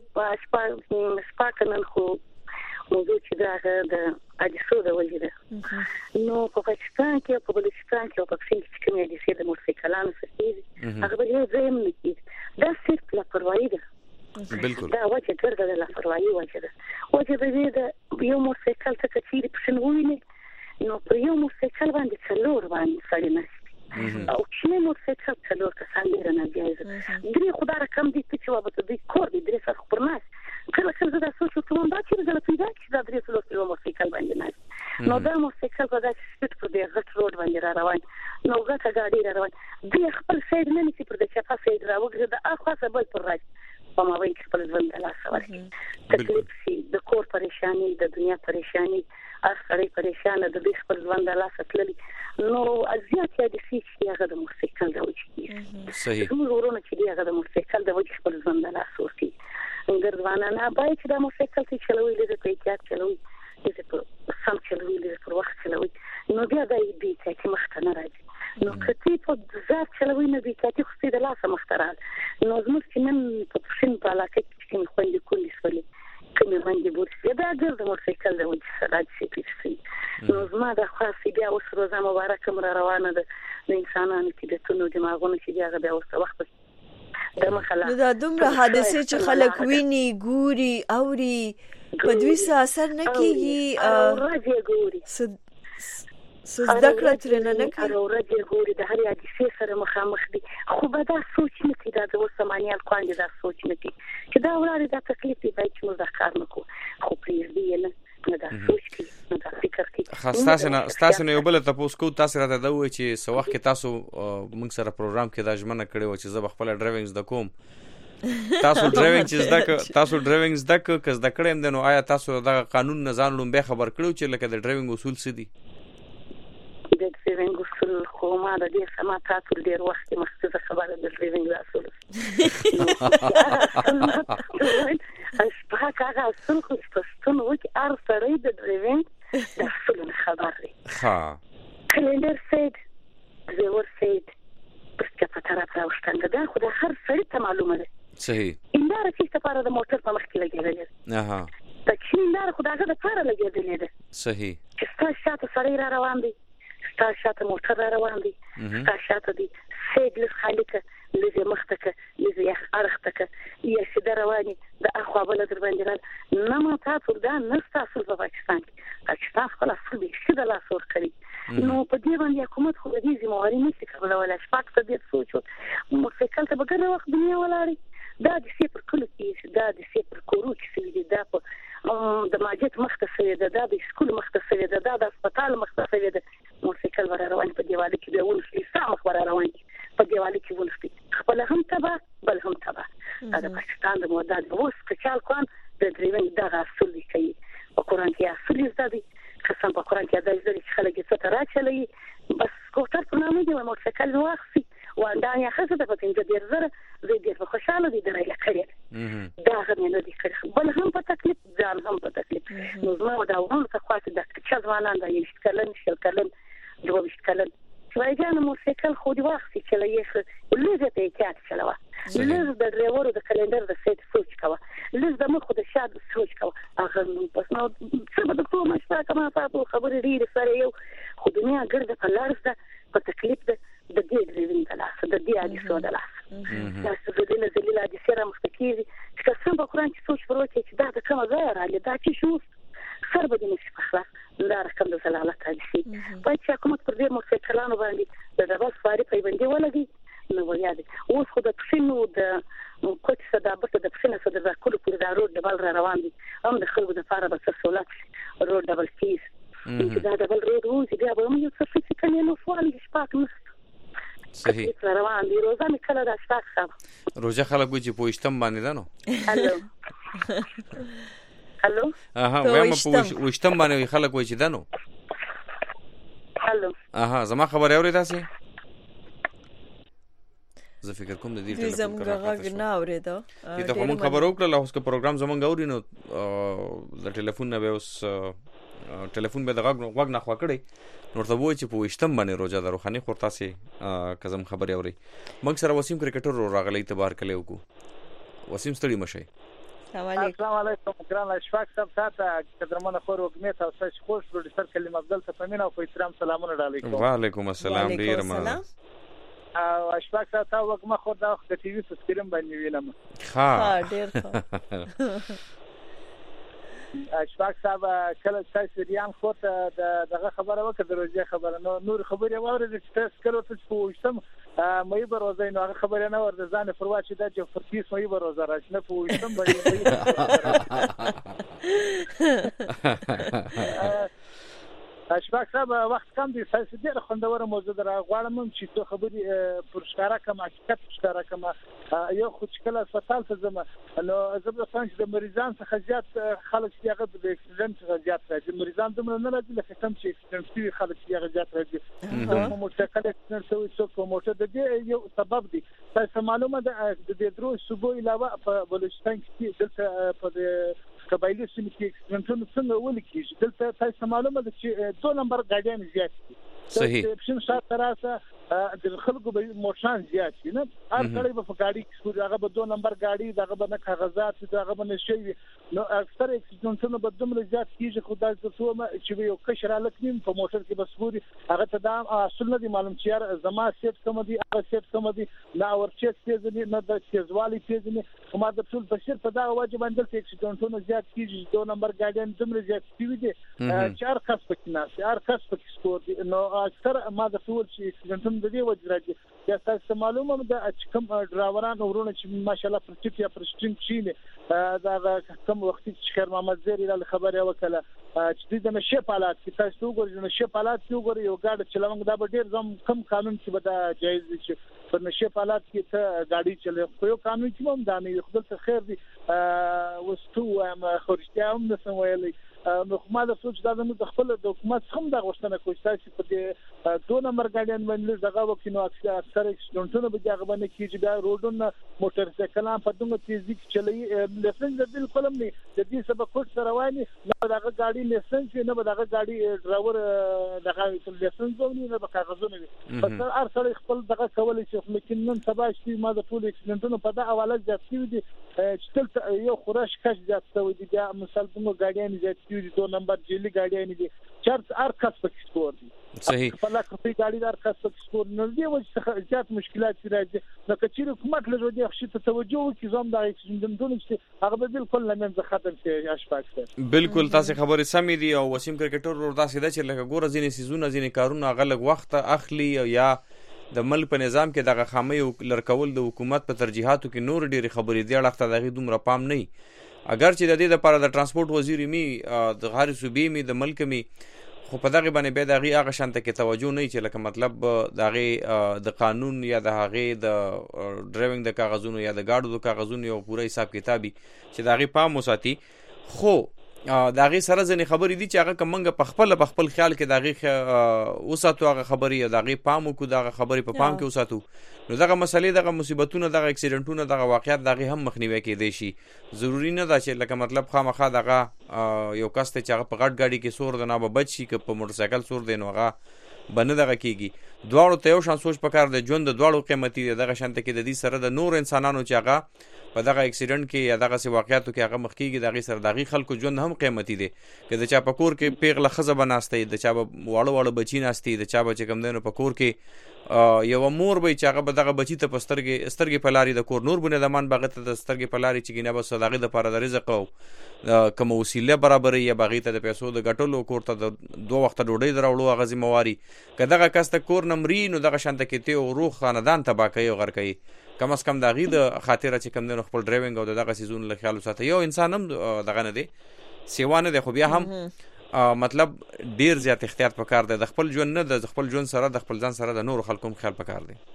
په سپاکنن خو موضوع چې دا د اجسو د وجه نو په پاکستان کې په بلوچستان کې او په سند کې کومې دي چې د موسیقالانو سره هغه به یې زم نکید دا صرف لا پروايي ده بالکل دا وجه ګرځي د لا پروايي وجه دې د یو موسیقال څخه چې په شنوینه نو په یو موسیقال باندې څلور باندې سړی نشي او چې موسیقال څلور کسان لري نه جایز درې خدای رقم دي چې وبته دي کور دي درې سره پر ناس کله دا سوچ کوم دا چې زه پیدا چې دا درې څلور په موسیقال باندې ناس نو دا موسیقال په داسې سپیډ په دې غټ روډ باندې را روان نو غټه ګاډي را روان دې خپل سید نه نشي پر دې چې په سید را وګرځي د اخوا سبل پر راځي په ما وایي خپل ژوند لا سوالي تکلیف سي د کور پریشانی د دنیا پریشانی اخري پریشانه د دې خپل ژوند لا ستللی نو ازیات یا د سي چې هغه د موسیقال د وجه صحیح ورونه چې هغه د موسیقال د وجه خپل ژوند لا سورتي ګرځوانا نه باید چې د موسیقال څخه چلوي د احتیاط چلوي د په سم چلوي د پر وخت چلوي نو بیا د دې چې مخته نه راځي نو کتی په ذات چلوي نه دي چې خو د لاسه مخترال نو زموږ چې نن په سین په علاقه کې خوندې کولې سولې کومه باندې بورسي دا د موسیقال د وجه سره چې نو زما د خاصي بیا اوس روزه مبارک مر روانه ده د انسانانو کې د تونو دماغونو چې هغه بیا اوس وخت دا دومره حادثه چې خلک ویني ګوري اوري په دوی څه اثر نه کیږي راځي ګوري ذکر ترنه نه کوي او راځي ګوري د هر حادثه سره مخامخ دي خو به دا سوچ نه کوي دا د وسمانیال کواندې دا سوچ نه کوي چې دا وړاندې دا تکلیف دی چې موږ دا کار نکو خو پریږدي نه دا سوچ کوي نه دا فکر کوي تاسو نه یو بل تاسو کو تاسو راته دا وایي چې سو وخت کې تاسو موږ سره پروګرام کې دا ژمنه کړې و چې زه خپل ډرایوینګ زده کوم تاسو ډرایوینګ چې زده که زده کړم نو آیا تاسو دا قانون نه ځان لوم به خبر کړو چې لکه د ډرایوینګ اصول څه دي د ډرایوینګ اصول خو ما د دې سما تاسو ډیر وخت مخکې خبره د ډرایوینګ اصول په هغه اصول خو ستاسو نو چې ارسره د ډرایوینګ د اصول خبر دی ها کلندر سید زور سید چې په طرف راوښتنده دا خو د هر سړي ته معلومه ده صحیح اندار چې لپاره د موټر په مخ کې لګیدل اها د کیندار خو داغه د لپاره لګیدل ده صحیح چې تاسو شاته سړی را روان دي تاسو شاته موټر را روان دي تاسو شاته دي سید له خالقه لږه مختکه لږه ارختکه یا چې رواني د اخوا بل در باندې نه ما تاسو دا نه تاسو په پاکستان کې تاسو خپل اصل دي چې د لاس ور کړی نو په دې باندې حکومت خو دې زمواري نشي کولای ولا شپږ ته دې سوچو موسیقال ته بګره وخت دنیا ولاري دا د سي پر کلو کې دا د سي پر کورو کې سوي دا په د ماجت مخته سوي دا د سکول مخته سوي دا د هسپتال مخته سوي دا موټرسایکل ور روان په دیواله کې به ونشي سامخ ور روان په دیواله کې ونشي خپل هم تبا بل هم تبا دا پاکستان د مودات اوس کچال کوم د دریوین دغه اصل دی کوي په قران کې اصل زده قسم په قران کې د دې خلک څه تر راچلې بس کوټر په نامه دی موټرسایکل واخسي واندانیا خزه د پتنګ ډیر زره زه ډیر خوشاله دي درایله کړی دا غوښنه نه دي کړی بل هم په تکلیف ځان هم په تکلیف نو زما دا ورته څه خاصه د چا ځوانان د یشت کلن شل کلن دوه کلن وایګان موټرسایکل خو دی واخسي چې لایخ لږه ته کېات چلوه لږ د ډرایور د کلندر د سیټ سوچ کاوه لږ د مخ د شاد سوچ کاوه هغه پس نو څه به د کوم مشته کما تاسو خبرې ډیره سره یو خو دنیا ګرځه په لارس ده په تکلیف ده د دې دریوین د لاس د دې عادي سو د لاس تاسو د دې نه زلیل عادي سره مستکیږي چې څنګه په قران کې سوچ پروت چې دا د کومه ځای راځي دا چې شو سر به دې نشي خلاص دا رقم د زلالت عادي په چې کوم پر دې موټرسایکلانو باندې د ډبل سواری پیوندې ولګي نو ویاده اوس خو د پښینو د کوټ صدا بته د پښینو صدا د کول پر دا روډ ډبل را روان دي هم د خلکو د فاره به سہولت روډ ډبل کیس دا ډبل روډ وو چې بیا به موږ څه څه کنه نو سوال شپاک نه صحیح روان دي روزه می کله دا شپاک صاحب روزه خلک وځي پوښتم باندې ده هالو هالو وایم پوښتم باندې خلک وځي ده نو هالو زما خبر اوري تاسو زه فکر کوم د دې زموږ غږ نه اورېدو ته کوم خبر وکړه اوس که پروګرام زمونږ اوري نو د ټلیفون نه به اوس ټلیفون به د غږ نه خوا کړی نو ورته وایي چې په وشتم باندې روزه د روحاني خورتا سي کزم خبري اوري موږ سره وسیم کرکټر راغلی اعتبار کړي وکړو وسیم ستړي مشي السلام علیکم ګران اشفاق صاحب تاسو قدرمنه خور وکمه تاسو خوش ورته سر کلمه افضل ته پمنه او په احترام سلامونه علیکم وعلیکم السلام ډیر مننه او اشفاق صاحب تاسو وکمه خور دا د ټي وي سکرین باندې وینم ها ډیر ښه اشفاق صاحب کله تاسو ریان خو ته دغه خبره وکړه د روزي خبره نور خبره واره چې تاسو کړو ته پوښتم مې به روزي نو هغه خبره نه ورته ځان پروا چې دا چې فرتیس مې به روزه راشنه پوښتم به اشفاق صاحب وخت کم دي تاسو ډېر خوندور موضوع غواړم چې څه خبرې پرشکاره کوم حقیقت پرشکاره کوم یو خو چې کله هسپتال ته ځم نو زه به څنګه د مریضان څخه زیات خلک چې هغه د اکسیډنټ څخه زیات راځي مریضان دومره نه راځي لکه کوم چې اکسیډنټ شوي خلک چې هغه زیات راځي نو موټرسایکل اکسیډنټ شوی څوک موټر د دې یو سبب دی تاسو معلومه ده د دې درو صبح علاوه په بلوچستان کې دلته په قبایلی سیمه کې اکسیډنټونه څنګه ولیکي دلته تاسو معلومه ده چې 2 نمبر ګاډیان زیات دي صحیح اپشن شاته تراسه د خلکو به موټران زیات دي نه هر کله په ګاډي کې هغه به 2 نمبر ګاډي دغه به نه کاغذات دغه به نه شي نو اکثر اکسیډنټونه به دومره زیات کیږي خدای دې څو چې یو کشر الکتیم په موټر کې بسوري هغه ته دا اصل نه دي معلوم چې یار زما سیټ کوم دي هغه سیټ کوم دي نه ورچت پیژني نه د تیزوالي پیژني کومه د ټول بشیر په دا وجه باندې چې اکسیډنټونه زیات کیږي 2 نمبر ګاډیان دومره زیات کیږي دي چار کس پکې نه چار کس پکې سکور دي نو اکثر ما د ټول چې اکسیډنټونه د دې وجه راځي یا تاسو معلومه ده چې کوم ډرایوران ورونه چې ماشالله پرچټ یا پرشټین چینه دا کوم وخت چې خیر محمد زری له خبره وکړه چې د نشه پالات کې تاسو وګورئ نشه پالات کې وګورئ یو ګاډي چلوونکی دا به ډیر زم کم قانون کې به دا جایز دي چې په نشه پالات کې ته ګاډي چلوي خو یو قانون چې هم دا نه خپل څه خیر دي وستو ما خورشتیا هم نسم ویلي نو خو ما د سوچ دا د خپل د حکومت هم د غوښتنه کوي چې په دې 2 نمبر ګاډیان باندې دغه وکینو اکثر اکسیډنټونه به دغه باندې کیږي دا روډونه موټرسایکلان په دومره تیزی کې چلوي لیسنس د بالکل هم نه د دې سبب کوټ سره وایي نه دغه ګاډي لیسنس نه دغه ګاډي ډرایور دغه لیسنس ونی نه کاغذونه وي پس هر څړي خپل دغه کولای شي لیکن نن سبا چې ما د ټول اکسیډنټونو په دا حواله زیات شوی دي چې یو خورش کش زیات شوی دي بیا مثال په ګاډیان زیات 2 نمبر جیلی ګاډیان دي چرته هر کس پکې سکور دي صحیح په لکه په ګاډي دار کس پکې سکور نه دی وځي زیات مشکلات راځي نو کچې حکومت له دې خشي ته توجه وکړي زم د اکسیډنټونو چې هغه به بالکل لمنځه ختم شي اشفاق بالکل تاسو خبرې سمې دي او وسیم کرکټر ورته سیده چې لکه ګور ځینې سيزونه ځینې کارونه غلط وخت اخلي یا د ملک په نظام کې دغه خامۍ لرکول د حکومت په ترجیحاتو کې نور ډېرې خبرې دي اړخ ته دغه دومره پام نه اگر چې د دې لپاره د ترانسپورت وزیر می د هر صوبې می د ملک می خو په دغه باندې به دغه هغه شانته کې توجه نه چې لکه مطلب دغه د قانون یا د هغه د ډرایوینګ د کاغذونو یا د گاډو د کاغذونو یو پوره حساب کتابي چې دغه پام وساتي خو دغه سره ځنې خبرې دي چې هغه کومنګ په خپل خیال کې دغه وساتو هغه خبرې دغه پام کو دغه خبرې په پام کې وساتو نو دغه مسلې دغه مصیبتونه دغه اکسیډنټونه دغه واقعیت دغه هم مخنیوي کېدای شي ضروری نه ده چې لکه مطلب خامخا دغه یو کس ته چې هغه په غټ ګاډي کې سور د نه به بچ شي که په موټر سایکل سور دی نو هغه بنه دغه کیږي دواړو ته یو شان سوچ پکار دی ژوند د دواړو قیمتي دی دغه شانته کې د دې سره د نور انسانانو چې هغه په دغه اکسیډنټ کې یا دغه سی واقعیتو کې هغه مخ کېږي دغه سره دغه خلکو ژوند هم قیمتي دی که د چا په کور کې پیغله خزه بناستي د چا واړه بچی ناستي د چا بچ کم دینو په کور کې یو مور به چې هغه به دغه بچی ته سترګې په لاري د کور نور بنه دمان باغ ته د سترګې په لاري چې ګینه بس دغه د لپاره د رزق او کوم وسیله برابر یا باغ ته د پیسو د ګټلو کور ته د 2 وخت ډوډۍ دراوړو هغه ذمہواری که دغه کس ته کور نمرې نو دغه شانته کې ته او روح خاندان تبا کوي او غر کوي کم از کم دغه د خاطر چې کم دنو خپل ډرایوینګ او دغه سيزون له خیال ساته یو انسان هم دغه نه دی سیوانه دی خو بیا هم مطلب ډیر زیات اختیار پکار دی د خپل ژوند نه د خپل ژوند سره د خپل ځان سره د نور خلکو خیال پکار دی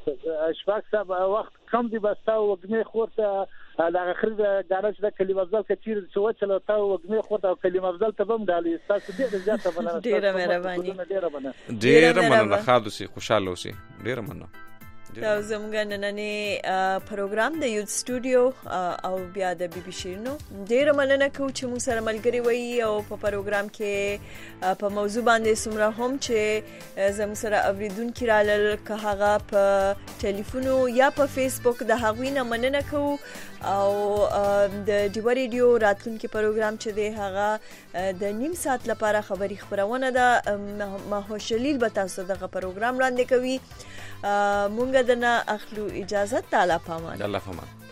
شپږ صاحب وخت کم دی بس تا وګمه خورته د اخر د ګارج د کلمه افضل کثیر څه چلو تا وګمه خورته او کلمه افضل ته بم ډالي تاسو ډیر زیات بلنه ډیره مهرباني ډیره مننه خاص اوسې خوشاله اوسې ډیره مننه دا زموږ نننې پروګرام د یوت سټوډیو او بیا د بي بي شیرینو ډیره مننه کوم چې موږ سره ملګری وي او په پروګرام کې په موضوع باندې سمره هم چې زموږ سره اوریدونکو رالل که هغه په ټلیفونو یا په فیسبوک د هغوی نه مننه کوو او د ډیو ریډیو راتلونکي پروګرام چې دی هغه د نیم ساعت لپاره خبري خبرونه ده ماهوشلیل به تاسو دغه پروګرام وړاندې کوي مونږ دنه اخلو اجازه تعالی پامان الله پامان